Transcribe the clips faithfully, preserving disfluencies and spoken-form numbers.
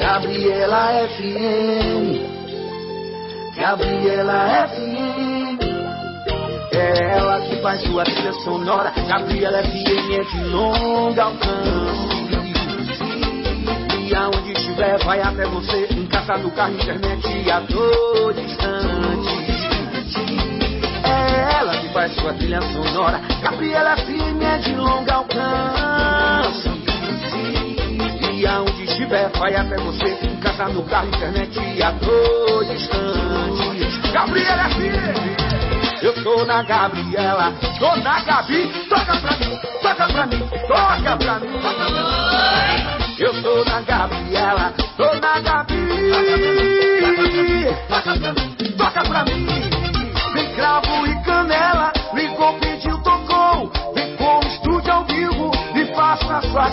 Gabriela F M, Gabriela F M, é ela que faz sua trilha sonora. Gabriela F M é de longa alcance, e aonde estiver vai até você, em casa, no carro, internet e a todo instante. É ela que faz sua trilha sonora. Gabriela F M é de longa alcance, e aonde estiver vai até você, em casa, no carro, internet e a todo instante. Gabriela F M, eu tô na Gabriela, tô na Gabi, toca pra mim, toca pra mim, toca pra mim. Eu tô na Gabriela, tô na Gabi, toca pra mim. Vem cravo e canela, ligou, pediu, tocou. Vem com o estúdio ao vivo e faça a sua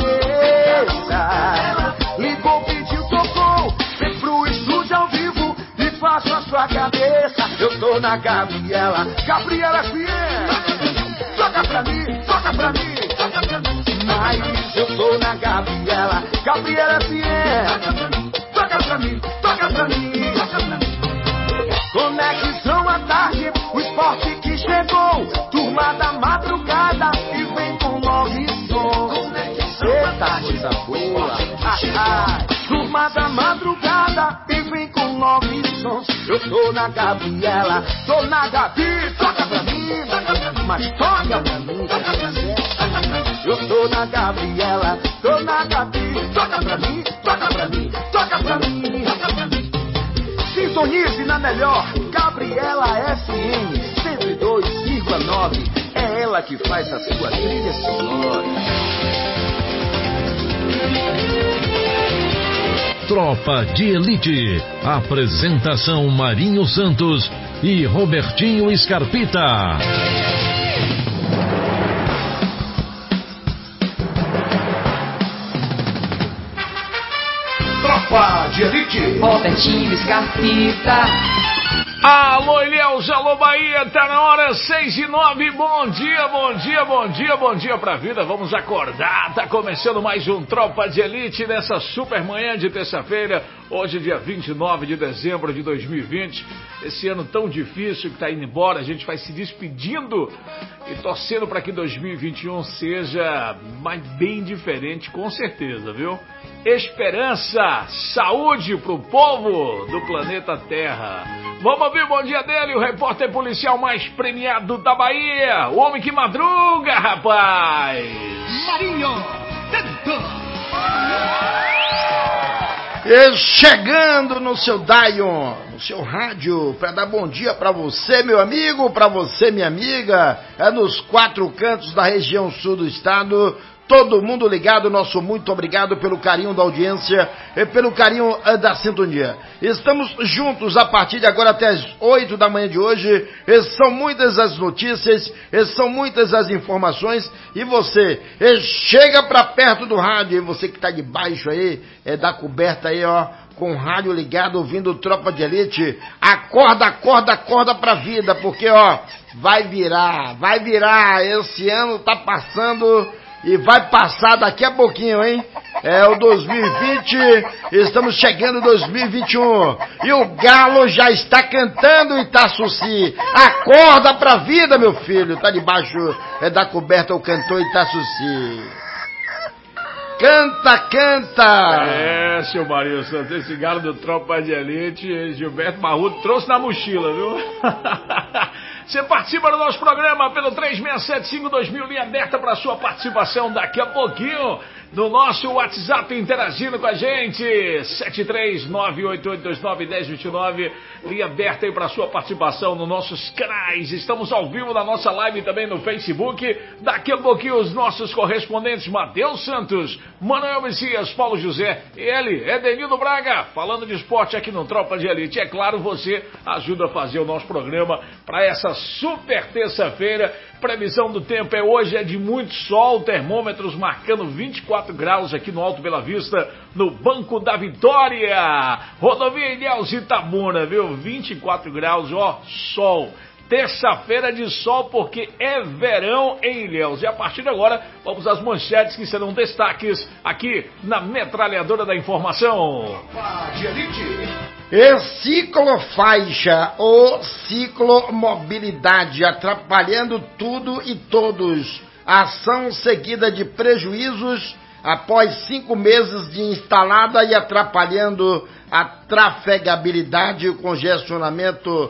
cabeça. Ligou, pediu, tocou. Vem pro estúdio ao vivo e faça a sua cabeça. Eu tô na Gabriela, Gabriela F M, toca pra mim, toca pra mim, toca pra mim. Mas eu tô na Gabriela, Gabriela F M, toca pra mim, toca pra mim, toca pra mim. Conexão à tarde, o esporte que chegou, turma da madrugada e vem com nove sons. Eita, coisa boa, ah, ah. Turma da madrugada e vem com nove sons. Eu tô na Gabriela, tô na Gabi, toca pra mim, toca pra mim, mas toca pra mim, toca pra mim. Eu tô na Gabriela, tô na Gabi, toca pra mim, toca pra mim, toca pra mim, toca pra mim. Sintonize na melhor, Gabriela F M cento e dois vírgula nove. É ela que faz a sua trilha sonora. Tropa de Elite. Apresentação Marinho Santos e Robertinho Scarpita. Tropa de Elite. Robertinho Scarpita. Alô, Ilhéus, alô, Bahia, tá na hora, seis e nove, bom dia, bom dia, bom dia, bom dia pra vida, vamos acordar, tá começando mais um Tropa de Elite nessa super manhã de terça-feira, hoje dia vinte e nove de dezembro de dois mil e vinte, esse ano tão difícil que tá indo embora, a gente vai se despedindo e torcendo para que dois mil e vinte e um seja mais bem diferente, com certeza, viu? Esperança, saúde pro povo do planeta Terra. Vamos ouvir o bom dia dele, o repórter policial mais premiado da Bahia, o homem que madruga, rapaz! Marinho Santos! E chegando no seu Dion, no seu rádio, para dar bom dia para você, meu amigo, para você, minha amiga, é nos quatro cantos da região sul do estado. Todo mundo ligado, nosso muito obrigado pelo carinho da audiência e pelo carinho da sintonia. Estamos juntos a partir de agora até as oito da manhã de hoje. E são muitas as notícias, e são muitas as informações. E você, e chega pra perto do rádio, e você que tá debaixo aí, é da coberta aí, ó, com o rádio ligado, ouvindo Tropa de Elite. Acorda, acorda, acorda pra vida, porque, ó, vai virar, vai virar. Esse ano tá passando... E vai passar daqui a pouquinho, hein? É o dois mil e vinte, estamos chegando em dois mil e vinte e um. E o galo já está cantando, Itaçuci. Acorda pra vida, meu filho. Tá debaixo é da coberta o cantor Itaçuci. Canta, canta! É, seu Marinho Santos, esse galo do Tropa de Elite, Gilberto Marrudo trouxe na mochila, viu? Você participa do nosso programa pelo três seis sete cinco dois mil, linha aberta para sua participação daqui a pouquinho no nosso WhatsApp, interagindo com a gente, sete três nove oito oito dois nove um zero dois nove, linha aberta aí para sua participação nos nossos canais. Estamos ao vivo na nossa live também no Facebook. Daqui a pouquinho os nossos correspondentes Matheus Santos, Manuel Messias, Paulo José, ele, Edenildo Braga, falando de esporte aqui no Tropa de Elite. É claro, você ajuda a fazer o nosso programa para essa super terça-feira. Previsão do tempo é hoje, é de muito sol, termômetros marcando vinte e quatro graus aqui no Alto Bela Vista, no Banco da Vitória. Rodovia Ilhéus Itabuna, viu? vinte e quatro graus, ó, sol. terça-feira de sol, porque é verão em Ilhéus. E a partir de agora, vamos às manchetes que serão destaques aqui na Metralhadora da Informação. E ciclofaixa ou ciclomobilidade, atrapalhando tudo e todos. Ação seguida de prejuízos após cinco meses de instalada e atrapalhando a trafegabilidade e o congestionamento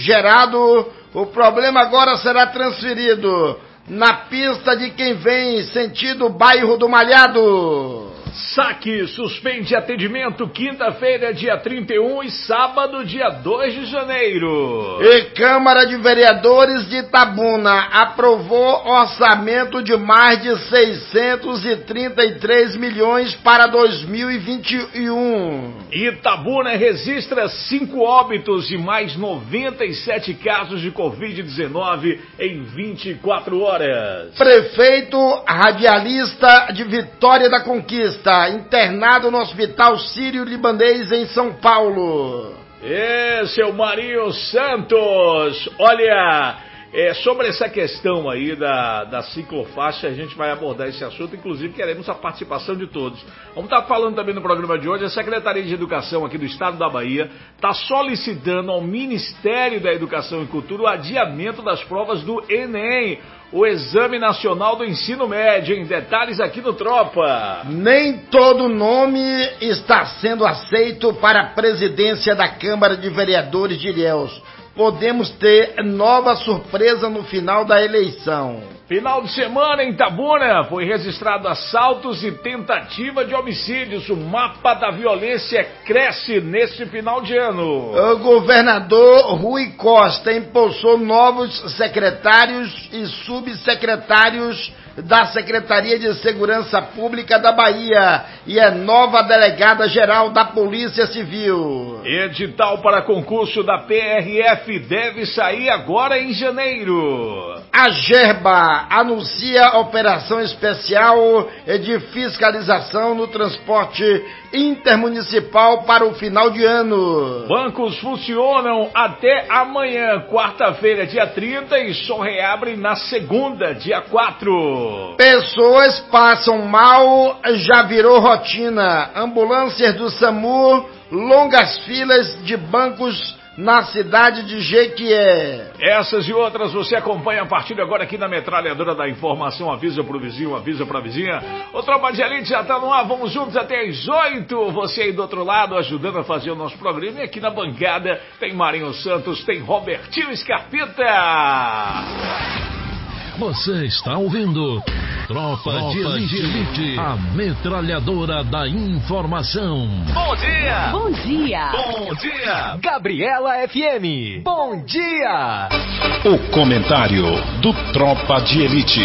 gerado. O problema agora será transferido na pista de quem vem sentido bairro do Malhado. Saque suspende atendimento quinta-feira, dia trinta e um e sábado, dia dois de janeiro. E Câmara de Vereadores de Itabuna aprovou orçamento de mais de seiscentos e trinta e três milhões para dois mil e vinte e um. Itabuna registra cinco óbitos e mais noventa e sete casos de covid dezenove em vinte e quatro horas. Prefeito radialista de Vitória da Conquista, internado no Hospital Sírio-Libanês em São Paulo. Esse é o Marinho Santos. Olha, é, sobre essa questão aí da, da ciclofaixa, a gente vai abordar esse assunto, inclusive queremos a participação de todos. Vamos estar falando também no programa de hoje, a Secretaria de Educação aqui do Estado da Bahia está solicitando ao Ministério da Educação e Cultura o adiamento das provas do Enem, o Exame Nacional do Ensino Médio. Em detalhes aqui no Tropa. Nem todo nome está sendo aceito para a presidência da Câmara de Vereadores de Ilhéus. Podemos ter nova surpresa no final da eleição. Final de semana em Itabuna foi registrado assaltos e tentativa de homicídios. O mapa da violência cresce neste final de ano. O governador Rui Costa impulsou novos secretários e subsecretários da Secretaria de Segurança Pública da Bahia e é nova delegada-geral da Polícia Civil. Edital para concurso da P R F deve sair agora em janeiro. A Gerba anuncia operação especial de fiscalização no transporte intermunicipal para o final de ano. Bancos funcionam até amanhã, quarta-feira, dia trinta, e só reabrem na segunda, dia quatro. Pessoas passam mal, já virou rotina. Ambulâncias do SAMU, longas filas de bancos na cidade de Jequié. Essas e outras você acompanha a partir de agora aqui na Metralhadora da Informação. Avisa pro vizinho, avisa pra vizinha. O Tropa de Elite já tá no ar, vamos juntos até as oito. Você aí do outro lado ajudando a fazer o nosso programa. E aqui na bancada tem Marinho Santos, tem Robertinho Scarpita. Você está ouvindo Tropa, Tropa de, Elite, de Elite, a Metralhadora da Informação. Bom dia! Bom dia! Bom dia! Gabriela F M. Bom dia! O comentário do Tropa de Elite.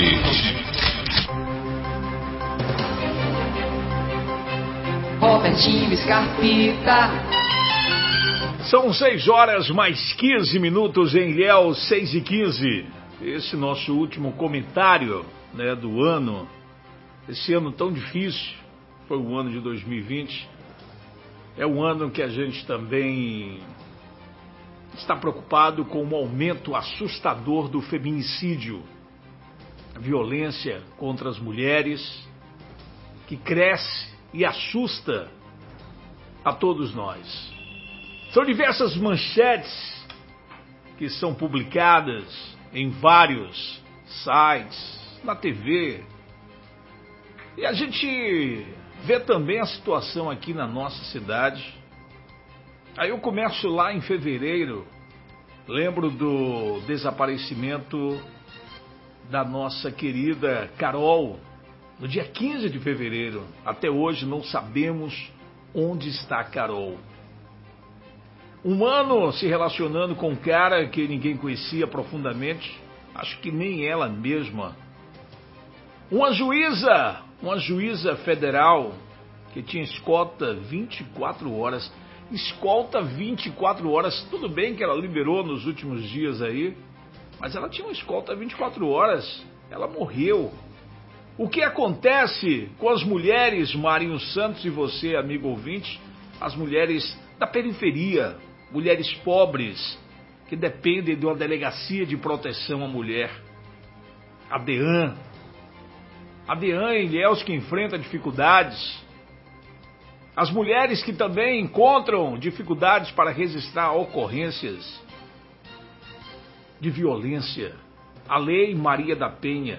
Robertinho Scarpita. São seis horas mais quinze minutos em Ilhéus, seis e quinze. Esse nosso último comentário, né, do ano, esse ano tão difícil, foi o ano de dois mil e vinte, é um ano que a gente também está preocupado com o aumento assustador do feminicídio, a violência contra as mulheres, que cresce e assusta a todos nós. São diversas manchetes que são publicadas em vários sites, na T V. E a gente vê também a situação aqui na nossa cidade. Aí eu começo lá em fevereiro, lembro do desaparecimento da nossa querida Carol, no dia quinze de fevereiro. Até hoje não sabemos onde está a Carol. Um ano se relacionando com um cara que ninguém conhecia profundamente, acho que nem ela mesma. Uma juíza, uma juíza federal que tinha escolta vinte e quatro horas. Escolta vinte e quatro horas, tudo bem que ela liberou nos últimos dias aí, mas ela tinha uma escolta vinte e quatro horas, ela morreu. O que acontece com as mulheres, Marinho Santos e você, amigo ouvinte, as mulheres da periferia, mulheres pobres, que dependem de uma delegacia de proteção à mulher. A DEAN. A DEAN em Ilhéus que enfrenta dificuldades. As mulheres que também encontram dificuldades para registrar ocorrências de violência. A Lei Maria da Penha.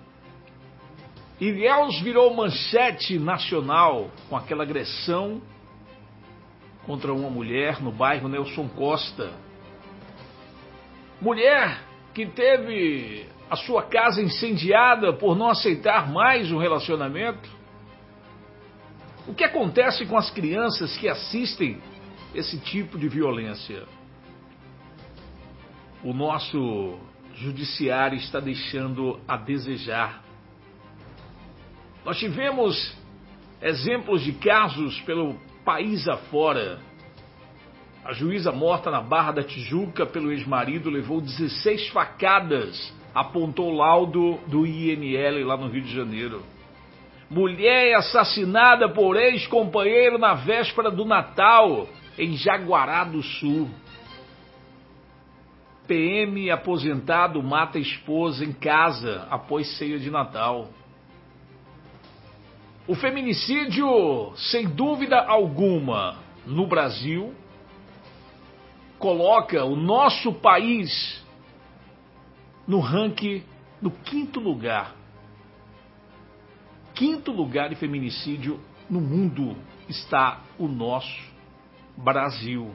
Ilhéus virou manchete nacional com aquela agressão contra uma mulher no bairro Nelson Costa. Mulher que teve a sua casa incendiada por não aceitar mais um relacionamento. O que acontece com as crianças que assistem esse tipo de violência? O nosso judiciário está deixando a desejar. Nós tivemos exemplos de casos pelo país afora. A juíza morta na Barra da Tijuca pelo ex-marido levou dezesseis facadas, apontou o laudo do I M L lá no Rio de Janeiro. Mulher é assassinada por ex-companheiro na véspera do Natal, em Jaguará do Sul. P M aposentado mata a esposa em casa após ceia de Natal. O feminicídio, sem dúvida alguma, no Brasil, coloca o nosso país no ranking no quinto lugar. Quinto lugar de feminicídio no mundo está o nosso Brasil.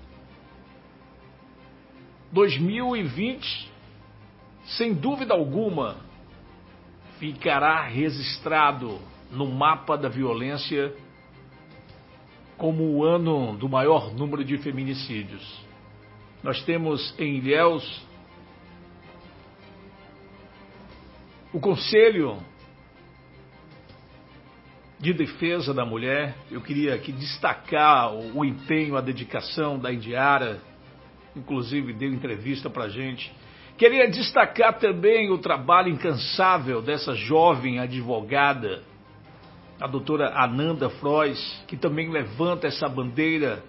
dois mil e vinte, sem dúvida alguma, ficará registrado no mapa da violência como o ano do maior número de feminicídios. Nós temos em Ilhéus o Conselho de Defesa da Mulher. Eu queria aqui destacar o empenho, a dedicação da Indiara, inclusive deu entrevista pra gente. Queria destacar também o trabalho incansável dessa jovem advogada, a doutora Ananda Frois, que também levanta essa bandeira.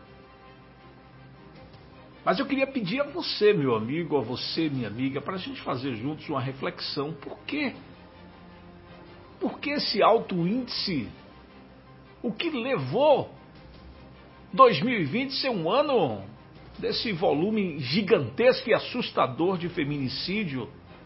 Mas eu queria pedir a você, meu amigo, a você, minha amiga, para a gente fazer juntos uma reflexão. Por quê? Por que esse alto índice? O que levou dois mil e vinte ser um ano desse volume gigantesco e assustador de feminicídio?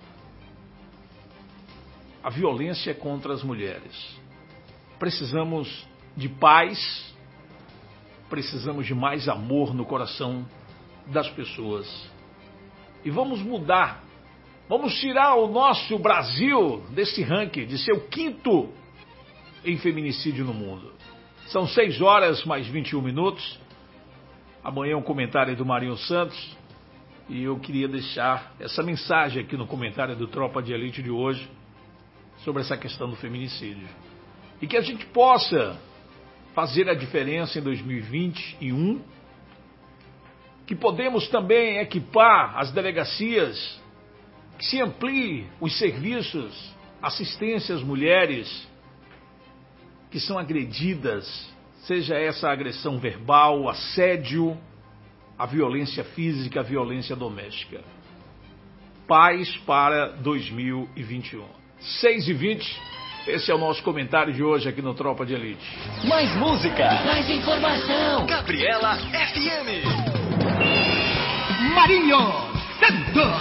A violência contra as mulheres. Precisamos de paz, precisamos de mais amor no coração das pessoas. E vamos mudar, vamos tirar o nosso Brasil desse ranking de ser o quinto em feminicídio no mundo. São seis horas mais vinte e um minutos. Amanhã um comentário do Marinho Santos. E eu queria deixar essa mensagem aqui no comentário do Tropa de Elite de hoje sobre essa questão do feminicídio. E que a gente possa fazer a diferença em dois mil e vinte e um, que podemos também equipar as delegacias, que se amplie os serviços, assistência às mulheres que são agredidas, seja essa agressão verbal, assédio, a violência física, a violência doméstica. Paz para dois mil e vinte e um. seis e vinte. Esse é o nosso comentário de hoje aqui no Tropa de Elite. Mais música, Mais informação. Gabriela F M. Marinho Santos.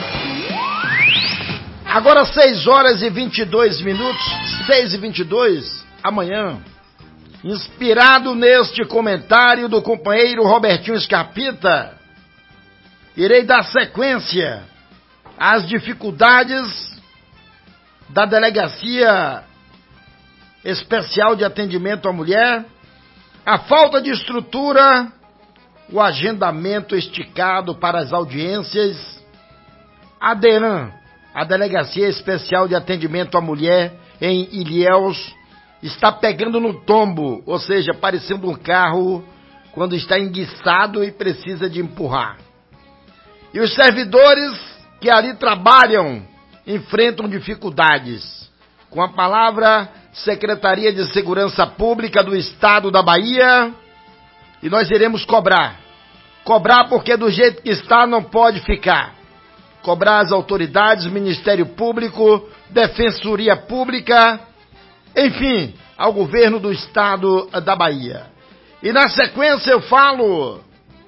Agora seis horas e vinte e dois minutos, seis e vinte e dois, amanhã, inspirado neste comentário do companheiro Robertinho Scarpita, irei dar sequência às dificuldades da Delegacia Especial de Atendimento à Mulher, a falta de estrutura, o agendamento esticado para as audiências, a DEAN, a Delegacia Especial de Atendimento à Mulher em Ilhéus, está pegando no tombo, ou seja, parecendo um carro quando está enguiçado e precisa de empurrar. E os servidores que ali trabalham enfrentam dificuldades. Com a palavra Secretaria de Segurança Pública do Estado da Bahia, e nós iremos cobrar Cobrar porque do jeito que está não pode ficar. Cobrar as autoridades, Ministério Público, Defensoria Pública, enfim, ao governo do estado da Bahia. E na sequência eu falo,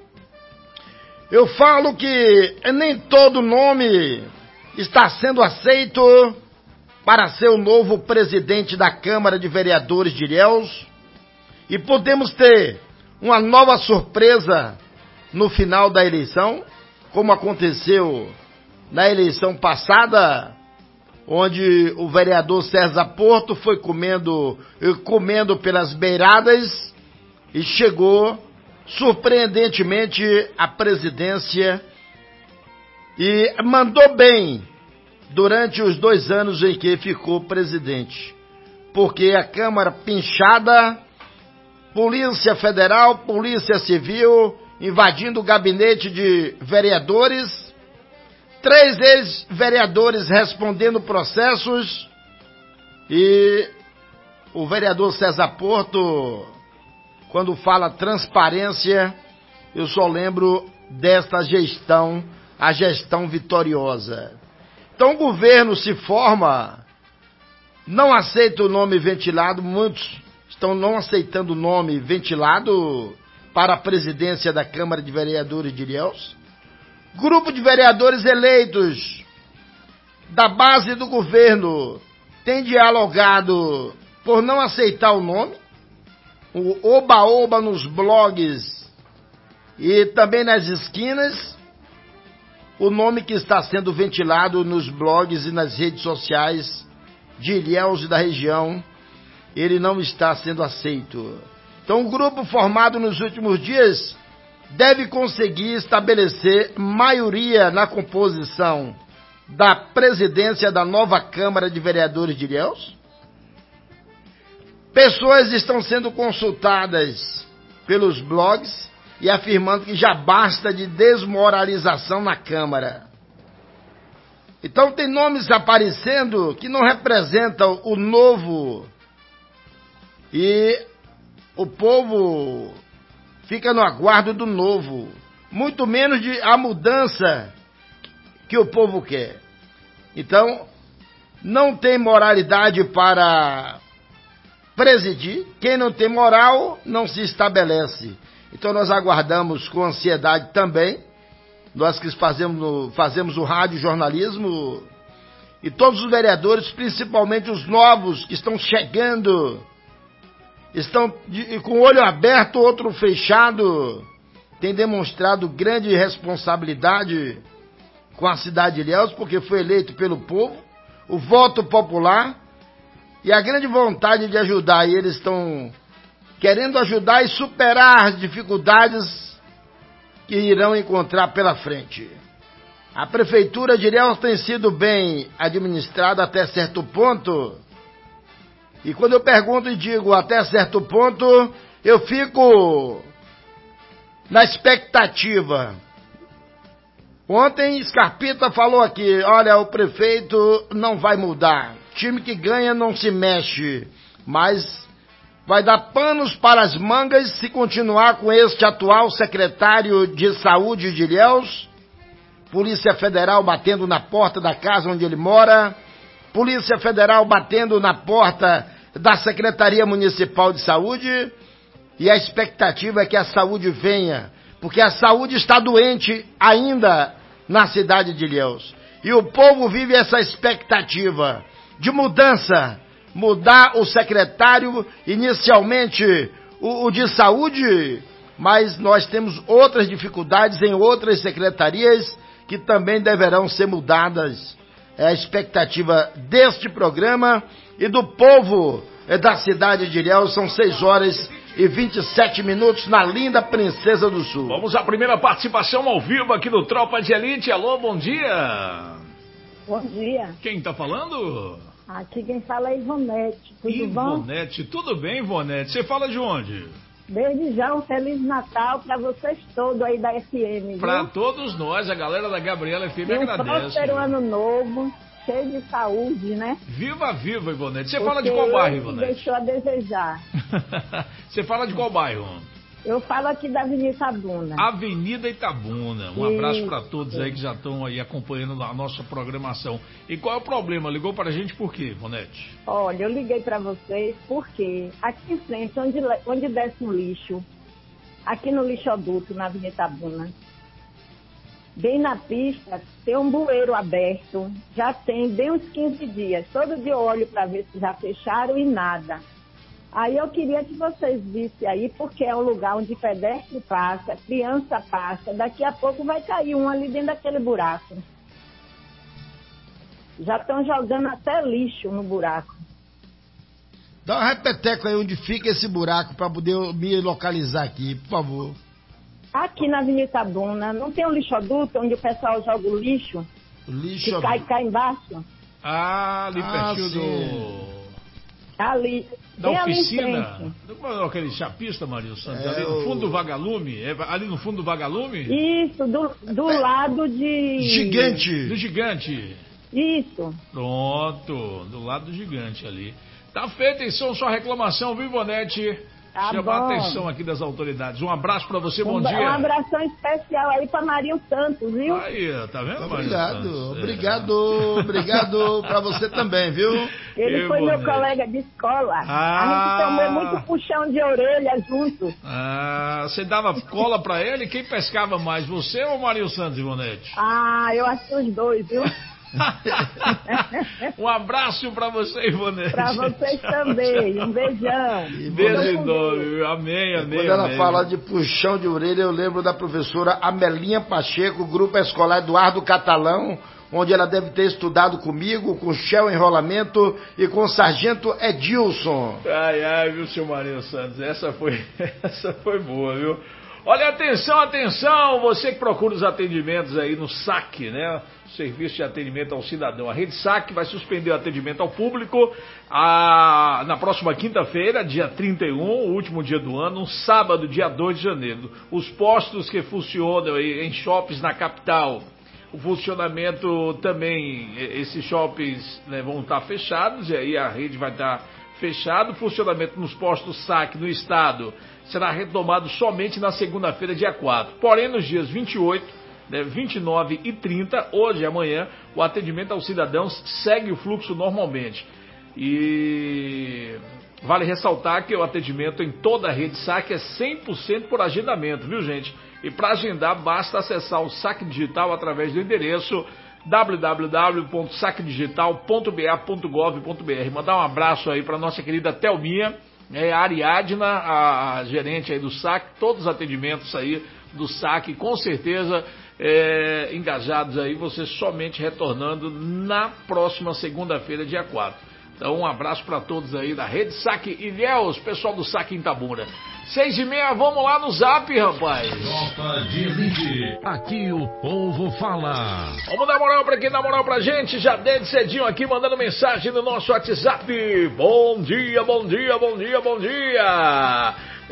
eu falo que nem todo nome está sendo aceito para ser o novo presidente da Câmara de Vereadores de Ilhéus, e podemos ter uma nova surpresa no final da eleição, como aconteceu na eleição passada, onde o vereador César Porto foi comendo, comendo pelas beiradas e chegou surpreendentemente à presidência e mandou bem durante os dois anos em que ficou presidente, porque a Câmara pinchada, Polícia Federal, Polícia Civil, invadindo o gabinete de vereadores, três ex-vereadores respondendo processos e o vereador César Porto, quando fala transparência, eu só lembro desta gestão, a gestão vitoriosa. Então o governo se forma, não aceita o nome ventilado, muitos estão não aceitando o nome ventilado para a presidência da Câmara de Vereadores de Ilhéus. Grupo de vereadores eleitos da base do governo tem dialogado por não aceitar o nome, o oba-oba nos blogs e também nas esquinas, o nome que está sendo ventilado nos blogs e nas redes sociais de Ilhéus e da região, ele não está sendo aceito. Então o grupo formado nos últimos dias deve conseguir estabelecer maioria na composição da presidência da nova Câmara de Vereadores de Ilhéus. Pessoas estão sendo consultadas pelos blogs e afirmando que já basta de desmoralização na Câmara. Então tem nomes aparecendo que não representam o novo e o povo fica no aguardo do novo, muito menos de a mudança que o povo quer. Então, não tem moralidade para presidir. Quem não tem moral não se estabelece. Então nós aguardamos com ansiedade também, nós que fazemos, fazemos o rádio jornalismo, e todos os vereadores, principalmente os novos que estão chegando, estão de, com o olho aberto, outro fechado, tem demonstrado grande responsabilidade com a cidade de Ilhéus, porque foi eleito pelo povo, o voto popular e a grande vontade de ajudar. E eles estão querendo ajudar e superar as dificuldades que irão encontrar pela frente. A Prefeitura de Ilhéus tem sido bem administrada até certo ponto. E quando eu pergunto e digo até certo ponto, eu fico na expectativa. Ontem Scarpita falou aqui, olha, o prefeito não vai mudar. Time que ganha não se mexe, mas vai dar panos para as mangas se continuar com este atual secretário de saúde de Ilhéus. Polícia Federal batendo na porta da casa onde ele mora, Polícia Federal batendo na porta da Secretaria Municipal de Saúde, e a expectativa é que a saúde venha, porque a saúde está doente ainda na cidade de Ilhéus. E o povo vive essa expectativa de mudança, mudar o secretário, inicialmente o, o de saúde, mas nós temos outras dificuldades em outras secretarias que também deverão ser mudadas. É a expectativa deste programa e do povo da cidade de Ilhéus. São seis horas e vinte e sete minutos na linda Princesa do Sul. Vamos à primeira participação ao vivo aqui do Tropa de Elite. Alô, bom dia. Bom dia. Quem tá falando? Aqui quem fala é Ivonete. Tudo Ivonete, bom? Tudo bem, Ivonete? Você fala de onde? Desde já um Feliz Natal para vocês todos aí da F M. Para todos nós, a galera da Gabriela F M e um agradece. Um próspero ano novo, cheio de saúde, né? Viva, viva, Ivonete. Você Porque fala de qual bairro, Ivonete? Deixou a desejar. Você fala de qual bairro? Eu falo aqui da Avenida Itabuna. Avenida Itabuna. Um Isso. abraço para todos aí que já estão aí acompanhando a nossa programação. E qual é o problema? Ligou para a gente por quê, Ivonete? Olha, eu liguei para vocês porque aqui em frente, onde, onde desce o lixo, aqui no lixoduto, na Avenida Itabuna, bem na pista, tem um bueiro aberto. Já tem bem uns quinze dias. Todo dia eu olho para ver se já fecharam e nada. Aí eu queria que vocês vissem aí, porque é um lugar onde pedestre passa, criança passa, daqui a pouco vai cair um ali dentro daquele buraco. Já estão jogando até lixo no buraco. Dá um repeteco aí onde fica esse buraco para poder me localizar aqui, por favor. Aqui na Avenida Itabuna, não tem um lixoduto onde o pessoal joga o lixo? O lixo que cai, cai embaixo? Ah, ali ah, pertinho do... Ali, da oficina, aquele chapista, Maria Santos, é ali no fundo do Vagalume, é ali no fundo do Vagalume? Isso, do, do é. lado de... Gigante. Do Gigante. Isso. Pronto, do lado do Gigante ali. Tá feita, então, sua reclamação, viu, Ivonete? Tá Chama bom. a atenção aqui das autoridades. Um abraço pra você, bom um, dia. Um abração especial aí pra Marinho Santos, viu? Aí, tá vendo, Obrigado, Santos? obrigado, é. obrigado pra você também, viu? Ele que foi bonito. meu colega de escola. Ah. A gente tomou muito puxão de orelha juntos. Ah, você dava cola pra ele? Quem pescava mais, você ou Marinho Santos, Ivonete? Ah, eu acho que os dois, viu? Um abraço pra você, Ivonete. Pra vocês também, um beijão. Beijo enorme, amém, amém. Quando ela amém. fala de puxão de orelha, eu lembro da professora Amelinha Pacheco, grupo escolar Eduardo Catalão, onde ela deve ter estudado comigo, com o Shell Enrolamento e com o Sargento Edilson. Ai, ai, viu, seu Marinho Santos, essa foi, essa foi boa, viu? Olha, atenção, atenção, você que procura os atendimentos aí no S A C, né? Serviço de Atendimento ao Cidadão. A Rede S A C vai suspender o atendimento ao público a, na próxima quinta-feira, dia trinta e um, o último dia do ano, um sábado, dia dois de janeiro. Os postos que funcionam aí em shoppings na capital, o funcionamento também, esses shoppings, né, vão estar fechados e aí a rede vai estar fechada. O funcionamento nos postos S A C no estado será retomado somente na segunda-feira, dia quatro. Porém, nos dias vinte e oito, né, vinte e nove e trinta, hoje e amanhã, o atendimento aos cidadãos segue o fluxo normalmente. E vale ressaltar que o atendimento em toda a rede S A C é cem por cento por agendamento, viu, gente? E para agendar, basta acessar o S A C Digital através do endereço w w w ponto sac digital ponto b a ponto gov ponto b r. Mandar um abraço aí para nossa querida Thelminha, é, a Ariadna, a, a gerente aí do S A C, todos os atendimentos aí do S A C, com certeza é, engajados aí, você somente retornando na próxima segunda-feira, dia quatro. Então um abraço para todos aí da Rede S A C Ilhéus, pessoal do S A C em Itabuna. Seis e meia, vamos lá no Zap, rapaz. Tropa de Elite, aqui o povo fala. Vamos dar moral pra quem dá moral pra gente, já desde cedinho aqui, mandando mensagem no nosso WhatsApp. Bom dia, bom dia, bom dia, bom dia.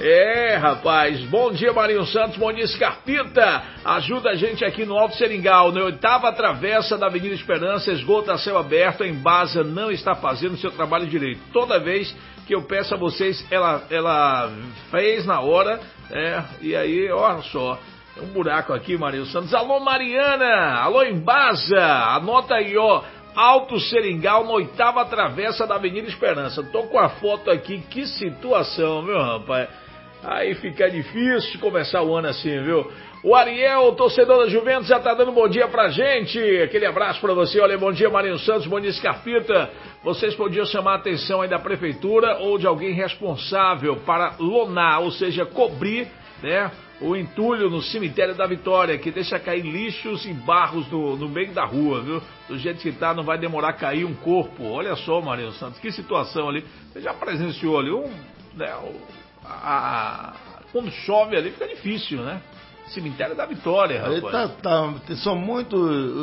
É, rapaz, bom dia, Marinho Santos, bom dia, Scarpita. Ajuda a gente aqui no Alto Seringal, na oitava travessa da Avenida Esperança, esgoto a céu aberto, a Embasa não está fazendo seu trabalho direito. Toda vez que eu peço a vocês, ela, ela fez na hora, é, e aí, olha só, tem um buraco aqui, Marinho Santos. Alô, Mariana, alô, Embasa, anota aí, ó. Alto Seringal, na oitava travessa da Avenida Esperança. Tô com a foto aqui, que situação, viu, rapaz? Aí fica difícil começar o ano assim, viu? O Ariel, torcedor da Juventus, já tá dando bom dia pra gente. Aquele abraço pra você. Olha, bom dia, Marinho Santos, bom dia, Scarpita. Vocês podiam chamar a atenção aí da prefeitura ou de alguém responsável para lonar, ou seja, cobrir, né, o entulho no cemitério da Vitória, que deixa cair lixos e barros no, no meio da rua, viu? Do jeito que tá, não vai demorar a cair um corpo. Olha só, Marinho Santos, que situação ali. Você já presenciou ali, um, né, a, a, quando chove ali fica difícil, né? Cemitério da Vitória, rapaz. Tá, tá, são muitos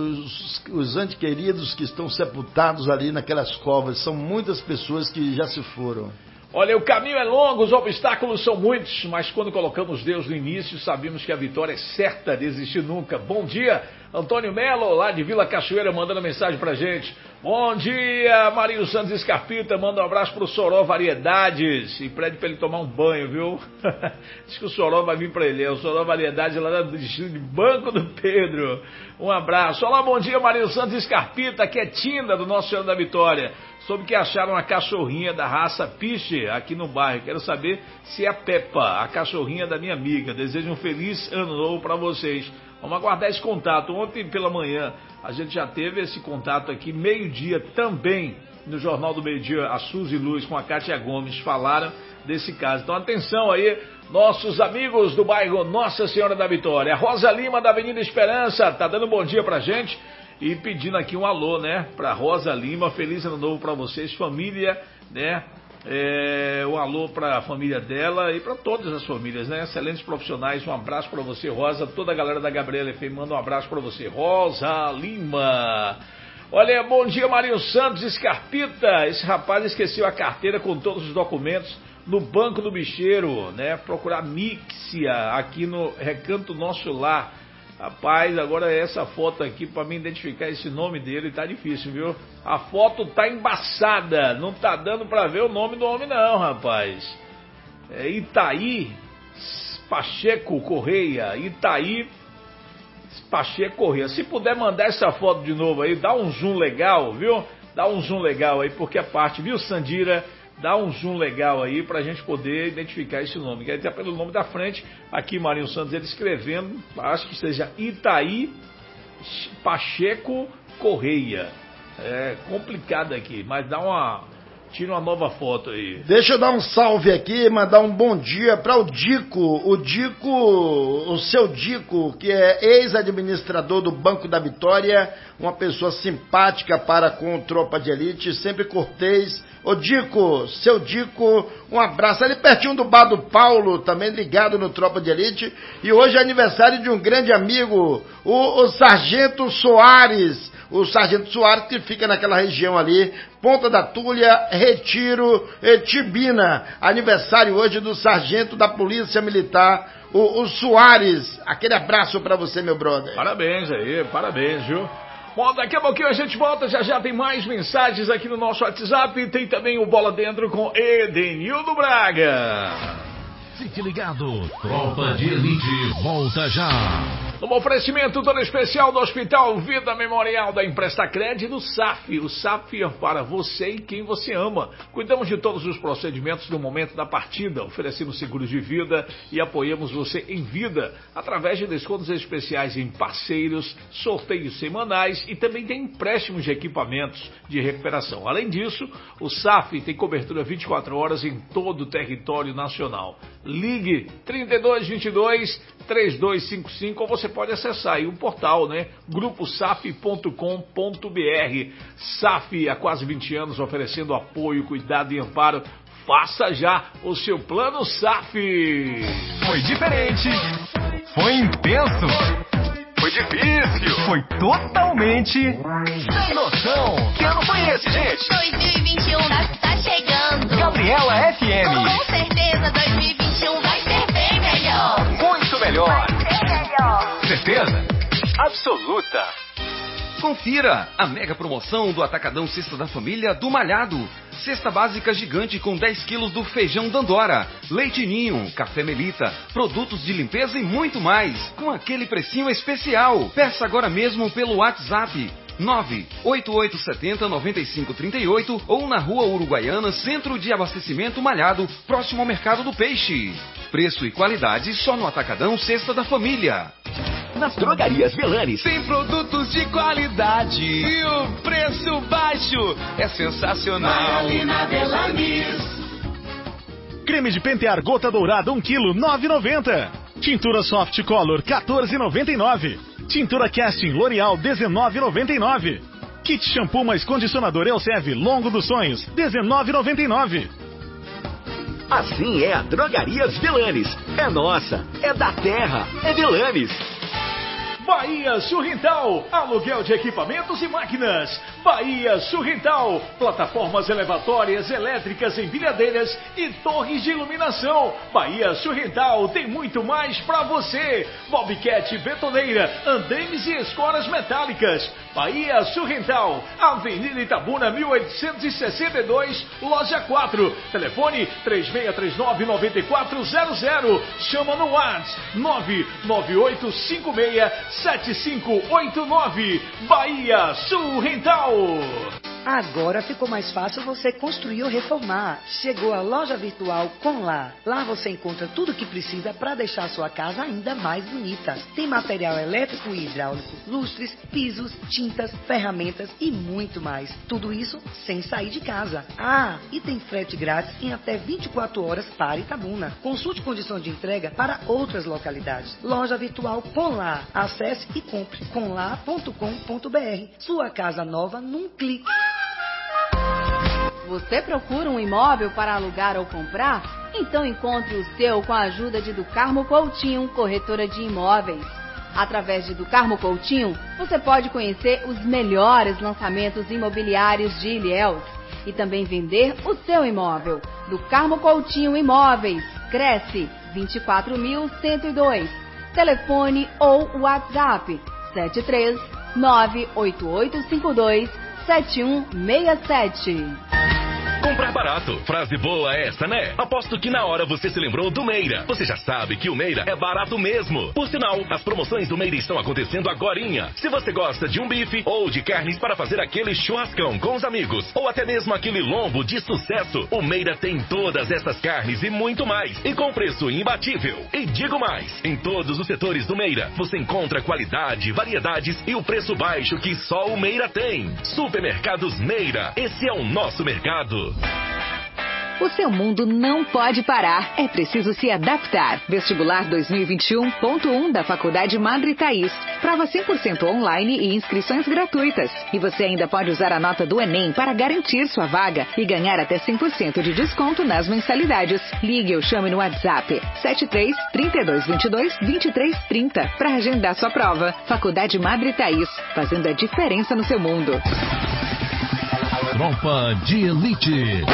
os, os antequeridos que estão sepultados ali naquelas covas. São muitas pessoas que já se foram. Olha, o caminho é longo, os obstáculos são muitos, mas quando colocamos Deus no início, sabemos que a vitória é certa, desistir nunca. Bom dia, Antônio Melo, lá de Vila Cachoeira, mandando mensagem pra gente. Bom dia, Marinho Santos Escarpita, manda um abraço pro Soró Variedades e pede pra ele tomar um banho, viu? Diz que o Soró vai vir pra ele, é o Soró Variedades lá do destino de Banco do Pedro. Um abraço. Olá, bom dia, Marinho Santos Escarpita, que é Tinda do Nosso Senhor da Vitória. Soube que acharam a cachorrinha da raça Piche aqui no bairro. Quero saber se é a Peppa, a cachorrinha da minha amiga. Desejo um feliz ano novo para vocês. Vamos aguardar esse contato. Ontem pela manhã a gente já teve esse contato aqui, meio-dia também, no Jornal do Meio-Dia, a Suzy Luz com a Kátia Gomes falaram desse caso. Então atenção aí, nossos amigos do bairro Nossa Senhora da Vitória. A Rosa Lima da Avenida Esperança tá dando um bom dia pra gente. E pedindo aqui um alô, né, para Rosa Lima, feliz ano novo para vocês, família, né, é, um alô para a família dela e para todas as famílias, né, excelentes profissionais, um abraço para você, Rosa, toda a galera da Gabriela F M, manda um abraço para você, Rosa Lima. Olha, bom dia, Marinho Santos Escarpita, esse rapaz esqueceu a carteira com todos os documentos no Banco do Bicheiro, né, procurar Mixia aqui no Recanto Nosso Lar. Rapaz, agora essa foto aqui, pra mim identificar esse nome dele, tá difícil, viu? A foto tá embaçada, não tá dando pra ver o nome do homem não, rapaz. É Itaí Pacheco Correia, Itaí Pacheco Correia. Se puder mandar essa foto de novo aí, dá um zoom legal, viu? Dá um zoom legal aí, porque a parte, viu, Sandira? Dá um zoom legal aí pra gente poder identificar esse nome. Quer dizer, pelo nome da frente, aqui Marinho Santos, ele escrevendo, acho que seja Itaí Pacheco Correia. É complicado aqui, mas dá uma... Tira uma nova foto aí. Deixa eu dar um salve aqui, mandar um bom dia para o Dico, o Dico, o seu Dico, que é ex-administrador do Banco da Vitória, uma pessoa simpática para com o Tropa de Elite, sempre cortês. Ô Dico, seu Dico, um abraço. Ali pertinho do bar do Paulo, também ligado no Tropa de Elite. E hoje é aniversário de um grande amigo, o, o Sargento Soares. O Sargento Soares, que fica naquela região ali, Ponta da Tulha, Retiro, Tibina. Aniversário hoje do Sargento da Polícia Militar, o, o Soares. Aquele abraço pra você, meu brother. Parabéns aí, parabéns, viu? Bom, daqui a pouquinho a gente volta, já já tem mais mensagens aqui no nosso WhatsApp e tem também o Bola Dentro com Edenildo Braga. Fique ligado, Tropa de Elite volta já. Um oferecimento todo especial do Hospital Vida Memorial da Emprestacred e do S A F. O S A F é para você e quem você ama. Cuidamos de todos os procedimentos no momento da partida. Oferecemos seguros de vida e apoiamos você em vida através de descontos especiais em parceiros, sorteios semanais e também tem empréstimos de equipamentos de recuperação. Além disso, o S A F tem cobertura vinte e quatro horas em todo o território nacional. Ligue trinta e dois, vinte e dois, trinta e dois cinquenta e cinco ou você pode acessar aí o portal, né? grupo s a f ponto com ponto b r. S A F há quase vinte anos oferecendo apoio, cuidado e amparo. Faça já o seu plano S A F. Foi diferente. Foi intenso. Foi difícil. Foi totalmente sem noção. Que ano foi esse, gente? dois mil e vinte e um tá, tá chegando. Gabriela F M. Com certeza dois mil e vinte e um vai ser bem melhor. Muito melhor. Vai ser melhor. Certeza? Absoluta. Confira a mega promoção do Atacadão Cesta da Família do Malhado. Cesta básica gigante com dez quilos do feijão Dandora, leite ninho, café Melita, produtos de limpeza e muito mais, com aquele precinho especial. Peça agora mesmo pelo WhatsApp nove oito oito sete zero nove cinco três oito ou na Rua Uruguaiana, Centro de Abastecimento Malhado, próximo ao Mercado do Peixe. Preço e qualidade só no Atacadão Cesta da Família. Nas drogarias Velanes tem produtos de qualidade e o preço baixo é sensacional. Vai ali na Velanes. Creme de pentear gota dourada um quilo nove reais e noventa centavos. Tintura Soft Color quatorze reais e noventa e nove centavos. Tintura Casting L'Oreal dezenove reais e noventa e nove centavos. Kit shampoo mais condicionador Elsev Longo dos Sonhos dezenove reais e noventa e nove centavos. Assim é a Drogarias Velanes. É nossa, é da terra, é Velanes. Bahia Surrental, aluguel de equipamentos e máquinas. Bahia Surrental, plataformas elevatórias, elétricas, empilhadeiras e torres de iluminação. Bahia Surrental tem muito mais para você. Bobcat Betoneira, andaimes e escoras metálicas. Bahia Surrental, Avenida Itabuna mil oitocentos e sessenta e dois, loja quatro. Telefone três seis três nove, nove quatro zero zero. Chama no WhatsApp nove nove oito cinco seis sete cinco oito nove. Bahia Surrental. Agora ficou mais fácil você construir ou reformar. Chegou a loja virtual Conlá. Lá você encontra tudo o que precisa para deixar a sua casa ainda mais bonita. Tem material elétrico e hidráulico, lustres, pisos, tintas, ferramentas e muito mais. Tudo isso sem sair de casa. Ah, e tem frete grátis em até vinte e quatro horas para Itabuna. Consulte condição de entrega para outras localidades. Loja virtual Conlá. Acesse e compre conlá ponto com ponto br. Sua casa nova num clique. Você procura um imóvel para alugar ou comprar? Então encontre o seu com a ajuda de Do Carmo Coutinho, corretora de imóveis. Através de Do Carmo Coutinho, você pode conhecer os melhores lançamentos imobiliários de Ilhéus e também vender o seu imóvel. Do Carmo Coutinho Imóveis, Cresce vinte e quatro mil cento e dois. Telefone ou WhatsApp sete três nove oito oito cinco dois sete um seis sete. Comprar barato. Frase boa essa, né? Aposto que na hora você se lembrou do Meira. Você já sabe que o Meira é barato mesmo. Por sinal, as promoções do Meira estão acontecendo agorinha. Se você gosta de um bife ou de carnes para fazer aquele churrascão com os amigos, ou até mesmo aquele lombo de sucesso, o Meira tem todas essas carnes e muito mais. E com preço imbatível. E digo mais, em todos os setores do Meira, você encontra qualidade, variedades e o preço baixo que só o Meira tem. Supermercados Meira. Esse é o nosso mercado. O seu mundo não pode parar, é preciso se adaptar. Vestibular dois mil e vinte e um ponto um da Faculdade Madre Thaís. Prova cem por cento online e inscrições gratuitas. E você ainda pode usar a nota do Enem para garantir sua vaga e ganhar até cem por cento de desconto nas mensalidades. Ligue ou chame no WhatsApp sete três, trinta e dois, vinte e dois, vinte e três, trinta para agendar sua prova. Faculdade Madre Thaís, fazendo a diferença no seu mundo. Tropa de Elite.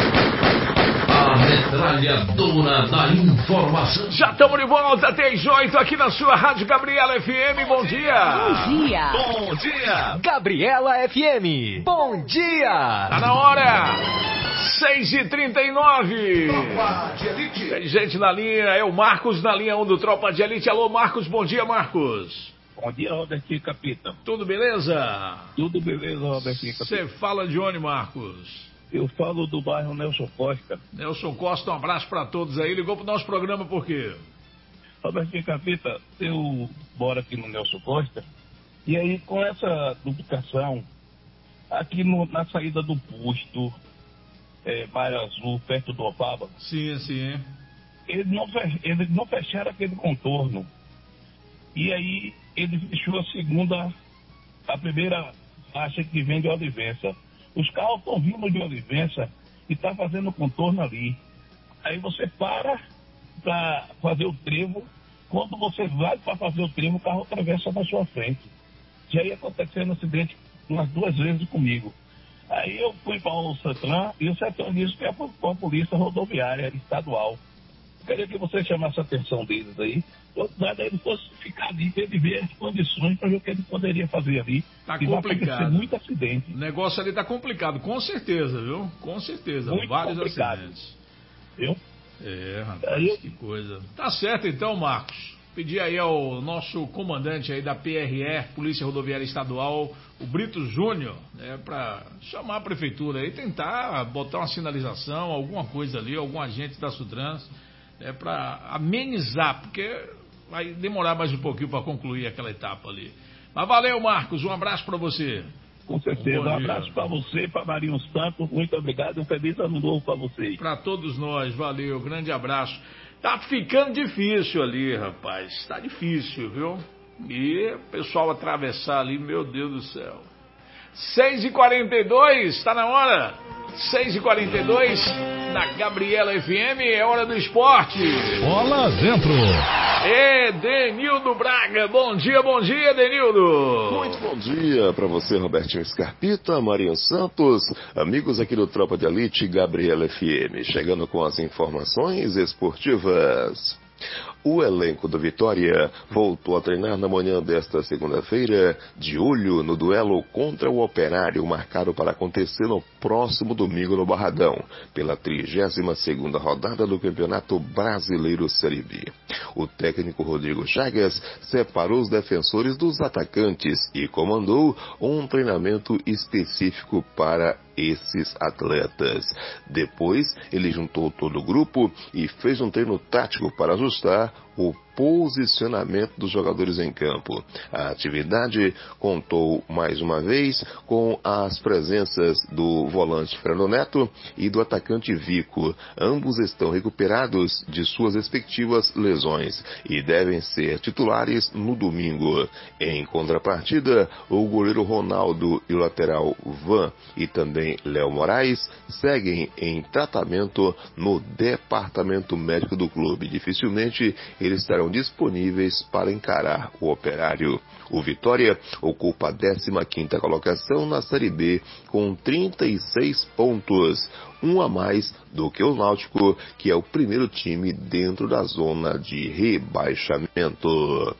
A metralhadora da informação. Já estamos de volta, tem oito aqui na sua Rádio Gabriela F M. Bom dia. Bom dia. Bom dia. Gabriela F M. Bom dia. Tá na hora. seis e trinta e nove. Tropa de Elite. Tem gente na linha, é o Marcos na linha um do Tropa de Elite. Alô, Marcos, bom dia, Marcos. Bom dia, Robertinho Capita. Tudo beleza? Tudo beleza, Robertinho Capita. Você fala de onde, Marcos? Eu falo do bairro Nelson Costa. Nelson Costa, um abraço para todos aí. Ligou pro nosso programa por quê? Robertinho Capita, eu moro aqui no Nelson Costa. E aí, com essa duplicação, aqui no, na saída do posto, é, Bairro Azul, perto do Opaba. Sim, sim. Eles não, eles não fecharam aquele contorno. E aí, ele fechou a segunda, a primeira faixa que vem de Olivença. Os carros estão vindo de Olivença e está fazendo contorno ali. Aí você para para fazer o trevo. Quando você vai para fazer o trevo, o carro atravessa na sua frente. Já ia acontecendo um acidente umas duas vezes comigo. Aí eu fui para o Santran e o Santran disse que é para a Polícia Rodoviária Estadual. Queria que você chamasse a atenção deles aí. Nada ele fosse ficar ali para ele ver as condições para ver o que ele poderia fazer ali. Tá e complicado. Vai muito acidente. O negócio ali tá complicado, com certeza, viu? Com certeza. Muito Vários complicado. acidentes. Viu? É, rapaz, aí eu... que coisa. Tá certo então, Marcos. Pedir aí ao nosso comandante aí da P R E, Polícia Rodoviária Estadual, o Brito Júnior, né, para chamar a prefeitura aí, tentar botar uma sinalização, alguma coisa ali, algum agente da Sutrans, né, para amenizar, porque vai demorar mais um pouquinho para concluir aquela etapa ali. Mas valeu, Marcos, um abraço para você. Com certeza, um, um abraço para você, para Marinho Santos, muito obrigado, um feliz ano novo para vocês. Para todos nós, valeu, grande abraço. Tá ficando difícil ali, rapaz, tá difícil, viu? E o pessoal atravessar ali, meu Deus do céu. seis e quarenta e dois, tá na hora? seis e quarenta e dois. da Gabriela F M, é hora do esporte. Bola dentro. Edenildo Braga, bom dia, bom dia, Edenildo. Muito bom dia para você, Robertinho Scarpita, Marinho Santos, amigos aqui do Tropa de Elite, Gabriela F M, chegando com as informações esportivas. O elenco do Vitória voltou a treinar na manhã desta segunda-feira, de olho no duelo contra o Operário, marcado para acontecer no próximo domingo no Barradão, pela trigésima segunda rodada do Campeonato Brasileiro Série B. O técnico Rodrigo Chagas separou os defensores dos atacantes e comandou um treinamento específico para esses atletas. Depois, ele juntou todo o grupo e fez um treino tático para ajustar o posicionamento dos jogadores em campo. A atividade contou mais uma vez com as presenças do volante Fernando Neto e do atacante Vico. Ambos estão recuperados de suas respectivas lesões e devem ser titulares no domingo. Em contrapartida, o goleiro Ronaldo e o lateral Van e também Léo Moraes seguem em tratamento no departamento médico do clube. Dificilmente eles estarão disponíveis para encarar o Operário. O Vitória ocupa a décima quinta colocação na Série B com trinta e seis pontos, um a mais do que o Náutico, que é o primeiro time dentro da zona de rebaixamento.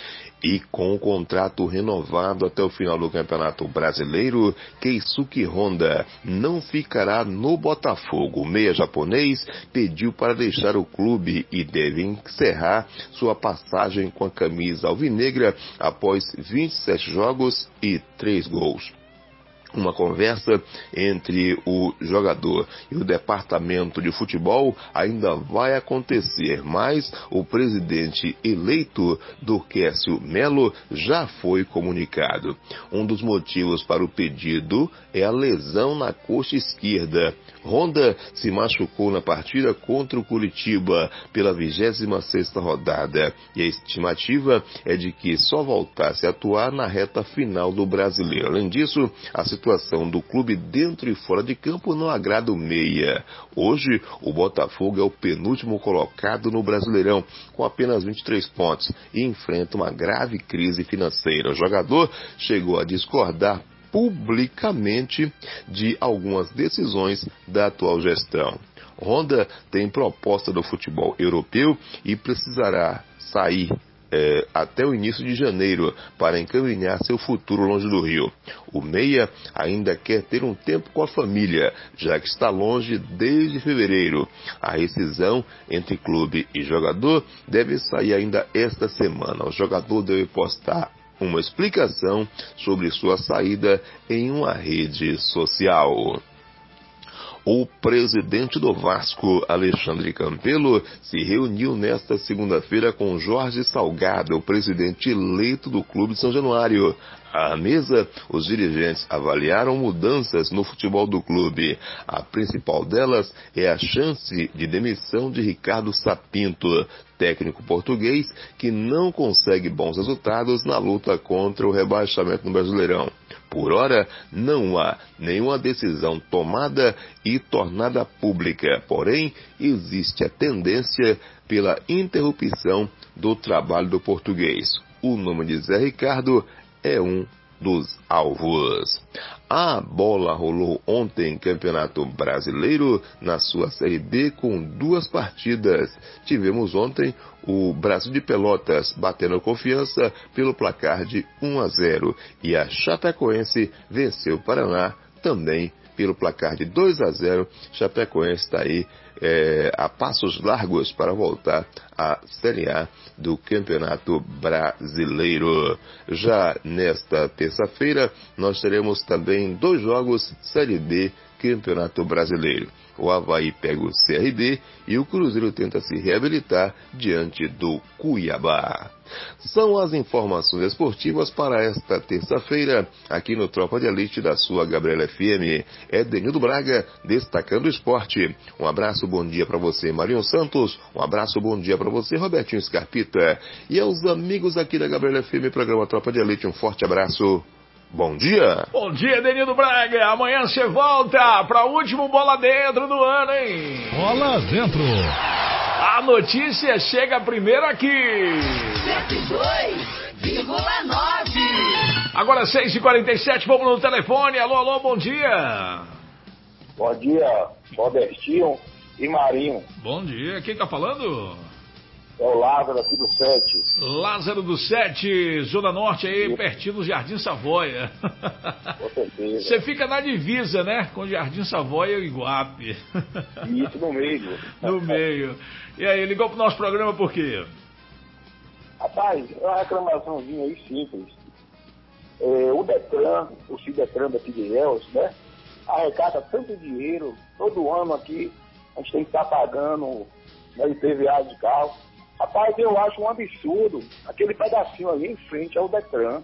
E com o contrato renovado até o final do Campeonato Brasileiro, Keisuke Honda não ficará no Botafogo. O meia japonês pediu para deixar o clube e deve encerrar sua passagem com a camisa alvinegra após vinte e sete jogos e três gols. Uma conversa entre o jogador e o departamento de futebol ainda vai acontecer, mas o presidente eleito do Quércio Melo já foi comunicado. Um dos motivos para o pedido é a lesão na coxa esquerda. Honda se machucou na partida contra o Curitiba pela vigésima sexta rodada e a estimativa é de que só voltasse a atuar na reta final do Brasileiro. Além disso, a situação do clube dentro e fora de campo não agrada o meia. Hoje, o Botafogo é o penúltimo colocado no Brasileirão, com apenas vinte e três pontos, e enfrenta uma grave crise financeira. O jogador chegou a discordar publicamente de algumas decisões da atual gestão. Honda tem proposta do futebol europeu e precisará sair É, até o início de janeiro para encaminhar seu futuro longe do Rio. O meia ainda quer ter um tempo com a família, já que está longe desde fevereiro. A rescisão entre clube e jogador deve sair ainda esta semana. O jogador deve postar uma explicação sobre sua saída em uma rede social. O presidente do Vasco, Alexandre Campelo, se reuniu nesta segunda-feira com Jorge Salgado, o presidente eleito do Clube de São Januário. À mesa, os dirigentes avaliaram mudanças no futebol do clube. A principal delas é a chance de demissão de Ricardo Sapinto, técnico português que não consegue bons resultados na luta contra o rebaixamento no Brasileirão. Por hora, não há nenhuma decisão tomada e tornada pública, porém, existe a tendência pela interrupção do trabalho do português. O nome de Zé Ricardo é um dos alvos. A bola rolou ontem em Campeonato Brasileiro na sua Série B com duas partidas. Tivemos ontem o Brasil de Pelotas batendo Confiança pelo placar de um a zero e a Chapecoense venceu o Paraná também pelo placar de dois a zero. Chapecoense está aí é, a passos largos para voltar à Série A do Campeonato Brasileiro. Já nesta terça-feira, nós teremos também dois jogos Série B Campeonato Brasileiro. O Avaí pega o C R B e o Cruzeiro tenta se reabilitar diante do Cuiabá. São as informações esportivas para esta terça-feira, aqui no Tropa de Elite da sua Gabriela F M. Edenildo Braga, destacando o esporte. Um abraço, bom dia para você, Marinho Santos. Um abraço, bom dia para você, Robertinho Scarpita. E aos amigos aqui da Gabriela F M, programa Tropa de Elite, um forte abraço. Bom dia. Bom dia, Denildo Braga. Amanhã você volta para o último Bola Dentro do ano, hein? Bola Dentro. A notícia chega primeiro aqui. cento e dois vírgula nove. Agora seis e quarenta e sete, vamos no telefone. Alô, alô, bom dia. Bom dia, Robertinho e Marinho. Bom dia, quem tá falando? É o Lázaro aqui do Sete. Lázaro do Sete, Zona Norte aí, Sim. pertinho do Jardim Savoia. Com certeza. Você fica na divisa, né? Com o Jardim Savoia e Iguape. Isso, no meio. No meio. E aí, ligou pro nosso programa por quê? Rapaz, é uma reclamaçãozinha aí simples. É, o Detran, o Cidetran daqui de Ilhéus, né? Arrecada tanto dinheiro, todo ano aqui, a gente tem que estar pagando, né, I P V A de carro. Rapaz, eu acho um absurdo aquele pedacinho ali em frente ao Detran.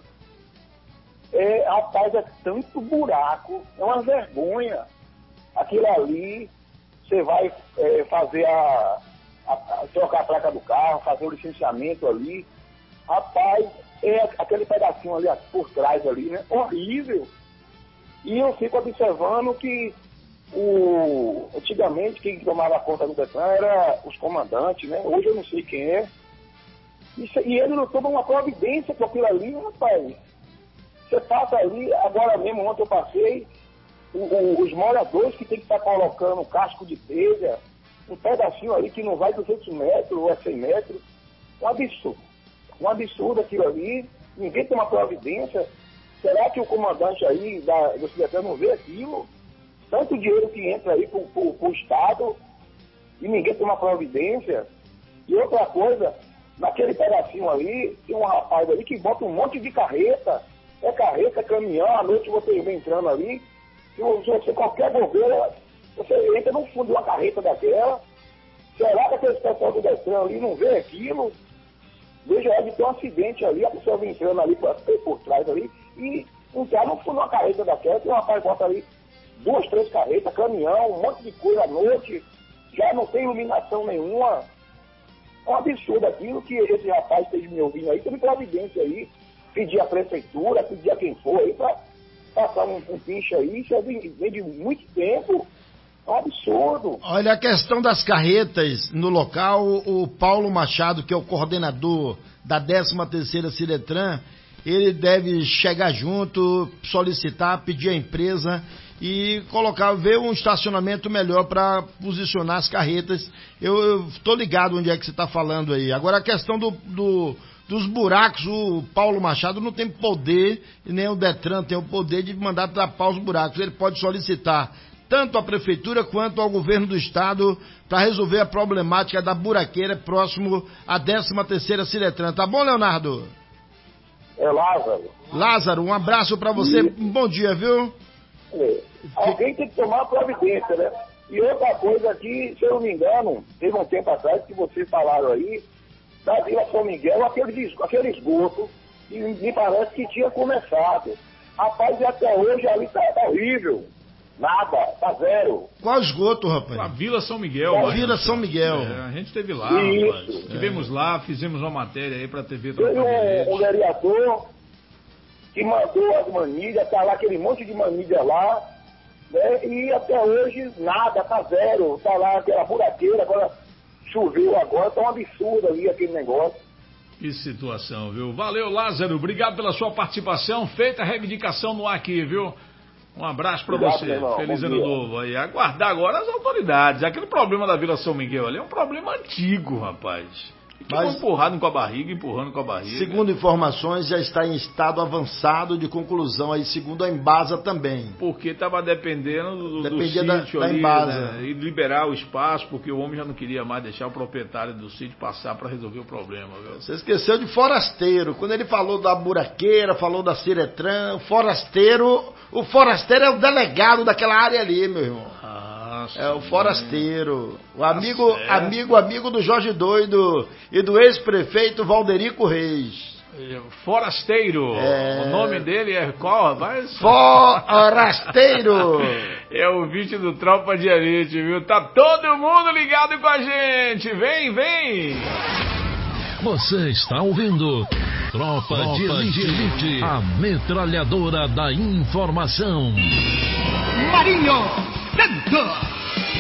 É, rapaz, é tanto buraco, é uma vergonha. Aquilo ali, você vai é, fazer a, a, a trocar a placa do carro, fazer o licenciamento ali. Rapaz, é aquele pedacinho ali por trás ali, né? Horrível. E eu fico observando que o, antigamente quem tomava conta do Detran era os comandantes, né? Hoje eu não sei quem é. Isso, e ele não toma uma providência com aquilo ali, rapaz. Você passa ali, agora mesmo, ontem eu passei, o, o, os moradores que tem que estar colocando casco de telha, um pedacinho ali que não vai duzentos metros ou é cem metros. Um absurdo. Um absurdo aquilo ali. Ninguém tem uma providência. Será que o comandante aí da, do Cidetran não vê aquilo? Tanto dinheiro que entra aí pro, pro, pro Estado e ninguém tem uma providência. E outra coisa, naquele pedacinho ali, tem um rapaz ali que bota um monte de carreta. É carreta, caminhão, à noite você vem entrando ali. Se você qualquer bobeira, você entra no fundo de uma carreta daquela. Será que aquele pessoal do Detran ali não vê aquilo? Veja, é de ter um acidente ali, a pessoa vem entrando ali por, por trás ali e entrar no fundo de uma carreta daquela, que o rapaz bota ali duas, três carretas, caminhão, um monte de coisa à noite, já não tem iluminação nenhuma. É um absurdo aquilo que esse rapaz esteja me ouvindo aí, tem providência aí, pedir à prefeitura, pedir a quem for aí para passar um, um pinche aí, isso vem, vem de muito tempo. É um absurdo. Olha, a questão das carretas no local, o Paulo Machado, que é o coordenador da décima terceira Cidetran, ele deve chegar junto, solicitar, pedir à empresa e colocar, ver um estacionamento melhor para posicionar as carretas. Eu estou ligado onde é que você está falando aí. Agora, a questão do, do, dos buracos, o Paulo Machado não tem poder, e nem o Detran tem o poder de mandar tapar os buracos. Ele pode solicitar tanto à prefeitura quanto ao governo do estado para resolver a problemática da buraqueira próximo à décima terceira Cidetran. Tá bom, Leonardo? É Lázaro. Lázaro, um abraço para você. Um bom dia, viu? É. Alguém tem que tomar providência, né? E outra coisa aqui, se eu não me engano, teve um tempo atrás que vocês falaram aí, da Vila São Miguel, aquele, aquele esgoto, e me parece que tinha começado. Rapaz, e até hoje ali tá, tá horrível. Nada, tá zero. Qual esgoto, rapaz? A Vila São Miguel. A Vila São Miguel. É, a gente esteve lá, rapaz. Estivemos é. lá, fizemos uma matéria aí pra T V Tropa de Elite. Um vereador que mandou as manilhas, tá lá aquele monte de manilha lá, né? E até hoje nada, tá zero. Tá lá aquela buraqueira, agora choveu agora, tá um absurdo ali aquele negócio. Que situação, viu? Valeu, Lázaro. Obrigado pela sua participação. Feita a reivindicação no ar aqui, viu? Um abraço pra Obrigado, você. Feliz ano novo aí. Aguardar agora as autoridades. Aquele problema da Vila São Miguel ali é um problema antigo, rapaz. Mas empurrando com a barriga, empurrando com a barriga. Segundo informações, já está em estado avançado de conclusão aí, segundo a Embasa também. Porque estava dependendo do, Dependia do sítio da, ali, da Embasa. Né? E liberar o espaço, porque o homem já não queria mais deixar o proprietário do sítio passar para resolver o problema. Viu? Você esqueceu de forasteiro. Quando ele falou da buraqueira, falou da Cidetran, o forasteiro, o forasteiro é o delegado daquela área ali, meu irmão. Ah, é o forasteiro, o amigo, tá amigo, amigo do Jorge Doido e do ex-prefeito Valderico Reis. Forasteiro, é... o nome dele é qual, rapaz? Forasteiro. É o vídeo do Tropa de Elite, viu? Tá todo mundo ligado com a gente, vem, vem! Você está ouvindo Tropa, Tropa de Elite, Elite, a metralhadora da informação. Marinho Santos.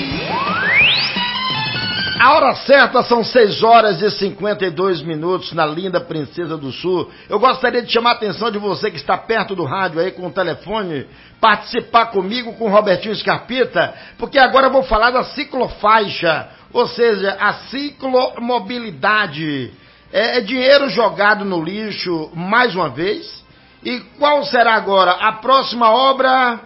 A hora certa são seis horas e cinquenta e dois minutos na linda Princesa do Sul. Eu gostaria de chamar a atenção de você que está perto do rádio aí com o telefone, participar comigo com o Robertinho Scarpita, porque agora eu vou falar da ciclofaixa, ou seja, a ciclomobilidade. É, é dinheiro jogado no lixo mais uma vez. E qual será agora a próxima obra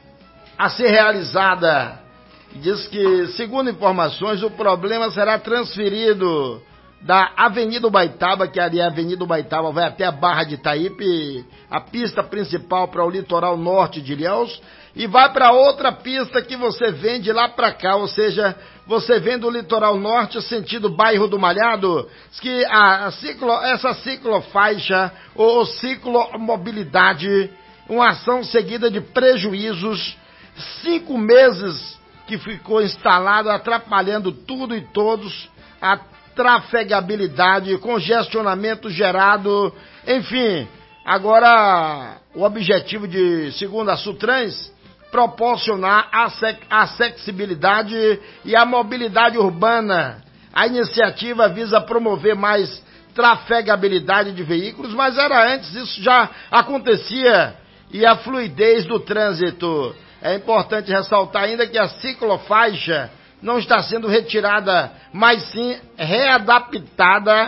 a ser realizada? Diz que, segundo informações, o problema será transferido da Avenida Ubaitaba, que ali é a Avenida Ubaitaba, vai até a Barra de Itaípe, a pista principal para o litoral norte de Ilhéus, e vai para outra pista que você vem de lá para cá, ou seja, você vem do litoral norte, sentido bairro do Malhado, diz que a, a ciclo, essa ciclofaixa ou ciclomobilidade, uma ação seguida de prejuízos, cinco meses que ficou instalado, atrapalhando tudo e todos, a trafegabilidade, congestionamento gerado, enfim. Agora, o objetivo de, segundo a Sutrans, proporcionar a acessibilidade e a mobilidade urbana. A iniciativa visa promover mais trafegabilidade de veículos, mas era antes, isso já acontecia, e a fluidez do trânsito. É importante ressaltar ainda que a ciclofaixa não está sendo retirada, mas sim readaptada,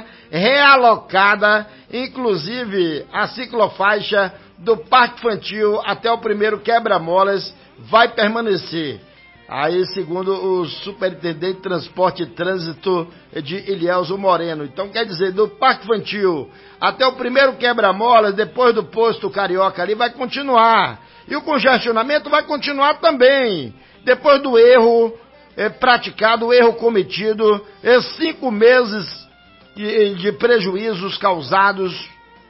realocada, inclusive a ciclofaixa do Parque Infantil até o primeiro quebra-molas vai permanecer. Aí, segundo o superintendente de Transporte e Trânsito de Ilhéuso Moreno. Então, quer dizer, do Parque Infantil até o primeiro quebra-molas, depois do posto Carioca ali, vai continuar. E o congestionamento vai continuar também. Depois do erro é, praticado, o erro cometido, é cinco meses de, de prejuízos causados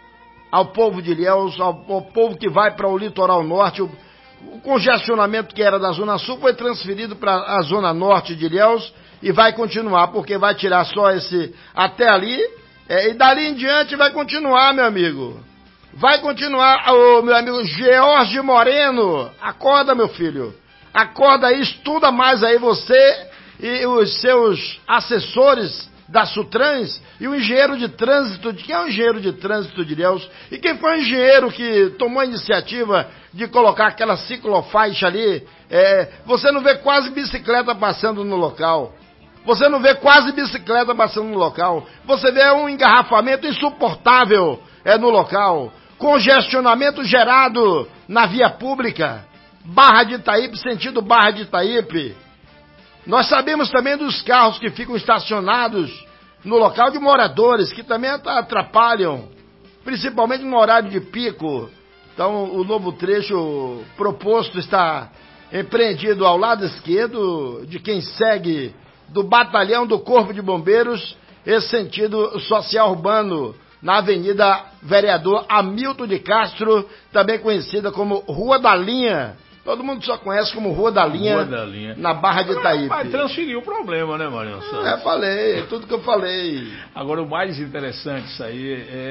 ao povo de Ilhéus, ao, ao povo que vai para o litoral norte. O, o congestionamento que era da Zona Sul foi transferido para a Zona Norte de Ilhéus e vai continuar, porque vai tirar só esse até ali, é, e dali em diante vai continuar, meu amigo. Vai continuar, o meu amigo George Moreno. Acorda, meu filho. Acorda aí, estuda mais aí você e os seus assessores da Sutrans e o engenheiro de trânsito. Quem é o engenheiro de trânsito de Ilhéus? E quem foi o engenheiro que tomou a iniciativa de colocar aquela ciclofaixa ali? É, você não vê quase bicicleta passando no local. Você não vê quase bicicleta passando no local. Você vê um engarrafamento insuportável é, no local. Congestionamento gerado na via pública, Barra de Itaípe, sentido Barra de Itaípe. Nós sabemos também dos carros que ficam estacionados no local de moradores, que também atrapalham, principalmente no horário de pico. Então, o novo trecho proposto está empreendido ao lado esquerdo de quem segue do batalhão do Corpo de Bombeiros, esse sentido social urbano, na Avenida Vereador Hamilton de Castro, também conhecida como Rua da Linha. Todo mundo só conhece como Rua da Linha, Rua da Linha. Na Barra de Itaípe. Vai transferir o problema, né, Mariano Santos? É, falei, tudo que eu falei. Agora, o mais interessante disso aí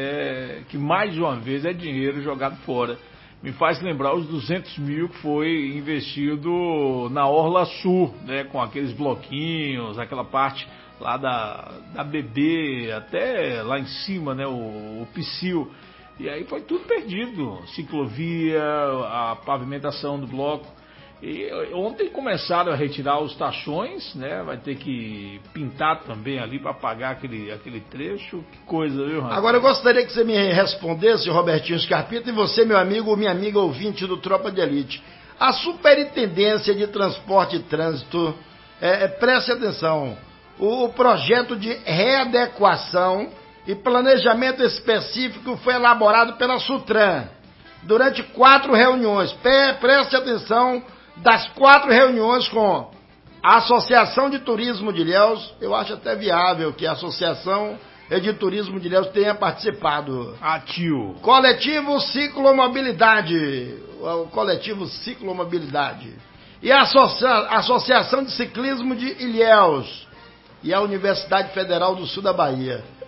é que, mais uma vez, é dinheiro jogado fora. Me faz lembrar os duzentos mil que foi investido na Orla Sul, né, com aqueles bloquinhos, aquela parte lá da, da B B até lá em cima, né, o, o Psyll. E aí foi tudo perdido, ciclovia, a pavimentação do bloco. E ontem começaram a retirar os tachões, né, vai ter que pintar também ali para pagar aquele, aquele trecho. Que coisa, viu, Rafael? Agora eu gostaria que você me respondesse, Robertinho Scarpita, e você, meu amigo, minha amiga ouvinte do Tropa de Elite. A Superintendência de Transporte e Trânsito, é, é, preste atenção, o projeto de readequação e planejamento específico foi elaborado pela Sutran durante quatro reuniões. Preste atenção, das quatro reuniões com a Associação de Turismo de Ilhéus, eu acho até viável que a Associação de Turismo de Ilhéus tenha participado. Atil. Coletivo Ciclomobilidade, o Coletivo Ciclomobilidade. E a Associa- Associação de Ciclismo de Ilhéus e a Universidade Federal do Sul da Bahia.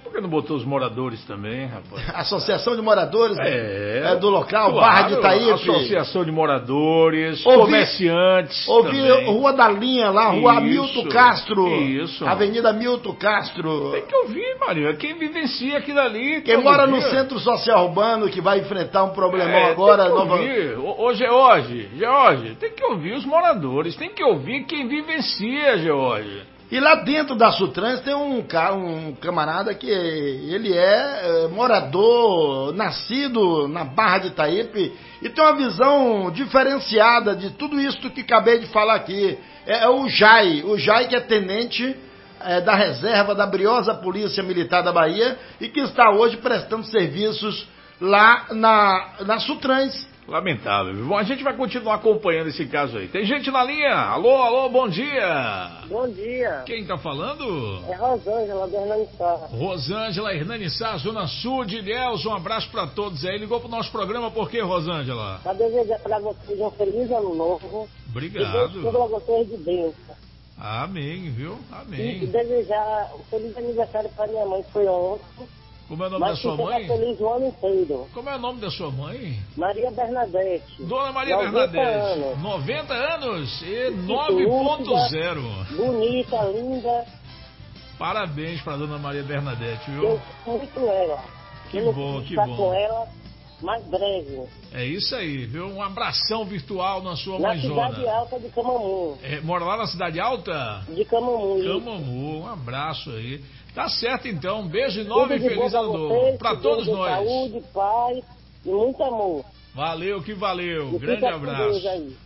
Por que não botou os moradores também, rapaz? Associação de moradores é, é do local, claro, Barra de Itaípe. Associação de moradores, ouvi, comerciantes. Ouvi também. Rua da Linha lá, Rua isso, Milton Castro. Isso. Avenida Milton Castro. Tem que ouvir, Maria. Quem vivencia aquilo ali. Quem mora dia. no Centro Social Urbano, que vai enfrentar um problemão é, agora. Tem que nova... ouvir. Ô, George, George, tem que ouvir os moradores. Tem que ouvir quem vivencia, George. E lá dentro da Sutrans tem um, um camarada que ele é, é morador, nascido na Barra de Itaípe e tem uma visão diferenciada de tudo isso que acabei de falar aqui. É, é o Jai, o Jai que é tenente é, da reserva da Briosa Polícia Militar da Bahia e que está hoje prestando serviços lá na, na Sutrans. Lamentável. Bom, a gente vai continuar acompanhando esse caso aí. Tem gente na linha? Alô, alô, bom dia. Bom dia. Quem tá falando? É Rosângela, do Hernani Sá. Rosângela, Hernani Sá, Zona Sul de Ilhéus. Um abraço pra todos aí. Ligou pro nosso programa por quê, Rosângela? Pra desejar pra vocês um feliz ano novo. Obrigado. E Deus pra vocês de bênção. Amém, viu? Amém. E, e desejar um feliz aniversário pra minha mãe, que foi ontem. Como é o nome Mas da sua mãe? Feliz o ano inteiro. Como é o nome da sua mãe? Maria Bernadette. Dona Maria Bernadette. Anos. noventa anos e nove ponto zero. Bonita, linda. Parabéns para Dona Maria Bernadette, viu? Eu muito ela. Que eu bom, que bom. com ela mais breve. É isso aí, viu? Um abração virtual na sua na mãezona. Na Cidade Alta de Camamu. É, mora lá na Cidade Alta? De Camamu. Camamu, um abraço aí. Tá certo então, um beijo enorme e feliz ano novo para todos nós. Saúde, paz e muito amor. Valeu que valeu, e grande abraço.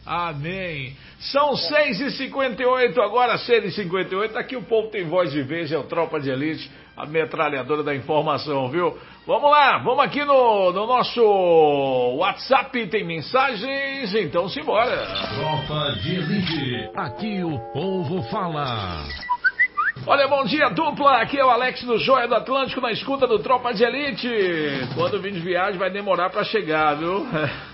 Amém. São é. seis e cinquenta e oito, agora seis e cinquenta e oito, aqui o povo tem voz de vez, é o Tropa de Elite, a metralhadora da informação, viu? Vamos lá, vamos aqui no, no nosso WhatsApp, tem mensagens, então simbora. Tropa de Elite, aqui o povo fala. Olha, bom dia, dupla. Aqui é o Alex do Joia do Atlântico na escuta do Tropa de Elite. Quando vim de viagem vai demorar pra chegar, viu?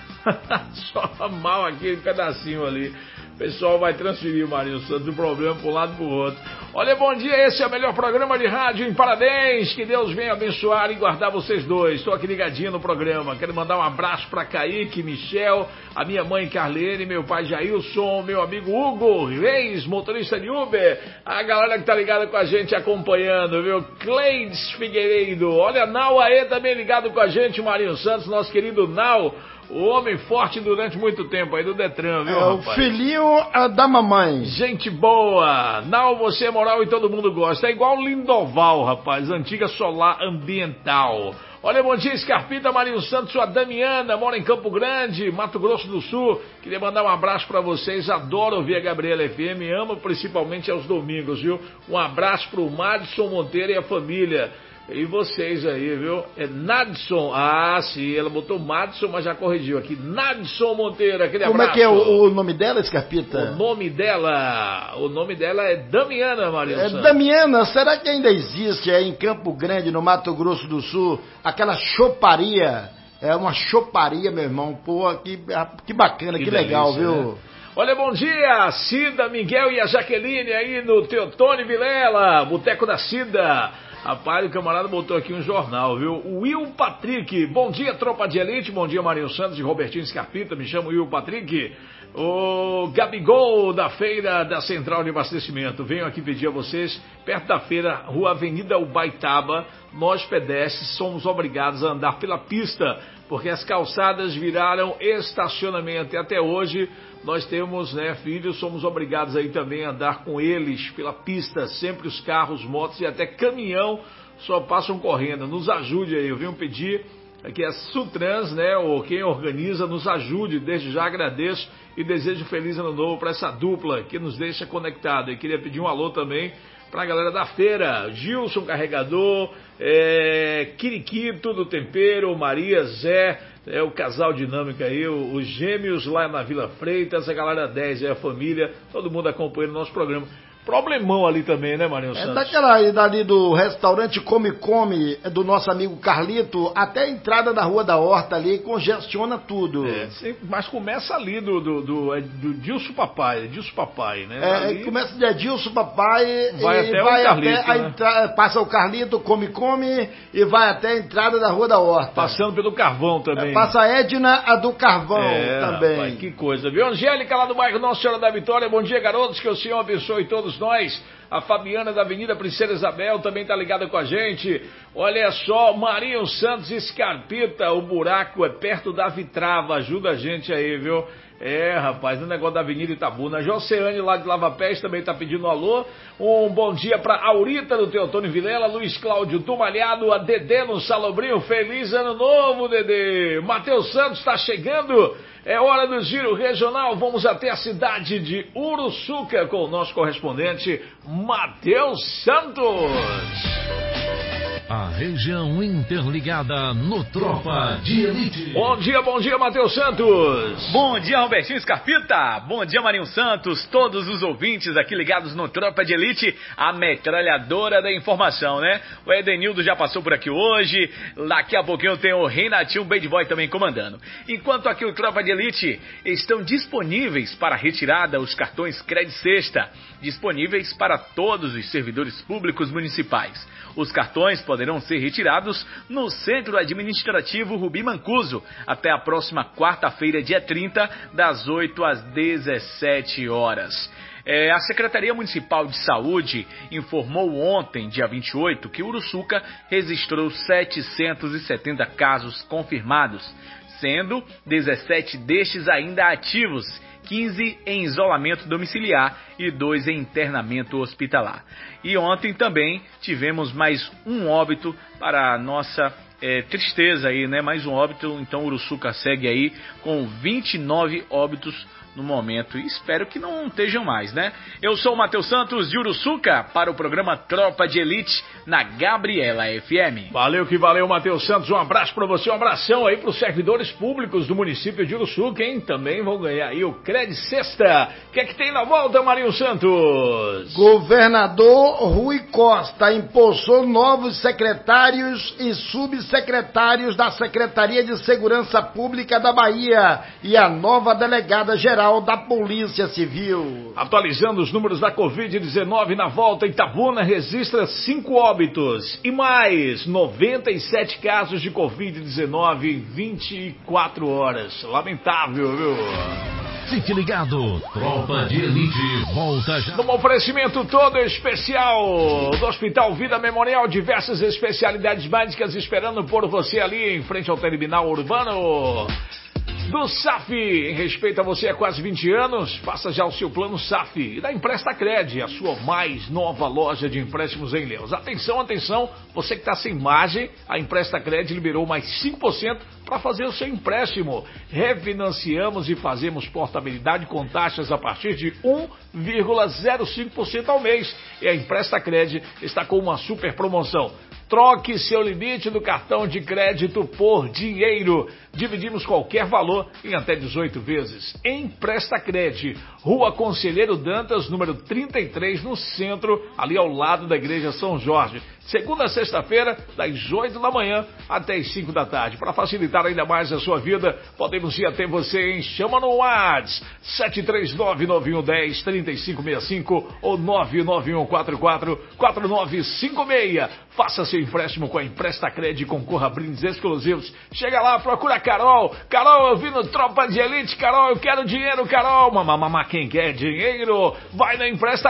Só mal aquele pedacinho ali. O pessoal vai transferir o Marinho Santos do problema para um lado e para o outro. Olha, bom dia, esse é o melhor programa de rádio em Parabéns. Que Deus venha abençoar e guardar vocês dois. Estou aqui ligadinho no programa. Quero mandar um abraço para Kaique, Michel, a minha mãe Carlene, meu pai Jailson, meu amigo Hugo Reis, motorista de Uber. A galera que tá ligada com a gente acompanhando, viu? Cleides Figueiredo. Olha, Nau Aê também ligado com a gente, Marinho Santos, nosso querido Nau. O homem forte durante muito tempo aí do Detran, viu, é, rapaz? O filhinho da mamãe. Gente boa. Não, você é moral e todo mundo gosta. É igual o Lindoval, rapaz. Antiga Solar Ambiental. Olha, bom dia, Scarpita, Marinho Santos, sua Damiana, mora em Campo Grande, Mato Grosso do Sul. Queria mandar um abraço pra vocês. Adoro ouvir a Gabriela F M. Amo principalmente aos domingos, viu? Um abraço pro Madison Monteiro e a família. E vocês aí, viu? É Nadson. Ah, sim, ela botou Madson, mas já corrigiu aqui. Nadson Monteiro, aquele Como abraço. Como é que é o, o nome dela, Scarpita? O nome dela, o nome dela é Damiana, Maria É Santos. Damiana, será que ainda existe aí em Campo Grande, no Mato Grosso do Sul, aquela choparia? É uma choparia, meu irmão. Pô, que, que bacana, que, que legal, delícia, viu? Né? Olha, bom dia, Cida, Miguel e a Jaqueline aí no Teotônio Vilela, Boteco da Cida. Rapaz, o camarada botou aqui um jornal, viu? Will Patrick, bom dia, Tropa de Elite, bom dia, Marinho Santos e Robertinho Scarpita, me chamo Will Patrick. O Gabigol da feira da Central de Abastecimento, venho aqui pedir a vocês, perto da feira, Rua Avenida Ubaitaba, nós pedestres somos obrigados a andar pela pista, porque as calçadas viraram estacionamento e até hoje nós temos, né, filhos, somos obrigados aí também a andar com eles pela pista, sempre os carros, motos e até caminhão só passam correndo. Nos ajude aí, eu venho pedir que a Sutrans, né, ou quem organiza, nos ajude, desde já agradeço e desejo feliz ano novo para essa dupla que nos deixa conectado. E queria pedir um alô também para a galera da feira, Gilson Carregador, é, Quiriquito do Tempero, Maria, Zé, é o casal dinâmico aí, os gêmeos lá na Vila Freitas, a galera dez, é a família, todo mundo acompanhando o nosso programa. problemão ali também, né, Marinho Santos? É daquela dali do restaurante Come Come, do nosso amigo Carlito, até a entrada da Rua da Horta ali, congestiona tudo. É, sim, mas começa ali do, do, do, é do Dilson Papai, Dilson Papai, né? É, ali... começa de Dilson Papai vai e até vai o Carlito, até a né? entra... passa o Carlito, Come Come e vai até a entrada da Rua da Horta. Passando pelo Carvão também. É, passa a Edna, a do Carvão é, também. Rapaz, que coisa, viu? Angélica lá do bairro Nossa Senhora da Vitória, bom dia, garotos, que o Senhor abençoe todos nós. A Fabiana da Avenida Princesa Isabel também tá ligada com a gente. Olha só, Marinho Santos Escarpita, o buraco é perto da Vitrava, ajuda a gente aí, viu? É, rapaz, no negócio da Avenida Itabuna. Joseane lá de Lava Pés também tá pedindo um alô. Um bom dia pra Aurita do Teotônio Vilela, Luiz Cláudio do Malhado, a Dedê no Salobrinho. Feliz ano novo, Dedê. Matheus Santos tá chegando. É hora do giro regional. Vamos até a cidade de Uruçuca com o nosso correspondente Matheus Santos. A região interligada no Tropa de Elite. Bom dia, bom dia, Matheus Santos. Bom dia, Robertinho Escarpita. Bom dia, Marinho Santos. Todos os ouvintes aqui ligados no Tropa de Elite, a metralhadora da informação, né? O Edenildo já passou por aqui hoje. Daqui a pouquinho tem o Renatinho Bad Boy também comandando. Enquanto aqui o Tropa de Elite estão disponíveis para retirada os cartões Cred Sexta, disponíveis para todos os servidores públicos municipais. Os cartões poderão ser retirados no Centro Administrativo Rubi Mancuso até a próxima quarta-feira, dia trinta, das oito às dezessete horas. É, a Secretaria Municipal de Saúde informou ontem, dia vinte e oito, que Uruçuca registrou setecentos e setenta casos confirmados, sendo dezessete destes ainda ativos, quinze em isolamento domiciliar e dois em internamento hospitalar. E ontem também tivemos mais um óbito para a nossa é, tristeza aí, né? Mais um óbito, então Uruçuca segue aí com vinte e nove óbitos no momento, e espero que não estejam mais, né? Eu sou o Matheus Santos de Uruçuca para o programa Tropa de Elite na Gabriela F M. Valeu que valeu, Matheus Santos, um abraço para você, um abração aí para os servidores públicos do município de Uruçuca, hein? Também vão ganhar aí o Cred Sexta. O que é que tem na volta, Marinho Santos? Governador Rui Costa impulsou novos secretários e subsecretários da Secretaria de Segurança Pública da Bahia e a nova delegada geral da Polícia Civil. Atualizando os números da covid dezenove na volta, Itabuna registra cinco óbitos e mais noventa e sete casos de covid dezenove em vinte e quatro horas. Lamentável, viu? Fique ligado, Tropa de Elite volta já. Num oferecimento todo especial do Hospital Vida Memorial, diversas especialidades médicas esperando por você ali em frente ao terminal urbano. Do S A F, em respeito a você há quase vinte anos, faça já o seu plano S A F. E da Empresta Cred, a sua mais nova loja de empréstimos em Ilhéus. Atenção, atenção, você que está sem margem, a Empresta Cred liberou mais cinco por cento para fazer o seu empréstimo. Refinanciamos e fazemos portabilidade com taxas a partir de um vírgula zero cinco por cento ao mês. E a Empresta Cred está com uma super promoção. Troque seu limite do cartão de crédito por dinheiro. Dividimos qualquer valor em até dezoito vezes. Empresta Cred, Rua Conselheiro Dantas, número trinta e três, no centro, ali ao lado da Igreja São Jorge. Segunda a sexta-feira, das oito da manhã até as cinco da tarde. Para facilitar ainda mais a sua vida, podemos ir até você em Chama no WhatsApp sete três nove, nove um um zero, três cinco seis cinco ou nove nove um quatro quatro, quatro nove cinco seis. Faça seu empréstimo com a Empresta Cred e concorra a brindes exclusivos. Chega lá, procura a Carol. Carol, eu vi no Tropa de Elite. Carol, eu quero dinheiro, Carol. Mamamama, quem quer dinheiro, vai na Empresta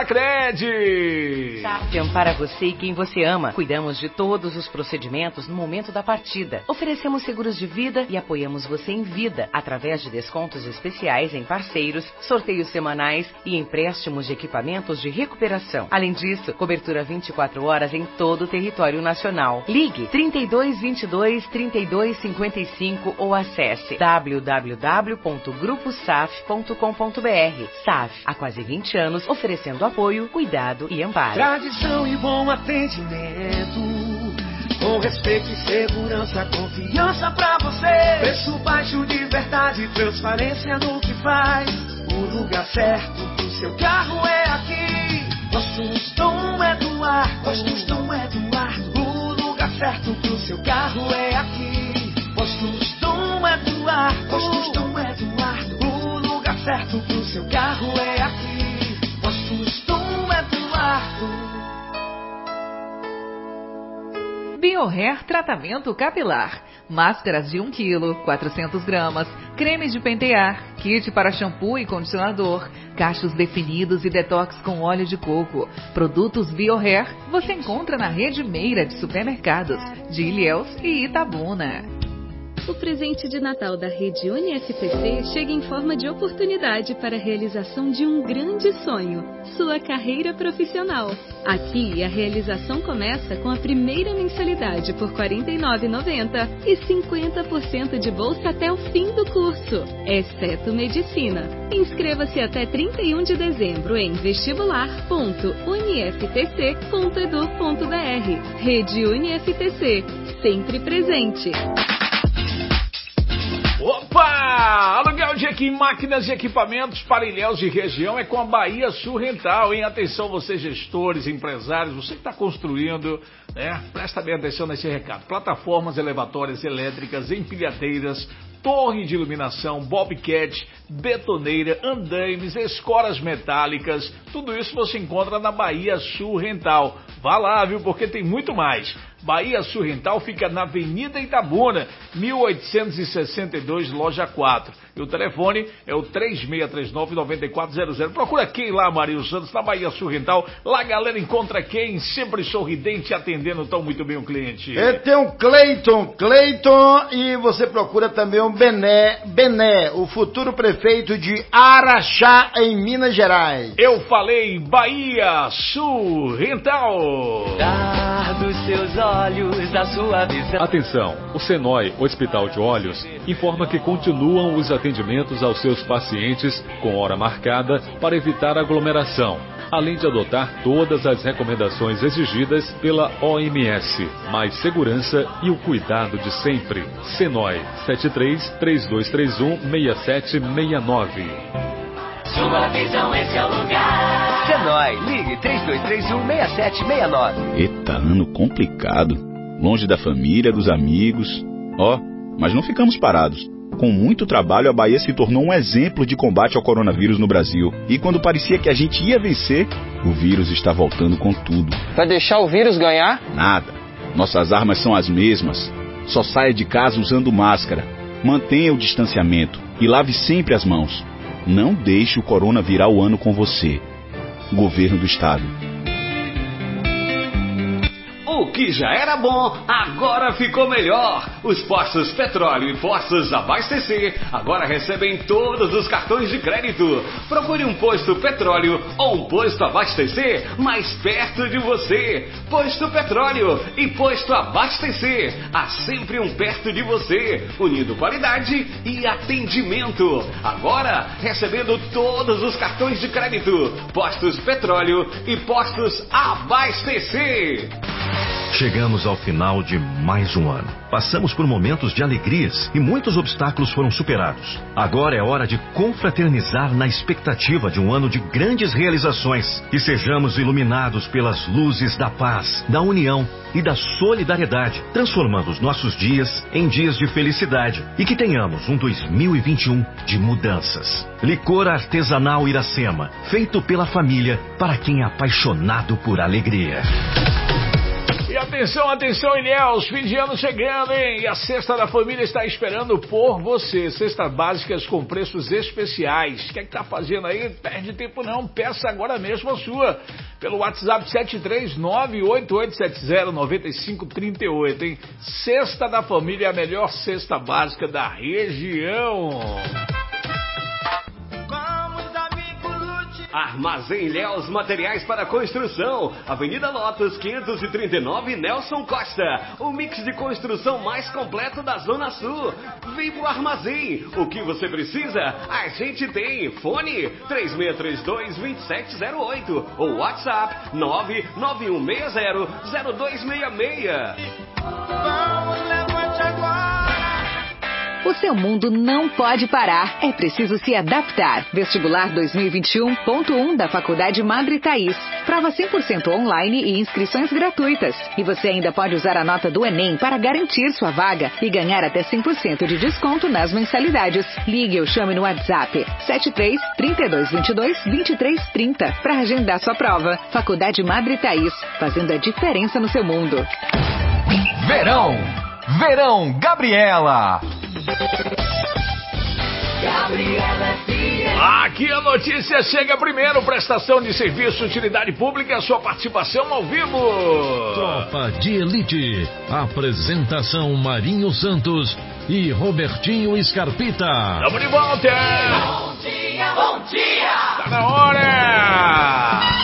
Cred. Sapiam para você e quem você ama. Cuidamos de todos os procedimentos no momento da partida. Oferecemos seguros de vida e apoiamos você em vida, através de descontos especiais em parceiros, sorteios semanais e empréstimos de equipamentos de recuperação. Além disso, cobertura vinte e quatro horas em todo o território nacional. Ligue trinta e dois, vinte e dois, trinta e dois, cinquenta e cinco ou acesse w w w ponto grupo saf ponto com ponto b r. S A F, há quase vinte anos, oferecendo apoio, cuidado e amparo. Tradição e bom atendimento, com respeito e segurança, confiança pra você. Preço baixo de verdade, transparência no que faz. O lugar certo pro seu carro é aqui. Postos Dom Eduardo, Postos Dom Eduardo, o lugar certo pro seu carro é aqui. Postos Dom Eduardo, Postos Dom Eduardo, o lugar certo pro seu carro é aqui. Postos Dom Eduardo. BioHair Tratamento Capilar. Máscaras de um quilo, quatrocentas gramas, cremes de pentear, kit para shampoo e condicionador, cachos definidos e detox com óleo de coco. Produtos BioHair você encontra na rede Meira de supermercados de Ilhéus e Itabuna. O presente de Natal da Rede Uni F T C chega em forma de oportunidade para a realização de um grande sonho, sua carreira profissional. Aqui, a realização começa com a primeira mensalidade por quarenta e nove reais e noventa centavos e cinquenta por cento de bolsa até o fim do curso, exceto medicina. Inscreva-se até trinta e um de dezembro em vestibular ponto uniftc ponto edu ponto br. Rede Uni F T C, sempre presente. Opa! Aluguel de aqui, máquinas e equipamentos para Ilhéus e região é com a Bahia Sul Rental, hein? Atenção, vocês gestores, empresários, você que está construindo, né? Presta bem atenção nesse recado. Plataformas elevatórias elétricas, empilhadeiras, torre de iluminação, bobcat, betoneira, andaimes, escoras metálicas, tudo isso você encontra na Bahia Sul Rental. Vá lá, viu? Porque tem muito mais. Bahia Sul Rental fica na Avenida Itabuna, mil oitocentos e sessenta e dois, loja quatro. E o telefone é o três seis três nove, nove quatro zero zero. Procura quem lá, Marinho Santos, na Bahia Sul Rental. Lá a galera encontra quem, sempre sorridente, atendendo tão muito bem o cliente. E tem um Cleiton, Cleiton, e você procura também o Bené, Bené, o futuro prefeito de Araxá, em Minas Gerais. Eu falei Bahia Sul Rental. Dar dos seus olhos a sua visão. Atenção, o Senoi Hospital de Olhos informa que continuam os atendimentos aos seus pacientes com hora marcada para evitar aglomeração, além de adotar todas as recomendações exigidas pela O M S. Mais segurança e o cuidado de sempre. Senoi sete três, três dois três um, seis sete seis nove. Sua visão, esse é o lugar. Senoi, ligue três dois três um, seis sete seis nove. Eita, ano complicado. Longe da família, dos amigos. Ó, oh, mas não ficamos parados. Com muito trabalho, a Bahia se tornou um exemplo de combate ao coronavírus no Brasil. E quando parecia que a gente ia vencer, o vírus está voltando com tudo. Vai deixar o vírus ganhar? Nada. Nossas armas são as mesmas. Só saia de casa usando máscara. Mantenha o distanciamento e lave sempre as mãos. Não deixe o corona virar o ano com você. Governo do Estado. O que já era bom, agora ficou melhor. Os postos Petróleo e Postos Abastecer agora recebem todos os cartões de crédito. Procure um posto Petróleo ou um posto Abastecer mais perto de você. Posto Petróleo e Posto Abastecer. Há sempre um perto de você, unindo qualidade e atendimento. Agora, recebendo todos os cartões de crédito. Postos Petróleo e Postos Abastecer. Chegamos ao final de mais um ano. Passamos por momentos de alegrias e muitos obstáculos foram superados. Agora é hora de confraternizar na expectativa de um ano de grandes realizações. Que sejamos iluminados pelas luzes da paz, da união e da solidariedade, transformando os nossos dias em dias de felicidade. E que tenhamos um dois mil e vinte e um de mudanças. Licor artesanal Iracema, feito pela família para quem é apaixonado por alegria. E atenção, atenção, Ilhéus, fim de ano chegando, hein? E a Cesta da Família está esperando por você. Cestas básicas com preços especiais. O que é que tá fazendo aí? Perde tempo não, peça agora mesmo a sua. Pelo WhatsApp sete três nove, oito oito sete zero, nove cinco três oito, hein? Cesta da Família, a melhor cesta básica da região. Armazém Ilhéus Materiais para Construção, Avenida Lotus quinhentos e trinta e nove, Nelson Costa, o mix de construção mais completo da Zona Sul. Vem pro Armazém, o que você precisa, a gente tem. Fone três seis três dois, dois sete zero oito ou WhatsApp nove nove um seis zero, zero dois seis seis. O seu mundo não pode parar. É preciso se adaptar. Vestibular dois mil e vinte e um ponto um da Faculdade Madre Thaís. Prova cem por cento online e inscrições gratuitas. E você ainda pode usar a nota do Enem para garantir sua vaga e ganhar até cem por cento de desconto nas mensalidades. Ligue ou chame no WhatsApp sete três, trinta e dois, vinte e dois, vinte e três, trinta para agendar sua prova. Faculdade Madre Thaís, fazendo a diferença no seu mundo. Verão, Verão Gabriela. Aqui a notícia chega primeiro. Prestação de serviço, utilidade pública, sua participação ao vivo. Tropa de Elite. Apresentação Marinho Santos e Robertinho Scarpita. Tamo de volta. Bom dia, bom dia. Tá na hora.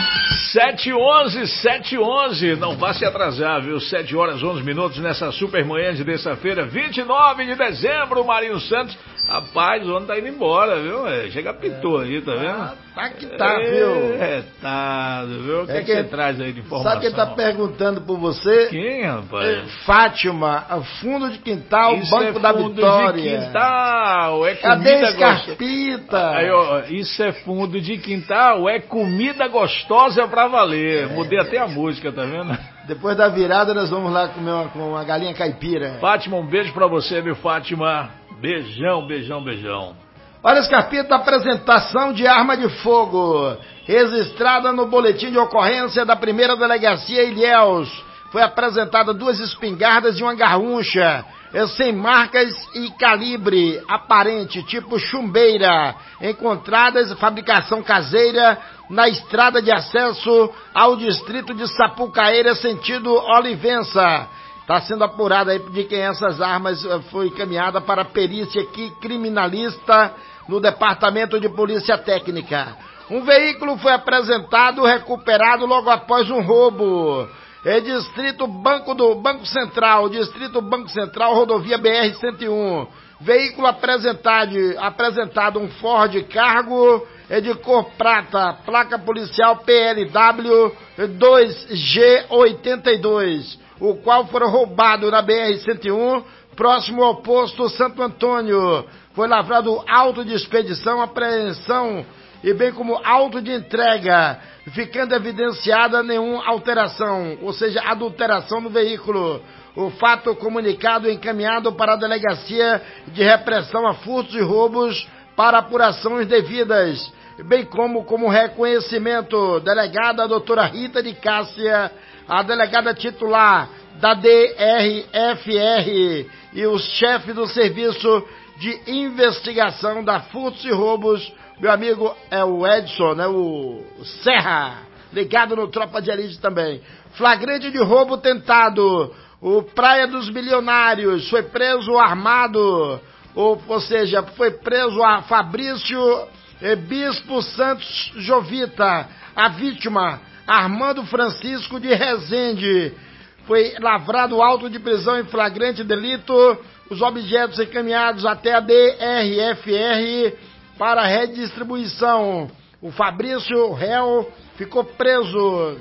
sete e onze, sete e onze, não vá se atrasar, viu? sete horas, onze minutos nessa super manhã de terça-feira, vinte e nove de dezembro, Marinho Santos. Rapaz, o ano tá indo embora, viu? É, chega pitou aí, tá vendo? Ah, tá que tá, é, viu? É, tá, viu? O que, é que, que você traz aí de informação? Sabe quem tá perguntando por você? Quem, rapaz? É, Fátima, fundo de quintal, isso Banco é da fundo Vitória. De quintal, é Cadê comida Scarpita? Aí, ó, isso é fundo de quintal, é comida gostosa pra valer. É. Mudei até a música, tá vendo? Depois da virada nós vamos lá comer uma, com uma galinha caipira. Fátima, um beijo pra você, viu, Fátima? Beijão, beijão, beijão. Olha, Scarpita, apresentação de arma de fogo, registrada no boletim de ocorrência da primeira delegacia Ilhéus. Foi apresentada duas espingardas e uma garruncha, sem marcas e calibre aparente, tipo chumbeira, encontradas fabricação caseira na estrada de acesso ao distrito de Sapucaíra, sentido Olivença. Está sendo apurado aí de quem essas armas foi encaminhada para a perícia criminalista no Departamento de Polícia Técnica. Um veículo foi apresentado, recuperado logo após um roubo. É distrito Banco do Banco Central, distrito Banco Central, rodovia B R cento e um. Veículo apresentado, apresentado um Ford Cargo é de cor prata, placa policial P L W dois G oitenta e dois, o qual foi roubado na B R cento e um, próximo ao posto Santo Antônio. Foi lavrado auto de expedição, apreensão e bem como auto de entrega, ficando evidenciada nenhuma alteração, ou seja, adulteração no veículo. O fato comunicado e encaminhado para a Delegacia de Repressão a Furtos e Roubos para apurações devidas, bem como como reconhecimento, delegada a doutora Rita de Cássia, a delegada titular da D R F R e o chefe do Serviço de Investigação da Furtos e Roubos, meu amigo é o Edson, né, o Serra, ligado no Tropa de Elite também. Flagrante de roubo tentado, o Praia dos Bilionários, foi preso armado, ou, ou seja, foi preso a Fabrício eh, Bispo Santos Jovita, a vítima Armando Francisco de Rezende. Foi lavrado auto de prisão em flagrante delito, os objetos encaminhados até a D R F R para redistribuição. O Fabrício, réu, ficou preso.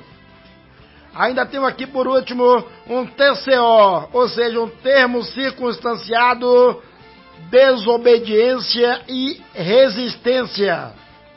Ainda temos aqui, por último, um T C O, ou seja, um termo circunstanciado, desobediência e resistência.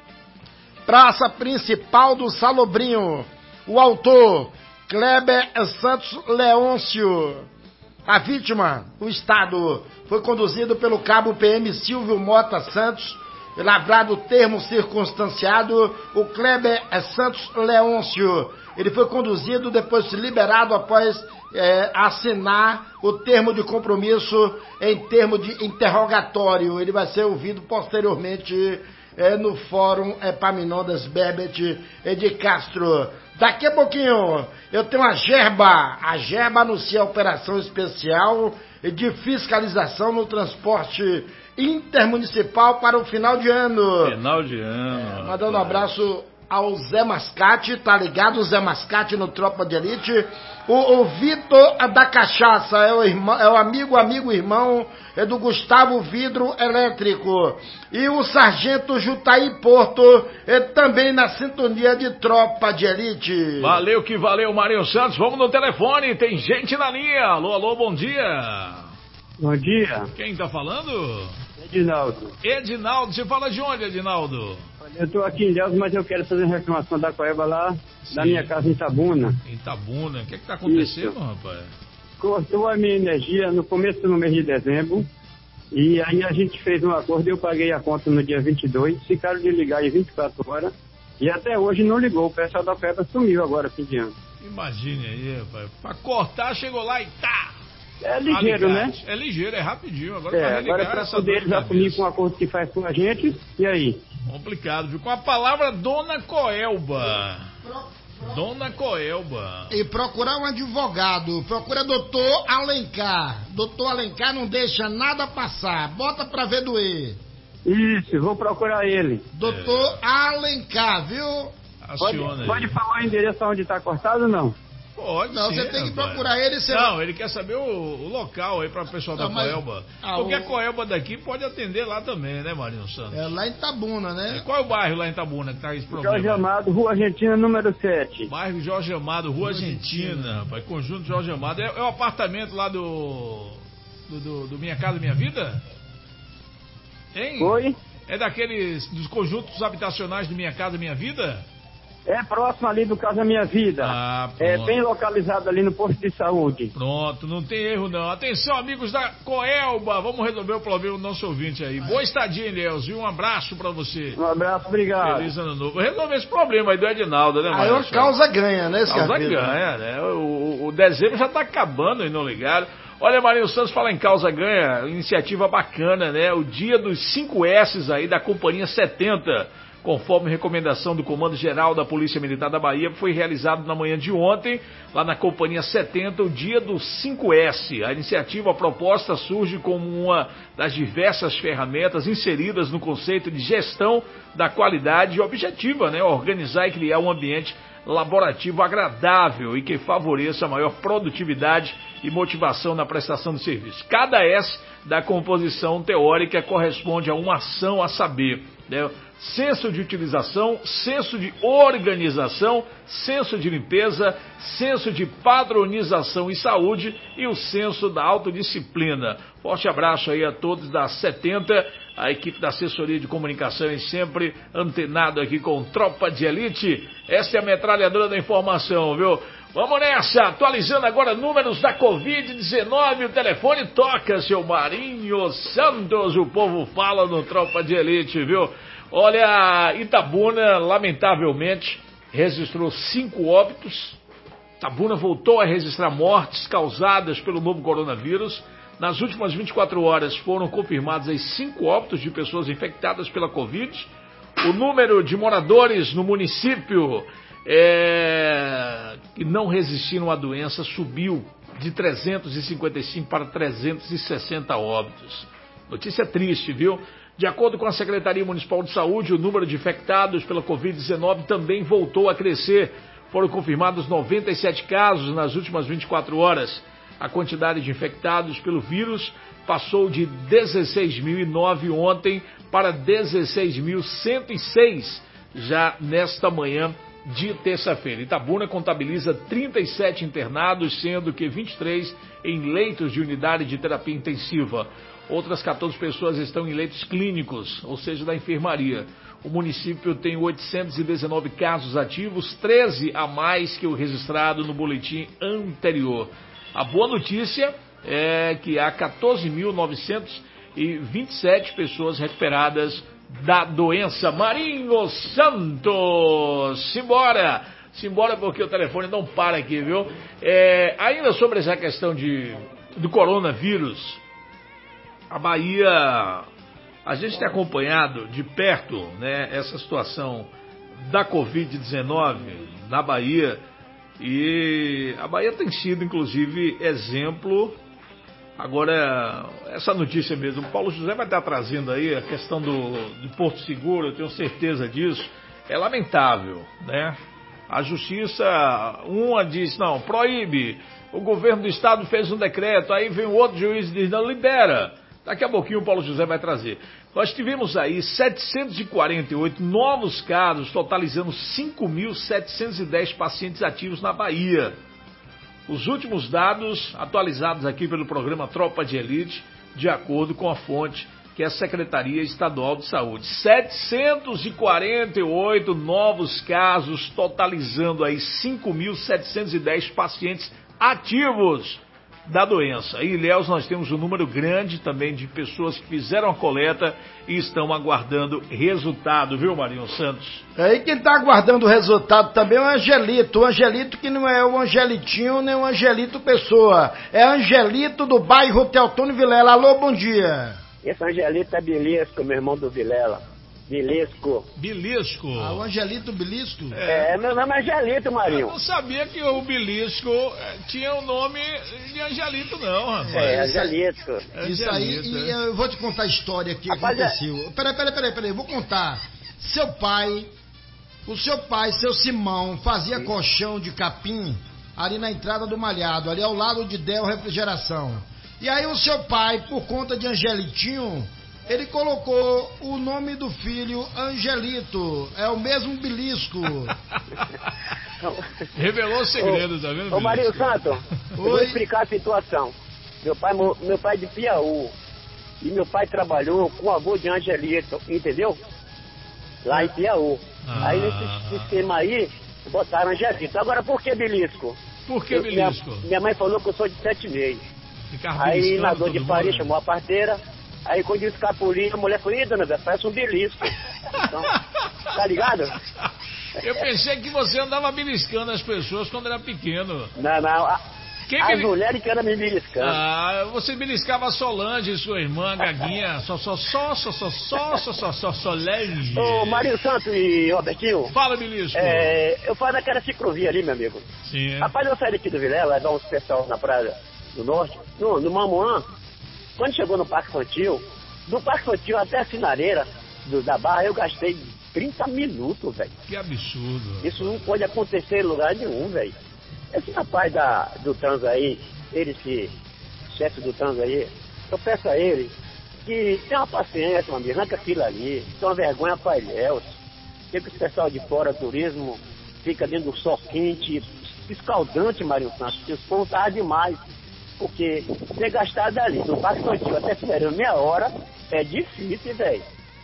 Praça principal do Salobrinho. O autor, Kleber Santos Leôncio. A vítima, o Estado, foi conduzido pelo cabo P M Silvio Mota Santos, lavrado termo circunstanciado, o Kleber Santos Leôncio. Ele foi conduzido, depois liberado após é, assinar o termo de compromisso em termo de interrogatório. Ele vai ser ouvido posteriormente é, no Fórum Epaminondas Berbet de Castro. Daqui a pouquinho eu tenho a Gerba. A Gerba anuncia a operação especial de fiscalização no transporte intermunicipal para o final de ano. Final de ano. É, mandando um abraço ao Zé Mascate, tá ligado? O Zé Mascate no Tropa de Elite. O, o Vitor da Cachaça é o, irmão, é o amigo, amigo, irmão é do Gustavo Vidro Elétrico. E o Sargento Jutaí Porto é também na sintonia de Tropa de Elite. Valeu que valeu, Marinho Santos. Vamos no telefone, tem gente na linha. Alô, alô, bom dia. Bom dia. Quem tá falando? Edinaldo. Edinaldo, você fala de onde, Edinaldo? Eu tô aqui em Deus, mas eu quero fazer uma reclamação da Coeba lá, Sim. da minha casa em Itabuna. Em Itabuna, o que é que tá acontecendo, Isso. rapaz? Cortou a minha energia no começo do mês de dezembro, e aí a gente fez um acordo e eu paguei a conta no dia vinte e dois, ficaram de ligar em vinte e quatro horas, e até hoje não ligou, o pessoal da Coeba sumiu agora, fim de ano. Imagine aí, rapaz, pra cortar, chegou lá e tá! É ligeiro, né? É ligeiro, é rapidinho. Agora, É, pra agora é pra poder eles assumir com o acordo que faz com a gente, e aí? Complicado, viu? Com a palavra Dona Coelba. Dona Coelba. E procurar um advogado, procura doutor Alencar. Doutor Alencar não deixa nada passar, bota pra ver doer. Isso, vou procurar ele. Doutor é. Alencar, viu? Pode, pode falar o endereço onde tá cortado ou não? Pode Não, sim, você tem que rapaz. procurar ele. Você... Não, ele quer saber o, o local aí pra pessoal da não, mas... Coelba. Ah, Porque o... a Coelba daqui pode atender lá também, né, Marinho Santos? É lá em Itabuna, né? É, qual é o bairro lá em Itabuna que tá esse problema? Jorge Amado, Rua Argentina, número sete. Bairro Jorge Amado, Rua, Rua Argentina, Argentina, rapaz. Conjunto Jorge Amado. É, é o apartamento lá do, do, do, do Minha Casa Minha Vida? Hein? Oi? É daqueles, dos conjuntos habitacionais do Minha Casa Minha Vida? É próximo ali do Casa Minha Vida. Ah, é bem localizado ali no posto de saúde. Pronto, não tem erro não. Atenção, amigos da Coelba, vamos resolver o problema do nosso ouvinte aí. Boa estadia, Elielzo, e um abraço pra você. Um abraço, obrigado. Feliz ano novo. Resolver esse problema aí do Edinaldo, né, Aí uma causa ganha, né, Causa Scarpeta? ganha, né? O, o dezembro já tá acabando e não ligaram. Olha, Marinho Santos fala em causa ganha, iniciativa bacana, né? O dia dos cinco S aí da Companhia setenta. Conforme recomendação do Comando Geral da Polícia Militar da Bahia, foi realizado na manhã de ontem, lá na Companhia setenta, o dia do cinco S. A iniciativa, a proposta, surge como uma das diversas ferramentas inseridas no conceito de gestão da qualidade objetiva, né? Organizar e criar um ambiente laborativo agradável e que favoreça a maior produtividade e motivação na prestação de serviço. Cada S da composição teórica corresponde a uma ação a saber, né? Senso de utilização, senso de organização, senso de limpeza, senso de padronização e saúde e o senso da autodisciplina. Forte abraço aí a todos da setenta, a equipe da assessoria de comunicação e sempre antenado aqui com Tropa de Elite. Essa é a metralhadora da informação, viu? Vamos nessa, atualizando agora números da covid dezenove, o telefone toca, seu Marinho Santos, o povo fala no Tropa de Elite, viu? Olha, Itabuna, lamentavelmente, registrou cinco óbitos. Itabuna voltou a registrar mortes causadas pelo novo coronavírus. Nas últimas vinte e quatro horas foram confirmados aí cinco óbitos de pessoas infectadas pela Covid. O número de moradores no município é, que não resistiram à doença subiu de trezentos e cinquenta e cinco para trezentos e sessenta óbitos. Notícia triste, viu? De acordo com a Secretaria Municipal de Saúde, o número de infectados pela covid dezenove também voltou a crescer. Foram confirmados noventa e sete casos nas últimas vinte e quatro horas. A quantidade de infectados pelo vírus passou de dezesseis mil e nove ontem para dezesseis mil cento e seis já nesta manhã de terça-feira. Itabuna contabiliza trinta e sete internados, sendo que vinte e três em leitos de unidade de terapia intensiva. Outras quatorze pessoas estão em leitos clínicos, ou seja, da enfermaria. O município tem oitocentos e dezenove casos ativos, treze a mais que o registrado no boletim anterior. A boa notícia é que há quatorze mil novecentos e vinte e sete pessoas recuperadas da doença. Marinho Santos, simbora! Simbora porque o telefone não para aqui, viu? É, ainda sobre essa questão de, do coronavírus, a Bahia, a gente tem acompanhado de perto, né, essa situação da covid dezenove na Bahia, e a Bahia tem sido, inclusive, exemplo. Agora, essa notícia mesmo, o Paulo José vai estar trazendo aí a questão do, do Porto Seguro, eu tenho certeza disso, é lamentável, né? A justiça, uma diz, não, proíbe, o governo do estado fez um decreto, aí vem o outro juiz e diz, não, libera. Daqui a pouquinho o Paulo José vai trazer. Nós tivemos aí setecentos e quarenta e oito novos casos, totalizando cinco mil setecentos e dez pacientes ativos na Bahia. os últimos dados atualizados aqui pelo programa Tropa de Elite, de acordo com a fonte, que é a Secretaria Estadual de Saúde. setecentos e quarenta e oito novos casos, totalizando aí cinco mil setecentos e dez pacientes ativos da doença. Em Ilhéus nós temos um número grande também de pessoas que fizeram a coleta e estão aguardando resultado, viu, Marinho Santos? Aí quem está aguardando o resultado também é o Angelito. O Angelito que não é o Angelitinho nem o Angelito Pessoa. É Angelito do bairro Teotônio Vilela. Alô, bom dia. Esse Angelito é Bilisco, meu irmão do Vilela. Bilisco. Bilisco? Ah, o Angelito Bilisco? É, meu nome é Angelito, Marinho. Eu não sabia que o Bilisco tinha o nome de Angelito, não, rapaz. É, Angelito. Isso aí, e eu vou te contar a história aqui que rapaz, aconteceu. É... Peraí, peraí, peraí, peraí, vou contar. Seu pai, o seu pai, seu Simão, fazia Sim. colchão de capim ali na entrada do Malhado, ali ao lado de Del Refrigeração. E aí o seu pai, por conta de Angelitinho, ele colocou o nome do filho Angelito. É o mesmo Bilisco. Revelou o segredo, ô, tá vendo? Ô, Marinho Santo, eu vou explicar a situação. Meu pai, meu pai é de Piauí. E meu pai trabalhou com o avô de Angelito, entendeu? Lá em Piauí. Ah. Aí nesse sistema aí, botaram Angelito. Agora, por que Bilisco? Por que Bilisco? Minha, minha mãe falou que eu sou de sete meses. Aí na dor de farinha chamou a parteira. Aí quando eu escapuli, a mulher falou, ih, dona Zé, parece um belisco. Então, tá ligado? Eu pensei que você andava beliscando as pessoas quando era pequeno. Não, não. A, Quem as belis... mulheres que eram me beliscando. Ah, você beliscava a Solange, sua irmã, Gaguinha. Só, só, só, só, só, só, só, só, só, Solange. Ô, Marinho Santos e Robertinho. Fala, belisco. É, eu falo daquela ciclovia ali, meu amigo. Sim. Rapaz, eu saí daqui do Vilela, levar uns pessoal na praia do Norte, no, no Mamuã. Quando chegou no Parque Infantil, do Parque Infantil até a Finareira do, da Barra, eu gastei trinta minutos, velho. Que absurdo. Isso não pode acontecer em lugar nenhum, velho. Esse rapaz da, do trans aí, ele que, chefe do trans aí, eu peço a ele que tenha uma paciência, meu amigo, arranca aquilo ali, isso é uma vergonha para Ilhéus. Tem que o pessoal de fora, turismo, fica dentro do sol quente, escaldante, Marinho Santos, que os pontos estavam demais. Porque ter gastado ali no Parque Infantil até esperando meia hora é difícil, velho.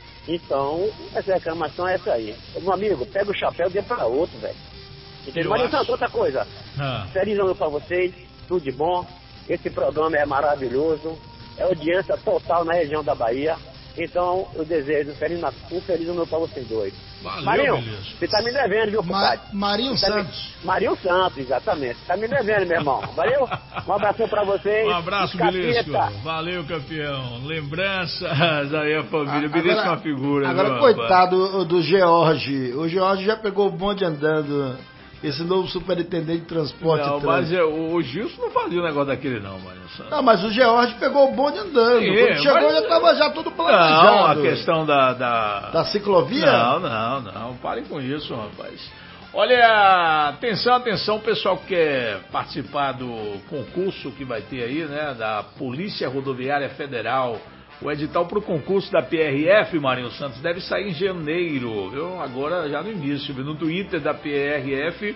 Então, essa reclamação é essa aí. Meu amigo, pega o chapéu e dê pra outro, velho. Entendeu? Mas então, outra coisa. Ah. Feliz ano pra vocês, tudo de bom. Esse programa é maravilhoso. É audiência total na região da Bahia. Então, eu desejo um feliz, um feliz ano pra vocês dois. Valeu, Marinho, beleza. você tá me devendo, viu, compadre? Ma Marinho tá Santos. Me... Marinho Santos, exatamente. Tá me devendo, meu irmão. Valeu? Um abração pra vocês. Um abraço, Bilisco. Valeu, campeão. Lembranças aí, a família. O Bilisco é uma figura. Agora, viu, coitado do, do George. O George já pegou o bonde andando. Esse novo superintendente de transporte. Não, mas é, o Gilson não fazia o negócio daquele não, Marinho Santos. Não, mas o George pegou o bonde andando. Sim, Quando chegou mas... já estava já tudo planejado. Não, a questão da... Da, da ciclovia? Não, não, não. Parem com isso, rapaz. Olha, atenção, atenção, o pessoal que quer participar do concurso que vai ter aí, né, da Polícia Rodoviária Federal. O edital para o concurso da P R F, Marinho Santos, deve sair em janeiro, viu? Agora já no início, viu? No Twitter da P R F,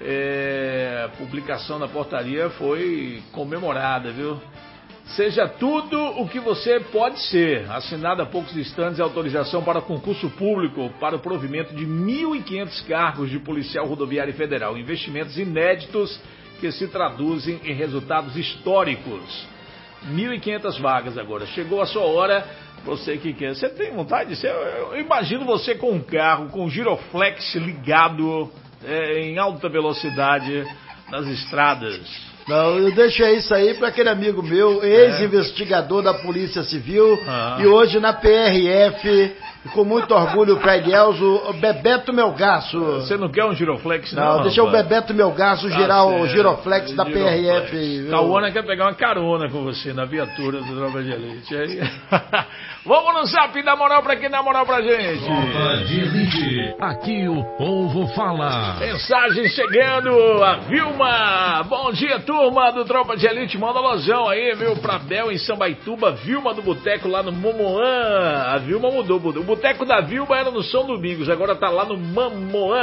é, a publicação da portaria foi comemorada, viu? Seja tudo o que você pode ser. Assinada há poucos instantes a autorização para concurso público para o provimento de mil e quinhentos cargos de policial rodoviário federal. Investimentos inéditos que se traduzem em resultados históricos. mil e quinhentas vagas agora. Chegou a sua hora, você que quer. Você tem vontade de ser? Eu imagino você com um carro, com um giroflex ligado é, em alta velocidade nas estradas. Não, eu deixei isso aí para aquele amigo meu, ex-investigador da Polícia Civil, ah. e hoje na P R F, com muito orgulho para Ilhéus, o Bebeto Melgaço. Você não quer um giroflex, não? Não, deixa rapaz. o Bebeto Melgaço tá girar certo. o giroflex da giroflex. P R F. Cauana quer pegar uma carona com você na viatura do Tropa de Elite. Aí... Vamos no zap dar moral pra quem dá moral pra gente. Tropa de Elite, aqui o povo fala. Mensagem chegando, a Vilma. Bom dia, turma do Tropa de Elite. Manda lojão aí, viu, pra Bel em Sambaituba. Vilma do Boteco lá no Momoã. A Vilma mudou. O Boteco da Vilma era no São Domingos, agora tá lá no Mamoã.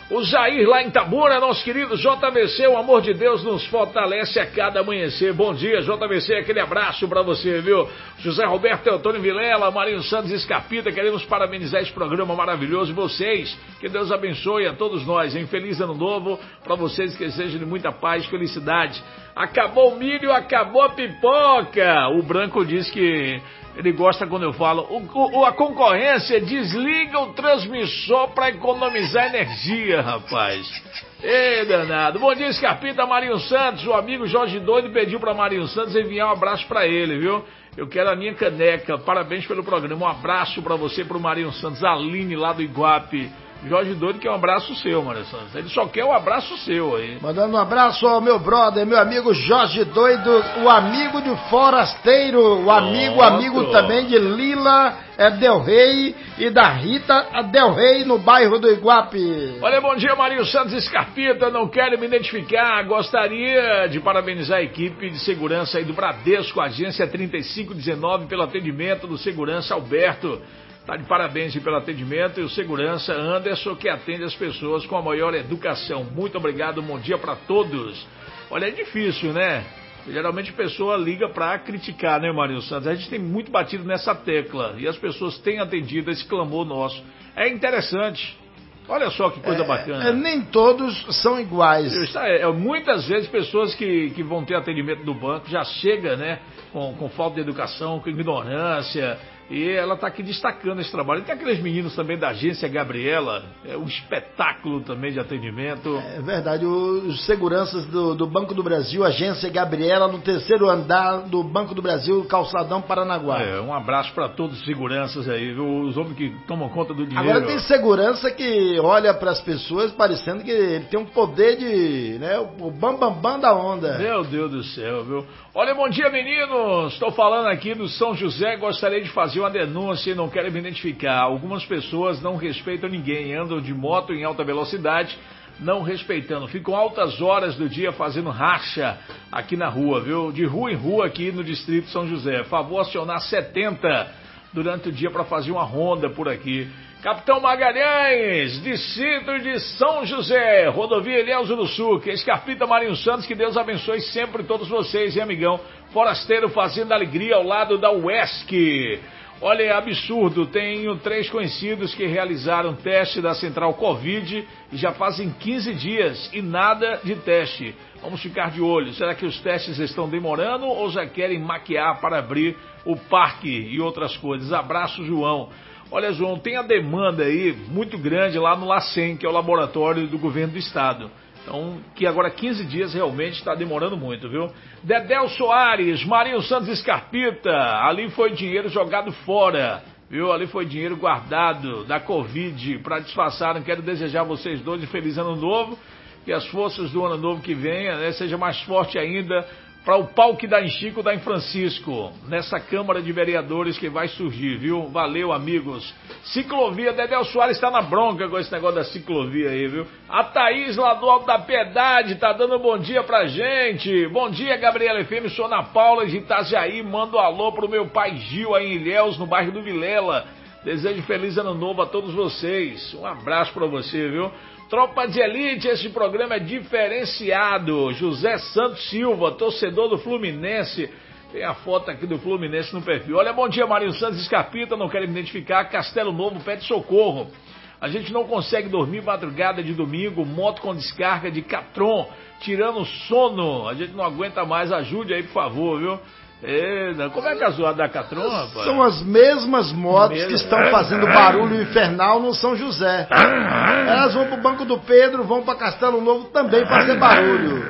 O Jair lá em Tabuna, nosso querido J V C, o amor de Deus nos fortalece a cada amanhecer. Bom dia, J V C, aquele abraço pra você, viu? José Roberto, Antônio Vilela, Marinho Santos Escapita, queremos parabenizar esse programa maravilhoso. Vocês, que Deus abençoe a todos nós, hein? Feliz ano novo pra vocês, que sejam de muita paz e felicidade. Acabou o milho, acabou a pipoca. O Branco diz que ele gosta quando eu falo, o, o, a concorrência desliga o transmissor para economizar energia, rapaz. Ei, danado. Bom dia, Escapita, Marinho Santos. O amigo Jorge Doido pediu para Marinho Santos enviar um abraço para ele, viu? Eu quero a minha caneca. Parabéns pelo programa. Um abraço para você e pro Marinho Santos. Aline, lá do Iguape. Jorge Doido quer um abraço seu, Marinho Santos. Ele só quer um abraço seu aí. Mandando um abraço ao meu brother, meu amigo Jorge Doido, o amigo de Forasteiro, o amigo, Pronto. amigo também de Lila é Del Rey e da Rita Del Rey, no bairro do Iguape. Olha, bom dia, Marinho Santos Escarpita, não quero me identificar, gostaria de parabenizar a equipe de segurança aí do Bradesco, agência trinta e cinco dezenove, pelo atendimento do segurança Alberto. Tá de parabéns pelo atendimento, e o segurança Anderson, que atende as pessoas com a maior educação. Muito obrigado, bom dia para todos. Olha, é difícil, né? Geralmente a pessoa liga para criticar, né, Marinho Santos? A gente tem muito batido nessa tecla e as pessoas têm atendido esse clamor nosso. É interessante. Olha só que coisa é, bacana. É, nem todos são iguais. É, é, muitas vezes pessoas que, que vão ter atendimento do banco já chegam, né, com, com falta de educação, com ignorância. E ela está aqui destacando esse trabalho. E tem aqueles meninos também da agência Gabriela, é um espetáculo também de atendimento. É verdade, os seguranças do, do Banco do Brasil, agência Gabriela, no terceiro andar do Banco do Brasil, Calçadão Paranaguá. É, um abraço para todos os seguranças aí, viu? Os homens que tomam conta do dinheiro. Agora tem segurança que olha para as pessoas parecendo que ele tem um poder de, né, o bambambam bam, bam da onda. Meu Deus do céu, viu? Olha, bom dia, meninos. Estou falando aqui do São José, gostaria de fazer uma denúncia e não quero me identificar. Algumas pessoas não respeitam ninguém, andam de moto em alta velocidade, não respeitando. Ficam altas horas do dia fazendo racha aqui na rua, viu? De rua em rua aqui no distrito São José. Favor acionar setenta durante o dia para fazer uma ronda por aqui. Capitão Magalhães, distrito de São José, rodovia Ilhéus do Sul, que é Escarpita, Marinho Santos, que Deus abençoe sempre todos vocês, hein, amigão? Forasteiro fazendo alegria ao lado da U E S C. Olha, é absurdo, tenho três conhecidos que realizaram teste da Central Covid e já fazem quinze dias e nada de teste. Vamos ficar de olho, será que os testes estão demorando ou já querem maquiar para abrir o parque e outras coisas? Abraço, João. Olha, João, tem a demanda aí muito grande lá no LACEN, que é o laboratório do governo do estado. Então, que agora quinze dias realmente está demorando muito, viu? Dedéu Soares, Marinho Santos Escarpita, ali foi dinheiro jogado fora, viu? Ali foi dinheiro guardado da Covid para disfarçar. Quero desejar a vocês dois um feliz ano novo, que as forças do ano novo que venha, né, seja mais forte ainda para o pau que dá em Chico, dá em Francisco, nessa Câmara de Vereadores que vai surgir, viu? Valeu, amigos. Ciclovia, Dedéu Soares está na bronca com esse negócio da ciclovia aí, viu? A Thaís lá do Alto da Piedade tá dando um bom dia pra gente. Bom dia, Gabriela F M, sou Ana Paula de Itajaí, mando um alô pro meu pai Gil aí em Ilhéus, no bairro do Vilela. Desejo feliz ano novo a todos vocês. Um abraço pra você, viu? Tropa de Elite, esse programa é diferenciado. José Santos Silva, torcedor do Fluminense. Tem a foto aqui do Fluminense no perfil. Olha, bom dia, Marinho Santos Escarpita, não quero me identificar. Castelo Novo pede socorro. A gente não consegue dormir madrugada de domingo, moto com descarga de Catron, tirando o sono. A gente não aguenta mais, ajude aí, por favor, viu? Eita, como é que é a zoada da Catron, rapaz? São as mesmas motos Mesmo. que estão fazendo barulho infernal no São José. Elas vão pro Banco do Pedro, vão pra Castelo Novo também fazer barulho.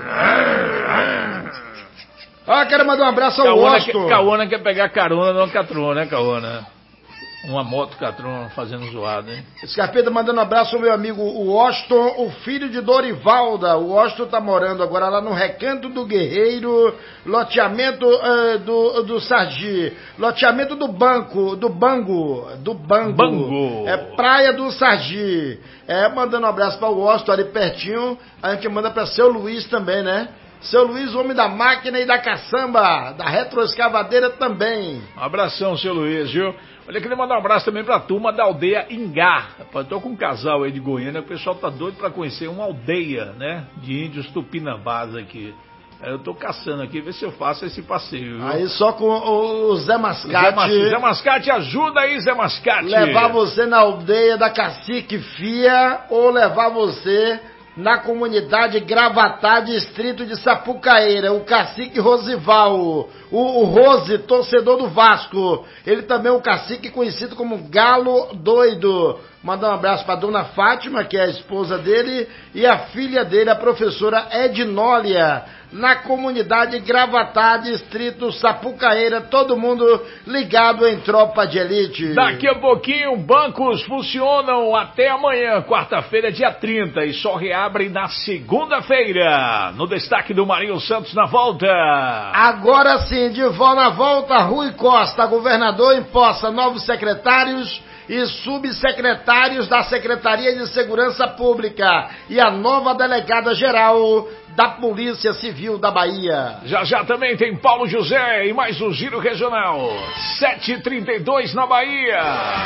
Ah, quero mandar um abraço ao Washington. Cauana quer pegar carona numa Catron, né, Cauana? Uma moto Catron fazendo zoada, hein? Escarpeta mandando um abraço ao meu amigo Washington, o filho de Dorivalda. O Washington tá morando agora lá no Recanto do Guerreiro, loteamento uh, do, do Sargi, loteamento do Banco, do Bango, do Bango. Bango. É Praia do Sargi. É, mandando um abraço para o Washington ali pertinho. A gente manda para seu Luiz também, né? Seu Luiz, o homem da máquina e da caçamba, da retroescavadeira também. Um abração, seu Luiz, viu? Olha, eu queria mandar um abraço também pra turma da aldeia Ingá. Eu tô com um casal aí de Goiânia, o pessoal tá doido pra conhecer uma aldeia, né? De índios tupinambás aqui. Eu tô caçando aqui, ver se eu faço esse passeio, viu? Aí só com o Zé Mascate. Zé, Mas... Zé Mascate, ajuda aí, Zé Mascate. Levar você na aldeia da Cacique Fia ou levar você na comunidade Gravatá, distrito de Sapucaíra, o cacique Rosival, o, o Rose, torcedor do Vasco. Ele também é um cacique conhecido como Galo Doido. Mandar um abraço para dona Fátima, que é a esposa dele, e a filha dele, a professora Ednólia, na comunidade Gravatá, distrito Sapucaíra, todo mundo ligado em Tropa de Elite. Daqui a pouquinho, bancos funcionam até amanhã, quarta-feira, dia trinta, e só reabrem na segunda-feira. No destaque do Marinho Santos na volta. Agora sim, de volta na volta, Rui Costa, governador, empossa novos secretários e subsecretários da Secretaria de Segurança Pública e a nova delegada-geral da Polícia Civil da Bahia. Já já também tem Paulo José e mais um Giro Regional. sete e trinta e dois na Bahia.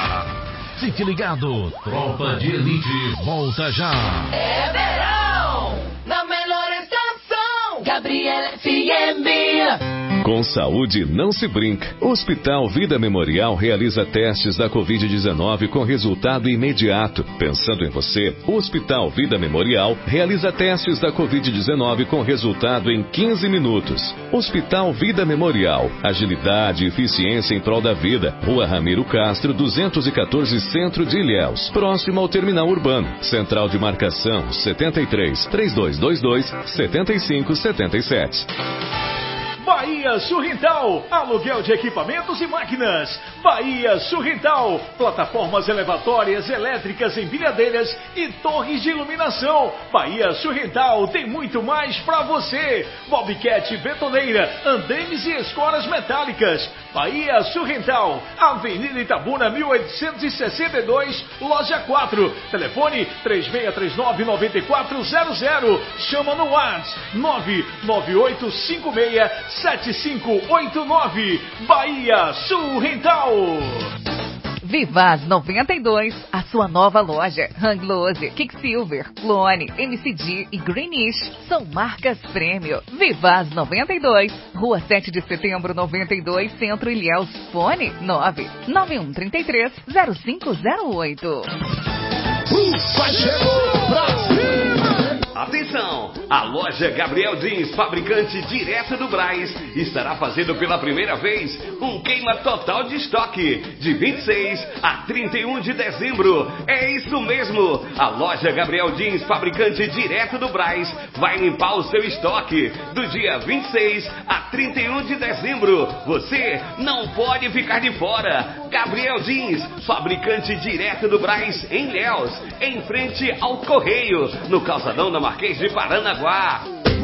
Fique ligado, Tropa de Elite volta já. É verão, na melhor estação, Gabriela F M. Com saúde não se brinca. O Hospital Vida Memorial realiza testes da covid dezenove com resultado imediato. Pensando em você, o Hospital Vida Memorial realiza testes da covid dezenove com resultado em quinze minutos. Hospital Vida Memorial. Agilidade e eficiência em prol da vida. Rua Ramiro Castro, duzentos e quatorze, Centro de Ilhéus. Próximo ao Terminal Urbano. Central de Marcação setenta e três, trinta e dois vinte e dois, setenta e cinco setenta e sete. Bahia Surrental, aluguel de equipamentos e máquinas. Bahia Surrental, plataformas elevatórias, elétricas, empilhadeiras e torres de iluminação. Bahia Surrental tem muito mais pra você. Bobcat Betoneira, andames e escoras metálicas. Bahia Surrental, Avenida Itabuna mil oitocentos e sessenta e dois, loja quatro. Telefone três seis três nove, nove quatro zero zero. Chama no WhatsApp nove nove oito cinco seis sete cinco oito nove. Bahia Surrental. Vivaz noventa e dois, a sua nova loja. Hanglose, Kicksilver, Clone, M C D e Greenish são marcas prêmio. Vivaz noventa e dois, Rua sete de Setembro noventa e dois, Centro Ilhéus. Fone nove nove um três três zero cinco zero oito. Ufa, chegou Brasil! Atenção! A loja Gabriel Jeans, fabricante direto do Brás, estará fazendo pela primeira vez um queima total de estoque de vinte e seis a trinta e um de dezembro. É isso mesmo! A loja Gabriel Jeans, fabricante direto do Brás, vai limpar o seu estoque do dia vinte e seis a trinta e um de dezembro. Você não pode ficar de fora. Gabriel Jeans, fabricante direto do Brás, em Ilhéus, em frente ao Correio, no calçadão da Marquês de Paranaguá.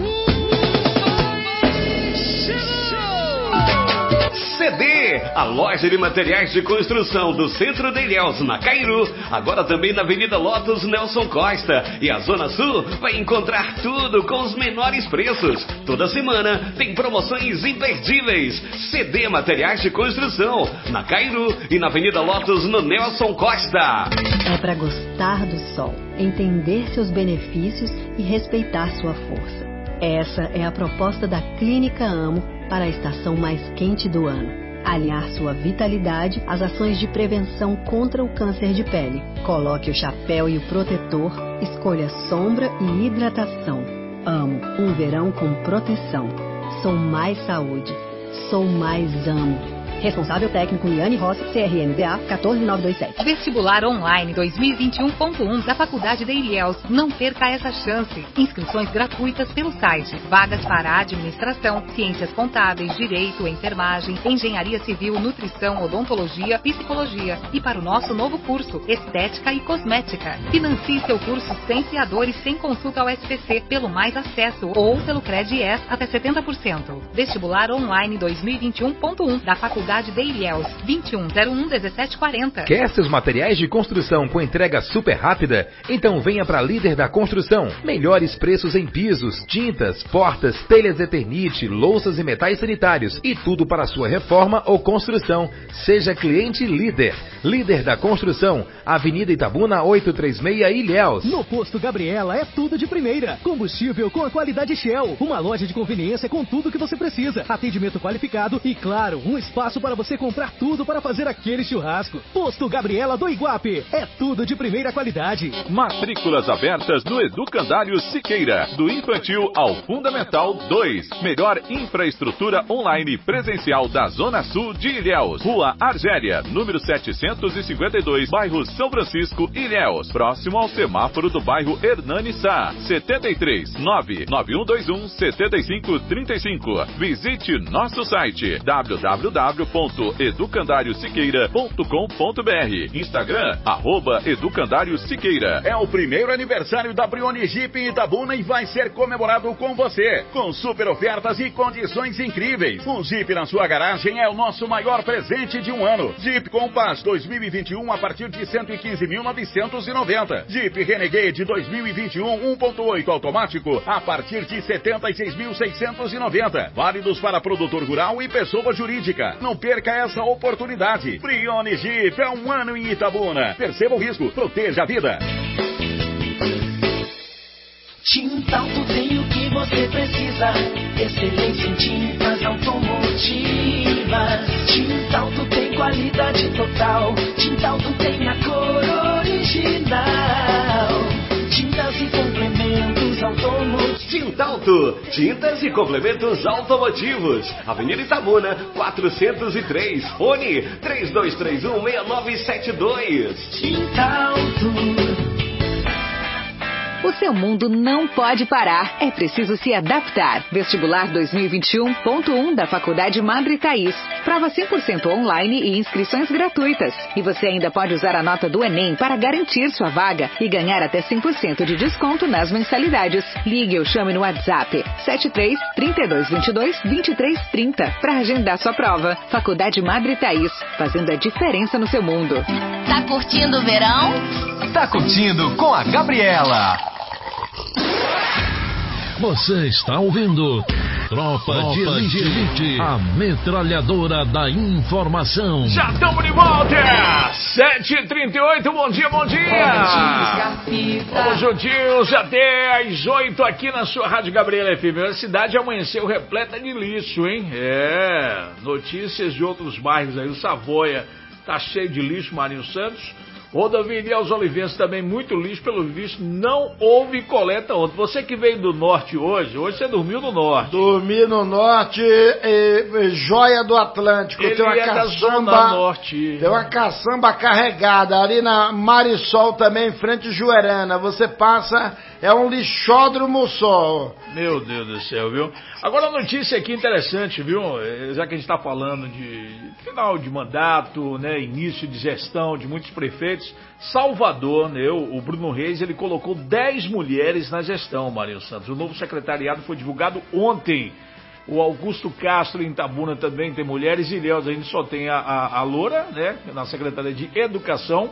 C D, a loja de materiais de construção do centro de Ilhéus, na Cairu, agora também na Avenida Lotus Nelson Costa. E a Zona Sul vai encontrar tudo com os menores preços. Toda semana tem promoções imperdíveis. C D Materiais de Construção, na Cairu e na Avenida Lotus no Nelson Costa. É para gostar do sol, entender seus benefícios e respeitar sua força. Essa é a proposta da Clínica Amo para a estação mais quente do ano. Alinhar sua vitalidade às ações de prevenção contra o câncer de pele. Coloque o chapéu e o protetor, escolha sombra e hidratação. Amo um verão com proteção. Sou mais saúde. Sou mais amo. Responsável técnico Liane Rossi, C R N D A um quatro nove dois sete. Vestibular Online dois mil e vinte e um ponto um da Faculdade de Ilhéus. Não perca essa chance. Inscrições gratuitas pelo site. Vagas para administração, ciências contábeis, direito, enfermagem, engenharia civil, nutrição, odontologia, psicologia. E para o nosso novo curso, estética e cosmética. Financie seu curso sem fiador e sem consulta ao S P C pelo Mais Acesso ou pelo Credies até setenta por cento. Vestibular Online dois mil e vinte e um ponto um da Faculdade Faculdade de Ilhéus, vinte e um zero um, dezessete quarenta. Quer seus materiais de construção com entrega super rápida? Então venha para Líder da Construção. Melhores preços em pisos, tintas, portas, telhas Eternite, louças e metais sanitários e tudo para sua reforma ou construção. Seja cliente Líder. Líder da Construção, Avenida Itabuna oitocentos e trinta e seis, Ilhéus. No Posto Gabriela é tudo de primeira. Combustível com a qualidade Shell. Uma loja de conveniência com tudo que você precisa. Atendimento qualificado e, claro, um espaço para você comprar tudo para fazer aquele churrasco. Posto Gabriela do Iguape. É tudo de primeira qualidade. Matrículas abertas no Educandário Siqueira. Do infantil ao fundamental dois. Melhor infraestrutura online presencial da Zona Sul de Ilhéus. Rua Argélia, número setecentos e cinquenta e dois, bairro São Francisco, Ilhéus. Próximo ao semáforo do bairro Hernani Sá. setenta e três, nove nove um dois um, setenta e cinco trinta e cinco. Visite nosso site w w w ponto educandário siqueira ponto com ponto b r. Instagram, arroba Educandário Siqueira. É o primeiro aniversário da Brioni Jeep em Itabuna e vai ser comemorado com você, com super ofertas e condições incríveis. Um Jeep na sua garagem é o nosso maior presente de um ano. Jeep Compass dois mil e vinte e um a partir de cento e quinze mil novecentos e noventa. Jeep Renegade dois mil e vinte e um um ponto oito automático a partir de setenta e seis mil seiscentos e noventa. Válidos para produtor rural e pessoa jurídica. Não perca essa oportunidade. Brioni Jeep é um ano em Itabuna. Perceba o risco, proteja a vida. Tintalto tem o que você precisa. Excelência em tintas automotivas. Tintalto tem qualidade total. Tintalto tem a cor original. Tintas e complementos automotivos. Tintalto, tintas e complementos automotivos. Avenida Itabuna, quatrocentos e três. Fone três dois três um, seis nove sete dois. Tintalto. O seu mundo não pode parar. É preciso se adaptar. Vestibular dois mil e vinte e um ponto um da Faculdade Madre Thaís. Prova cem por cento online e inscrições gratuitas. E você ainda pode usar a nota do Enem para garantir sua vaga e ganhar até cem por cento de desconto nas mensalidades. Ligue ou chame no WhatsApp sete três, trinta e dois, vinte e dois, vinte e três, trinta para agendar sua prova. Faculdade Madre Thaís, fazendo a diferença no seu mundo. Tá curtindo o verão? Tá curtindo com a Gabriela. Você está ouvindo Tropa, Tropa de, Elite, de Elite, a metralhadora da informação. Já estamos de volta! sete e trinta e oito, bom dia, bom dia! Vamos juntinhos até às oito aqui na sua Rádio Gabriela F M. A cidade amanheceu repleta de lixo, hein? É, notícias de outros bairros aí. O Savoia tá cheio de lixo, Marinho Santos. Rodovia Ilhéus Olivense também muito lixo, pelo visto não houve coleta ontem. Você que veio do norte hoje, hoje você dormiu no norte. Dormi no norte, é, é, joia do Atlântico. Ele tem uma é caçamba, da Zona Norte. Tem uma caçamba carregada ali na Marisol também, em frente de Juerana. Você passa, é um lixódromo só. Meu Deus do céu, viu? Agora a notícia aqui interessante, viu? Já que a gente está falando de final de mandato, né, início de gestão de muitos prefeitos, Salvador, né, o Bruno Reis, ele colocou dez mulheres na gestão, Marinho Santos. O novo secretariado foi divulgado ontem. O Augusto Castro em Itabuna também tem mulheres. E Ilhéus, a gente só tem a, a, a Loura, né, na Secretaria de Educação.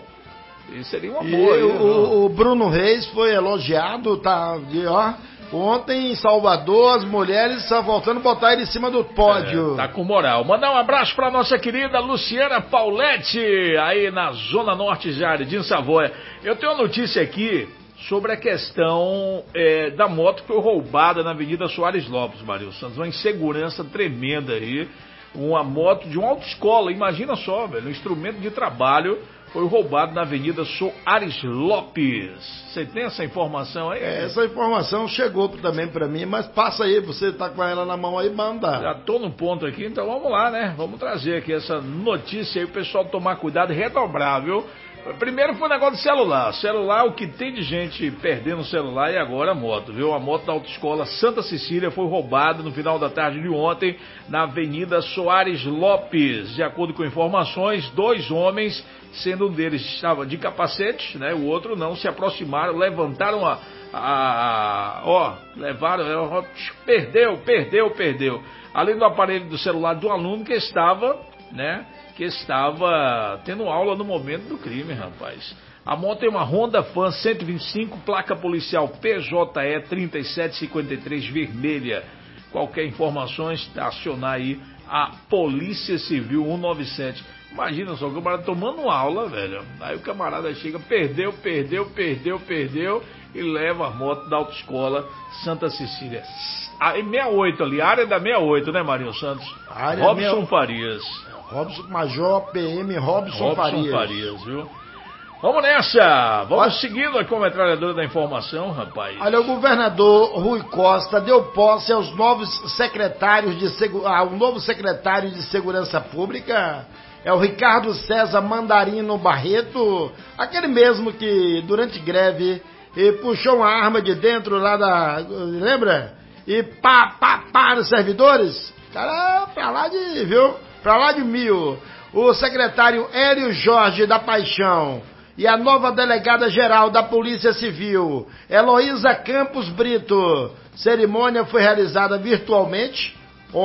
E seria uma boa. E aí, o, o Bruno Reis foi elogiado, tá, ó... Ontem em Salvador, as mulheres estão voltando a botar ele em cima do pódio. É, tá com moral. Mandar um abraço para nossa querida Luciana Pauletti, aí na Zona Norte já, de Savoia. Eu tenho uma notícia aqui sobre a questão é, da moto que foi roubada na Avenida Soares Lopes, Marinho Santos. Uma insegurança tremenda aí. Uma moto de uma autoescola, imagina só, velho, um instrumento de trabalho foi roubado na Avenida Soares Lopes. Você tem essa informação aí? É, essa informação chegou também pra mim, mas passa aí, você tá com ela na mão aí, manda. Já tô no ponto aqui, então vamos lá, né? Vamos trazer aqui essa notícia aí, o pessoal tomar cuidado e redobrar, viu? Primeiro foi o negócio de celular. Celular, o que tem de gente perdendo o celular e agora a moto, viu? A moto da autoescola Santa Cecília foi roubada no final da tarde de ontem na Avenida Soares Lopes. De acordo com informações, dois homens, sendo um deles estava de capacete, né? O outro não, se aproximaram, levantaram a... a, a ó, levaram... Ó, perdeu, perdeu, perdeu. Além do aparelho do celular do aluno que estava né, que estava tendo aula no momento do crime, rapaz. A moto é uma Honda Fan cento e vinte e cinco, placa policial P J E trinta e sete cinquenta e três vermelha. Qualquer informação, acionar aí a Polícia Civil cento e noventa e sete. Imagina só, o camarada tomando aula, velho. Aí o camarada chega, perdeu, perdeu, perdeu, perdeu e leva a moto da autoescola Santa Cecília. A sessenta e oito ali, a área da sessenta e oito, né, Marinho Santos? Área Robson meia... Farias. Robson, Major P M Robson, Robson Farias. Farias, viu? Vamos nessa! Vamos Olha, seguindo aqui com a metralhadora da informação, rapaz. Olha, o governador Rui Costa deu posse aos novos secretários de segu... ao novo secretário de Segurança Pública. É o Ricardo César Mandarino Barreto, aquele mesmo que durante greve e puxou uma arma de dentro lá da... Lembra? E pá, pá, pá nos servidores. Cara, pra lá de... viu? Pra lá de mil. O secretário Hélio Jorge da Paixão e a nova delegada-geral da Polícia Civil, Heloísa Campos Brito. Cerimônia foi realizada virtualmente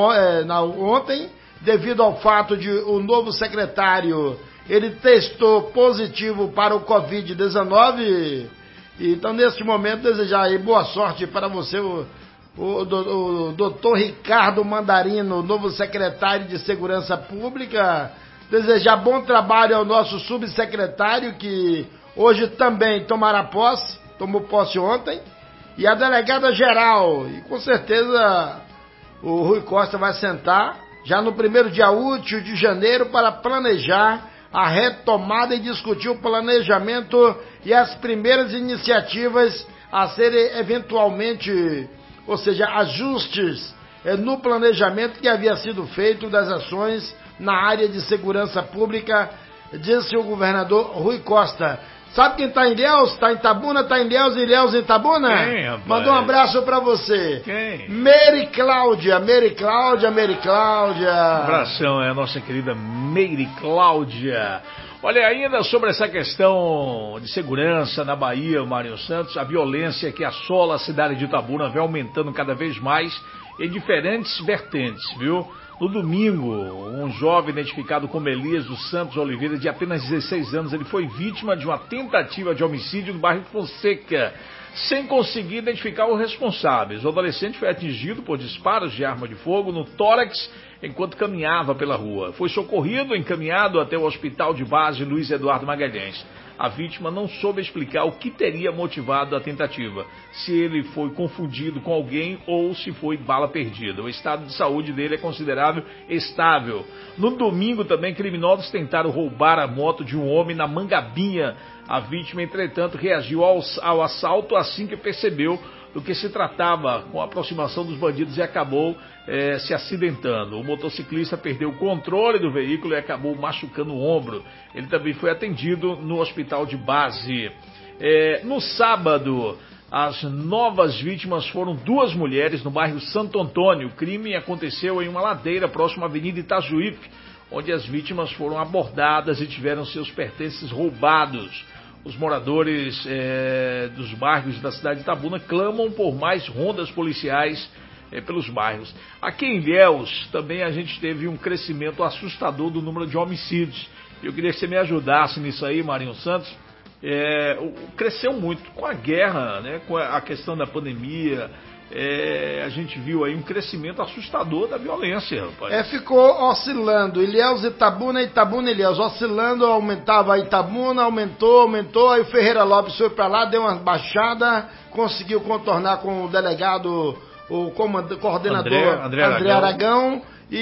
ontem, devido ao fato de o novo secretário, ele testou positivo para o covid dezenove. Então, neste momento, desejar aí boa sorte para você, o, o, o, o doutor Ricardo Mandarino, novo secretário de Segurança Pública. Desejar bom trabalho ao nosso subsecretário, que hoje também tomará posse, tomou posse ontem, e a delegada-geral. E com certeza o Rui Costa vai sentar já no primeiro dia útil de janeiro para planejar a retomada e discutir o planejamento e as primeiras iniciativas a serem eventualmente, ou seja, ajustes no planejamento que havia sido feito das ações na área de segurança pública, disse o governador Rui Costa. Sabe quem tá em Ilhéus? Tá em Itabuna, tá em Ilhéus, Ilhéus em Itabuna? Quem, rapaz? Mandou um abraço pra você. Quem? Meire Cláudia, Meire Cláudia, Meire Cláudia. Um abração, é a nossa querida Meire Cláudia. Olha, ainda sobre essa questão de segurança na Bahia, Mário Santos, a violência que assola a cidade de Itabuna vem aumentando cada vez mais em diferentes vertentes, viu? No domingo, um jovem identificado como Elias dos Santos Oliveira, de apenas dezesseis anos, ele foi vítima de uma tentativa de homicídio no bairro Fonseca, sem conseguir identificar os responsáveis. O adolescente foi atingido por disparos de arma de fogo no tórax enquanto caminhava pela rua. Foi socorrido e encaminhado até o hospital de base Luiz Eduardo Magalhães. A vítima não soube explicar o que teria motivado a tentativa, se ele foi confundido com alguém ou se foi bala perdida. O estado de saúde dele é considerável estável. No domingo também, criminosos tentaram roubar a moto de um homem na Mangabinha. A vítima, entretanto, reagiu ao, ao assalto assim que percebeu do que se tratava com a aproximação dos bandidos e acabou é, se acidentando. O motociclista perdeu o controle do veículo e acabou machucando o ombro. Ele também foi atendido no hospital de base. É, no sábado, as novas vítimas foram duas mulheres no bairro Santo Antônio. O crime aconteceu em uma ladeira próxima à Avenida Itajuípe, onde as vítimas foram abordadas e tiveram seus pertences roubados. Os moradores é, dos bairros da cidade de Itabuna clamam por mais rondas policiais é, pelos bairros. Aqui em Ilhéus também a gente teve um crescimento assustador do número de homicídios. Eu queria que você me ajudasse nisso aí, Marinho Santos. É, cresceu muito com a guerra, né, com a questão da pandemia. É, a gente viu aí um crescimento assustador da violência, rapaz. É, ficou oscilando, Ilhéus, Itabuna, Itabuna, Ilhéus, oscilando, aumentava a Itabuna, aumentou, aumentou, aí o Ferreira Lopes foi pra lá, deu uma baixada, conseguiu contornar com o delegado, o comand... coordenador André, André, André Aragão. Aragão, e,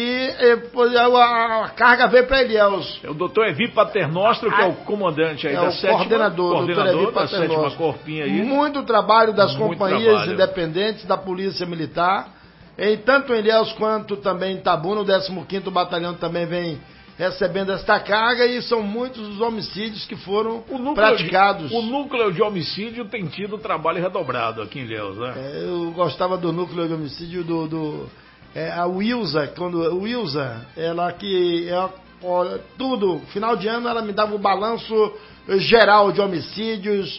e a, a carga veio para Ilhéus. É o doutor Evi Paternostro, que é o comandante aí é da o sétima, coordenador, coordenador da sétima Corpinha aí. Muito trabalho das Muito companhias trabalho. independentes, da Polícia Militar, em tanto em Ilhéus quanto também em Itabuna. O décimo quinto Batalhão também vem recebendo esta carga, e são muitos os homicídios que foram praticados. De, o núcleo de homicídio tem tido trabalho redobrado aqui em Ilhéus, né? É, eu gostava do núcleo de homicídio do... do É, a Wilza, quando a Wilza, ela que é, ó, tudo, final de ano ela me dava o balanço geral de homicídios,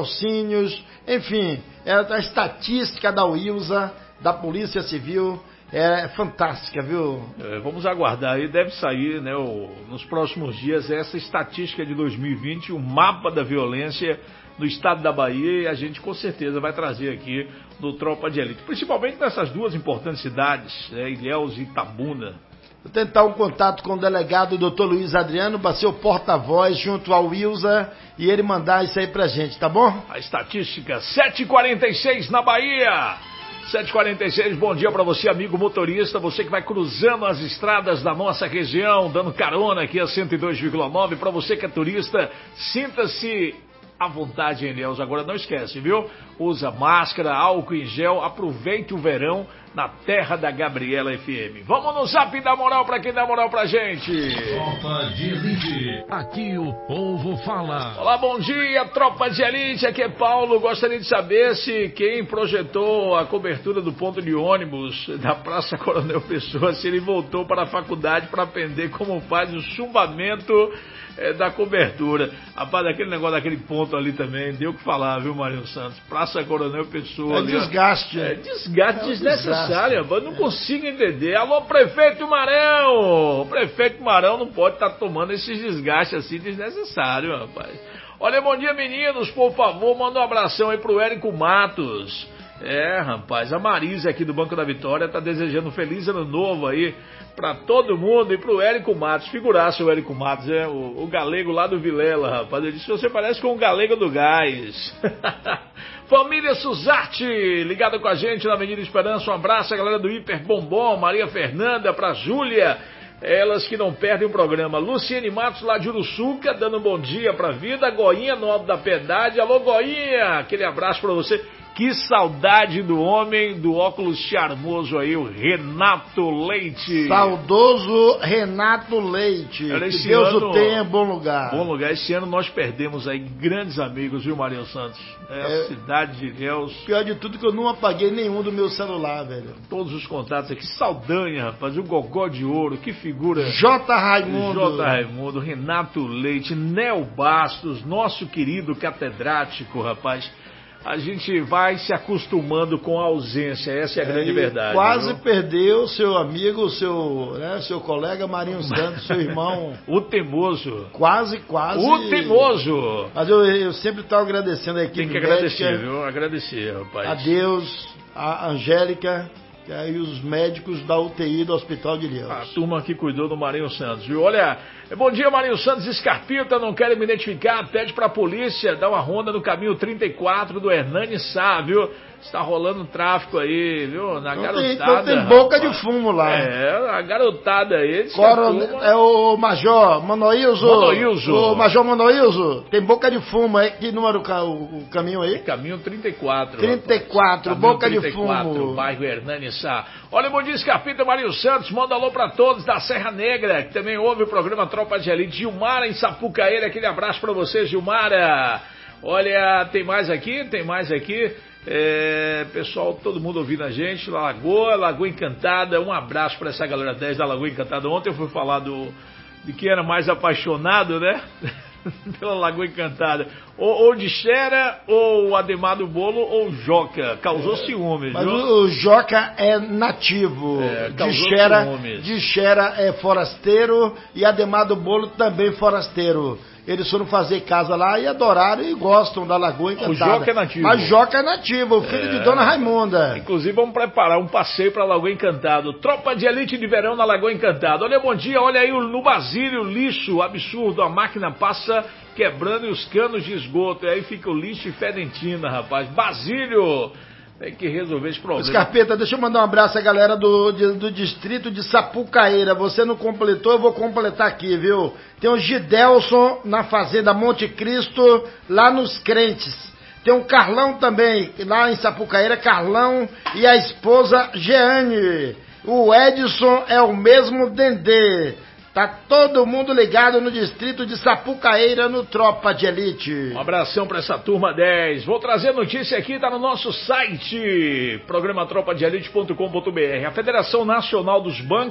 latrocínios, enfim, é a estatística da Wilza, da Polícia Civil, é fantástica, viu? É, vamos aguardar aí, deve sair, né, o, nos próximos dias essa estatística de dois mil e vinte, o mapa da violência no estado da Bahia, e a gente com certeza vai trazer aqui no Tropa de Elite, principalmente nessas duas importantes cidades, né, Ilhéus e Itabuna. Vou tentar um contato com o delegado doutor Luiz Adriano, para ser o porta-voz junto ao Wilza e ele mandar isso aí pra gente, tá bom? A estatística, sete e quarenta e seis na Bahia. sete e quarenta e seis, bom dia para você, amigo motorista, você que vai cruzando as estradas da nossa região, dando carona aqui a cento e dois vírgula nove, para você que é turista, sinta-se à vontade em Ilhéus. Agora não esquece, viu? Usa máscara, álcool em gel, aproveite o verão na terra da Gabriela F M. Vamos no zap dar moral pra quem dá moral pra gente. Tropa de Elite, aqui o povo fala. Olá, bom dia, Tropa de Elite, aqui é Paulo. Gostaria de saber se quem projetou a cobertura do ponto de ônibus da Praça Coronel Pessoa, se ele voltou para a faculdade para aprender como faz o chumbamento é, da cobertura. Rapaz, aquele negócio daquele ponto ali também, deu o que falar, viu, Marinho Santos? Praça Coronel Pessoa. É ali, desgaste. É desgaste é desnecessário. Eu não consigo entender. Alô, prefeito Marão! O prefeito Marão não pode estar tá tomando esses desgastes assim desnecessários, rapaz. Olha, bom dia, meninos. Por favor, manda um abração aí pro Érico Matos. É, rapaz, a Marisa aqui do Banco da Vitória tá desejando um feliz ano novo aí pra todo mundo e pro Érico Matos. Figuraça o Érico Matos, é o, o galego lá do Vilela, rapaz. Ele disse que você parece com o galego do gás. Família Suzarte, ligada com a gente na Avenida Esperança. Um abraço a galera do Hiper Bombom, Maria Fernanda, pra Júlia, elas que não perdem o programa. Luciene Matos lá de Uruçuca, dando um bom dia pra vida. Goinha no Alto da Piedade. Alô, Goinha, aquele abraço pra você. Que saudade do homem do óculos charmoso aí, o Renato Leite. Saudoso Renato Leite. Olha, que Deus ano, o tenha em bom lugar. Bom lugar. Esse ano nós perdemos aí grandes amigos, viu, Marinho Santos? É, é a cidade de Ilhéus. Pior de tudo que eu não apaguei nenhum do meu celular, velho. Todos os contatos aqui. Saldanha, rapaz. O Gogó de Ouro. Que figura. J. Raimundo. J. Raimundo. Renato Leite. Nel Bastos. Nosso querido catedrático, rapaz. A gente vai se acostumando com a ausência, essa é a grande é, verdade. Quase viu? Perdeu seu amigo, seu, né, seu colega Marinho Santos, seu irmão. O teimoso. Quase, quase. O teimoso. Mas eu, eu sempre estou agradecendo a equipe Tem que médica, agradecer, viu? Agradecer, rapaz. A Deus, a Angélica, e os médicos da U T I do Hospital de Ilhéus. A turma que cuidou do Marinho Santos, viu? Olha, bom dia, Marinho Santos. Escarpita, não querem me identificar, pede pra polícia dar uma ronda no caminho trinta e quatro do Hernani Sá, viu? Está rolando tráfico aí, viu? Na então garotada. Tem, então tem boca rapaz. de fumo lá. É, a garotada aí. Coronel, turma... É o Major Manoilzo. Manoilzo. O Major Manoilzo. Tem boca de fumo aí. Que número o, o caminho aí? Caminho trinta e quatro. trinta e quatro, boca trinta e quatro, de fumo. Bairro Hernani Sá. Olha, bom dia, Escarpita, Marinho Santos. Manda alô pra todos da Serra Negra, que também ouve o programa Tropa de Elite. Gilmara em Sapucaíra, aquele abraço pra você, Gilmara. Olha, tem mais aqui, tem mais aqui. É, pessoal, todo mundo ouvindo a gente, Lagoa, Lagoa Encantada, um abraço para essa galera dez da Lagoa Encantada. Ontem eu fui falar do, de quem era mais apaixonado, né, pela Lagoa Encantada, ou, ou de Xera, ou o Ademar do Bolo, ou o Joca, causou é, ciúmes. Mas viu? O, o Joca é nativo, é, de Xera, de Xera é forasteiro, e Ademar do Bolo também forasteiro. Eles foram fazer casa lá e adoraram e gostam da Lagoa Encantada. O Joca é nativo. Mas Joca é nativo, o filho é. de Dona Raimunda. Inclusive vamos preparar um passeio para Lagoa Encantada. Tropa de Elite de verão na Lagoa Encantada. Olha, bom dia, olha aí no Basílio, lixo absurdo. A máquina passa quebrando os canos de esgoto. E aí fica o lixo e fedentina, rapaz. Basílio! Tem que resolver esse problema. Escarpeta, deixa eu mandar um abraço à galera do, de, do distrito de Sapucaíra. Você não completou, eu vou completar aqui, viu? Tem o Gidelson na Fazenda Monte Cristo, lá nos Crentes. Tem o Carlão também, lá em Sapucaíra, Carlão e a esposa Jeane. O Edson é o mesmo Dendê. Tá todo mundo ligado no distrito de Sapucaíra, no Tropa de Elite. Um abração pra essa turma dez. Vou trazer notícia aqui, tá no nosso site, programa tropa de elite ponto com ponto b r. A Federação Nacional dos Bancos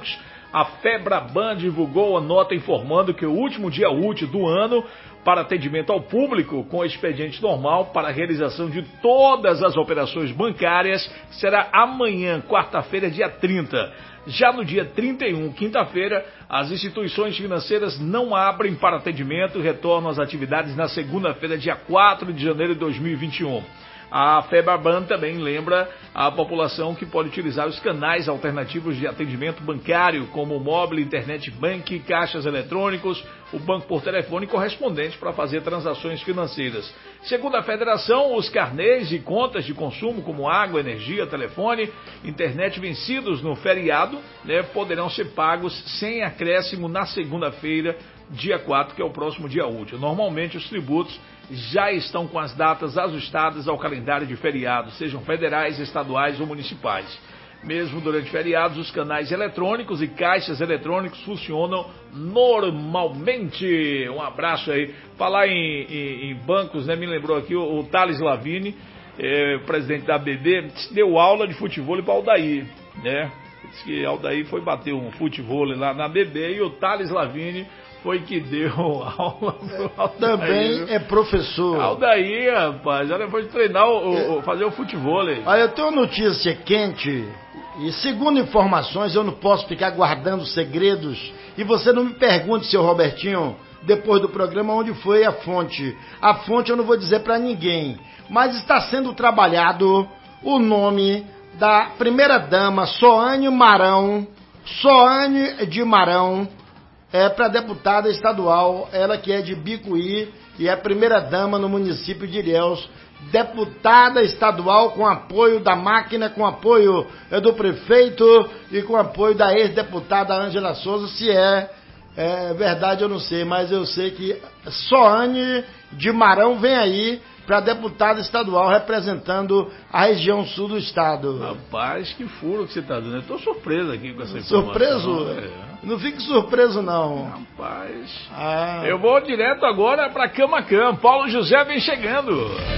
A Febraban divulgou a nota informando que o último dia útil do ano para atendimento ao público com expediente normal para a realização de todas as operações bancárias será amanhã, quarta-feira, dia trinta. Já no dia trinta e um, quinta-feira, as instituições financeiras não abrem para atendimento e retornam às atividades na segunda-feira, dia quatro de janeiro de dois mil e vinte e um. A Febraban também lembra a população que pode utilizar os canais alternativos de atendimento bancário, como o mobile, internet bank, caixas eletrônicos, o banco por telefone correspondente para fazer transações financeiras. Segundo a federação, os carnês e contas de consumo, como água, energia, telefone, internet vencidos no feriado, né, poderão ser pagos sem acréscimo na segunda-feira, dia quatro, que é o próximo dia útil. Normalmente os tributos já estão com as datas ajustadas ao calendário de feriados, sejam federais, estaduais ou municipais. Mesmo durante feriados, os canais eletrônicos e caixas eletrônicos funcionam normalmente. Um abraço aí. Falar em, em, em bancos, né? Me lembrou aqui o, o Thales Lavini, é, presidente da B B, deu aula de futebol para o Aldair, né? Diz que Aldair foi bater um futebol lá na B B e o Thales Lavini foi que deu aula pro Aldair. Também é professor. Aldair, rapaz, já depois de treinar, o, o, fazer o futebol aí. Aí eu tenho uma notícia quente, e segundo informações, eu não posso ficar guardando segredos, e você não me pergunte, seu Robertinho, depois do programa, onde foi a fonte. A fonte eu não vou dizer pra ninguém, mas está sendo trabalhado o nome da primeira-dama Soane Marão, Soane de Marão, é para deputada estadual, ela que é de Bicuí e é primeira-dama no município de Ilhéus, deputada estadual com apoio da máquina, com apoio do prefeito e com apoio da ex-deputada Ângela Souza. Se é, é verdade eu não sei, mas eu sei que Soane de Marão vem aí para deputada estadual representando a região sul do estado. Rapaz, que furo que você está dando. Eu estou surpreso aqui com essa informação. Surpreso? É. Não fique surpreso, não. Rapaz, ah. eu vou direto agora para Camacan. Paulo José vem chegando.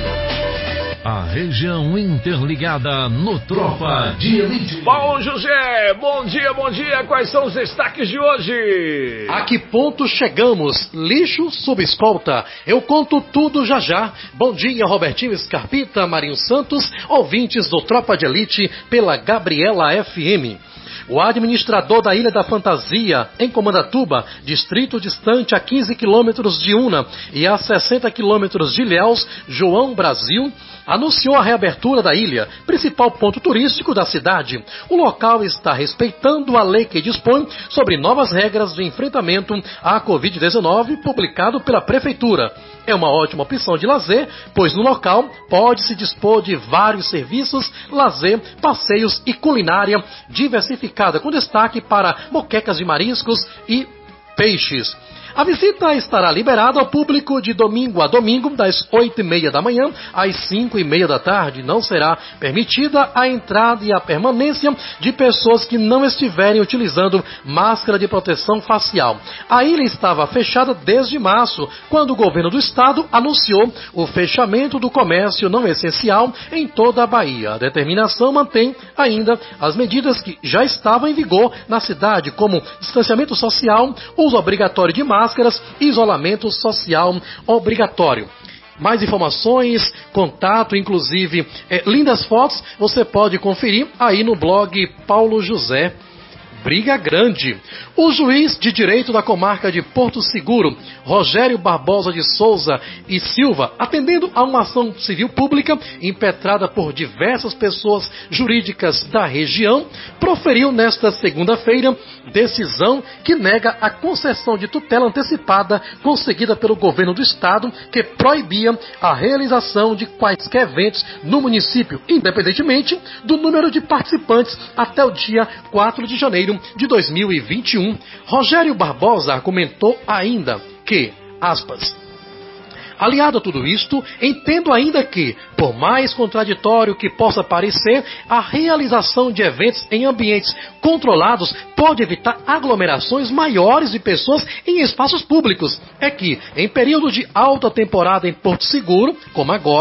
A região interligada no Tropa de Elite. Paulo José, bom dia, bom dia. Quais são os destaques de hoje? A que ponto chegamos? Lixo sob escolta. Eu conto tudo já já. Bom dia, Robertinho Scarpita, Marinho Santos, ouvintes do Tropa de Elite pela Gabriela F M. O administrador da Ilha da Fantasia, em Comandatuba, distrito distante a quinze quilômetros de Una e a sessenta quilômetros de Ilhéus, João Brasil, anunciou a reabertura da ilha, principal ponto turístico da cidade. O local está respeitando a lei que dispõe sobre novas regras de enfrentamento à covid dezenove, publicado pela Prefeitura. É uma ótima opção de lazer, pois no local pode-se dispor de vários serviços, lazer, passeios e culinária diversificada, com destaque para moquecas de mariscos e peixes. A visita estará liberada ao público de domingo a domingo, das oito e meia da manhã às cinco e meia da tarde. Não será permitida a entrada e a permanência de pessoas que não estiverem utilizando máscara de proteção facial. A ilha estava fechada desde março, quando o governo do estado anunciou o fechamento do comércio não essencial em toda a Bahia. A determinação mantém ainda as medidas que já estavam em vigor na cidade, como distanciamento social, uso obrigatório de máscara, máscaras e isolamento social obrigatório. Mais informações, contato, inclusive é, lindas fotos, você pode conferir aí no blog Paulo José. Briga grande. O juiz de direito da comarca de Porto Seguro, Rogério Barbosa de Souza e Silva, atendendo a uma ação civil pública impetrada por diversas pessoas jurídicas da região, proferiu nesta segunda-feira decisão que nega a concessão de tutela antecipada conseguida pelo governo do estado, que proibia a realização de quaisquer eventos no município, independentemente do número de participantes, até o dia quatro de janeiro de dois mil e vinte e um. Rogério Barbosa argumentou ainda que, aspas, aliado a tudo isto, entendo ainda que, por mais contraditório que possa parecer, a realização de eventos em ambientes controlados pode evitar aglomerações maiores de pessoas em espaços públicos. É que, em período de alta temporada em Porto Seguro, como agora,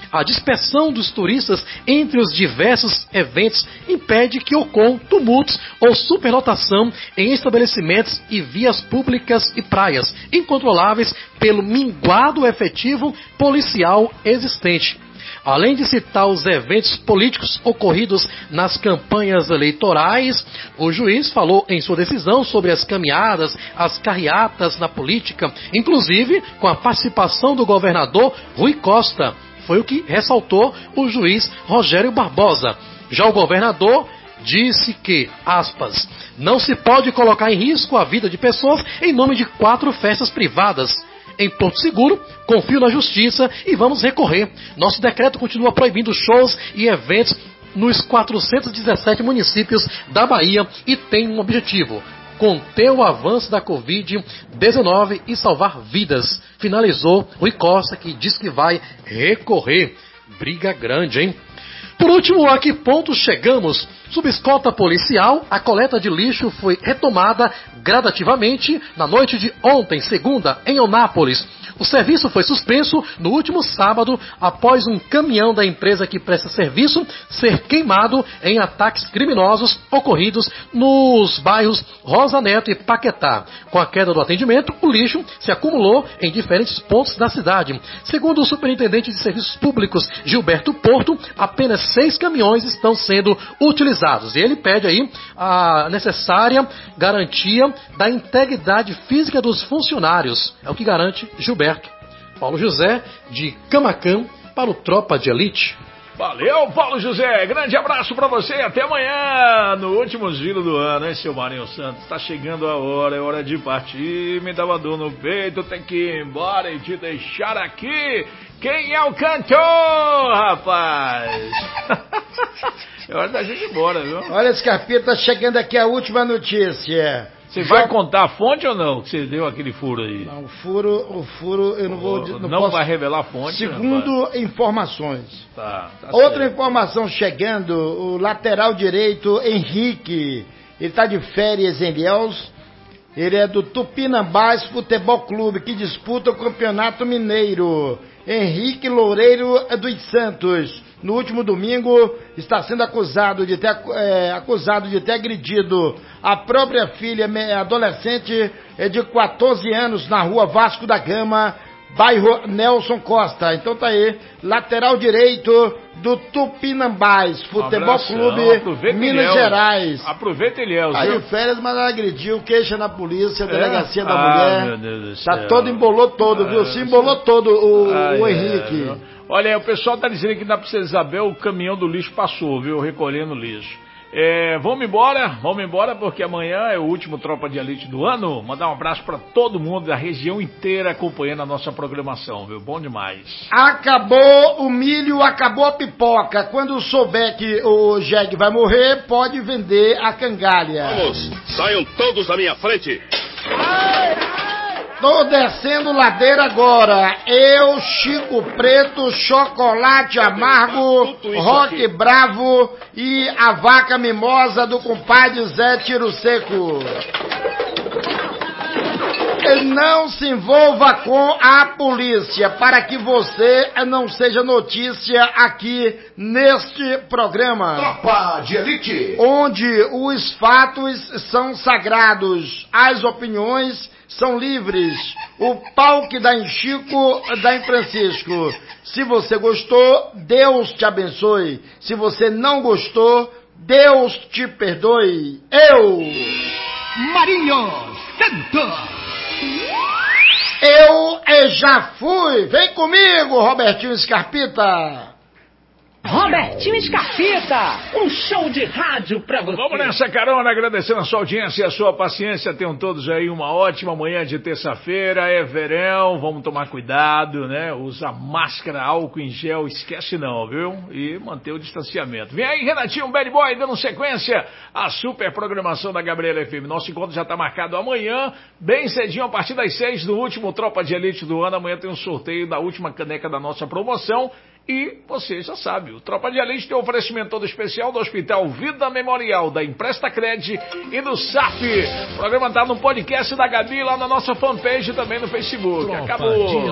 A dispersão dos turistas entre os diversos eventos impede que ocorram tumultos ou superlotação em estabelecimentos e vias públicas e praias, incontroláveis pelo minguado efetivo policial existente. Além de citar os eventos políticos ocorridos nas campanhas eleitorais, o juiz falou em sua decisão sobre as caminhadas, as carreatas na política, inclusive com a participação do governador Rui Costa. Foi o que ressaltou o juiz Rogério Barbosa. Já o governador disse que, aspas, não se pode colocar em risco a vida de pessoas em nome de quatro festas privadas. Em Porto Seguro, confio na justiça e vamos recorrer. Nosso decreto continua proibindo shows e eventos nos quatrocentos e dezessete municípios da Bahia e tem um objetivo: conter o avanço da covid dezenove e salvar vidas. Finalizou Rui Costa, que diz que vai recorrer. Briga grande, hein? Por último, a que ponto chegamos? Sob escolta policial, a coleta de lixo foi retomada gradativamente na noite de ontem, segunda, em Eunápolis. O serviço foi suspenso no último sábado após um caminhão da empresa que presta serviço ser queimado em ataques criminosos ocorridos nos bairros Rosa Neto e Paquetá. Com a queda do atendimento, o lixo se acumulou em diferentes pontos da cidade. Segundo o superintendente de serviços públicos, Gilberto Porto, apenas seis caminhões estão sendo utilizados. E ele pede aí a necessária garantia da integridade física dos funcionários. É o que garante Gilberto. Paulo José, de Camacan, para o Tropa de Elite. Valeu, Paulo José. Grande abraço pra você e até amanhã, no último giro do ano, hein, seu Marinho Santos? Tá chegando a hora, é hora de partir. Me dá uma dor no peito, tem que ir embora e te deixar aqui. Quem é o cantor, rapaz? É hora da gente ir embora, viu? Olha, Scarpita, tá chegando aqui a última notícia. Você vai Já... contar a fonte ou não? Que você deu aquele furo aí? Não, o furo, o furo, eu não vou... Não, não posso... vai revelar a fonte? Segundo informações. Tá, tá Outra certo. informação chegando, o lateral direito Henrique, ele está de férias em Ilhéus. Ele é do Tupinambás Futebol Clube, que disputa o Campeonato Mineiro. Henrique Loureiro dos Santos, no último domingo, está sendo acusado de ter, é, acusado de ter agredido a própria filha adolescente de quatorze anos na rua Vasco da Gama, bairro Nelson Costa. Então tá aí, lateral direito do Tupinambás Futebol um Clube, Minas Ilhéus. Gerais. Aproveita Ilhéus. Aí viu? o férias, mas agrediu, queixa na polícia, é? Delegacia da ah, mulher. Meu Deus do tá céu. todo, embolou todo, ah, viu? Se embolou todo o, ah, o Henrique. É, olha, o pessoal tá dizendo que na Princesa Isabel o caminhão do lixo passou, viu? Recolhendo lixo. É, vamos embora, vamos embora porque amanhã é o último Tropa de Elite do ano. Mandar um abraço para todo mundo da região inteira acompanhando a nossa programação, viu? Bom demais. Acabou o milho, acabou a pipoca. Quando souber que o Jeg vai morrer, pode vender a cangalha. Vamos, saiam todos da minha frente. Tô descendo ladeira agora. Eu, Chico Preto, Chocolate Amargo, Rock Bravo e a vaca mimosa do compadre Zé Tiro Seco. Não se envolva com a polícia para que você não seja notícia aqui neste programa. Tropa de Elite. Onde os fatos são sagrados, as opiniões são livres. O pau que dá em Chico, dá em Francisco. Se você gostou, Deus te abençoe. Se você não gostou, Deus te perdoe. Eu, Marinho Santos. Eu já fui. Vem comigo, Robertinho Scarpita. Robertinho Scarpita, um show de rádio pra você. Vamos nessa carona, agradecendo a sua audiência e a sua paciência. Tenham todos aí uma ótima manhã de terça-feira, é verão, vamos tomar cuidado, né? Usa máscara, álcool em gel, esquece não, viu? E manter o distanciamento. Vem aí, Renatinho, Bad Boy, dando sequência à super programação da Gabriela F M. Nosso encontro já tá marcado amanhã, bem cedinho, a partir das seis, do último Tropa de Elite do ano. Amanhã tem um sorteio da última caneca da nossa promoção. E você já sabe, o Tropa de Elite tem um oferecimento todo especial do Hospital Vida Memorial, da Empresta Cred e do S A P. O programa tá no podcast da Gabi lá na nossa fanpage e também no Facebook. Tropa Acabou.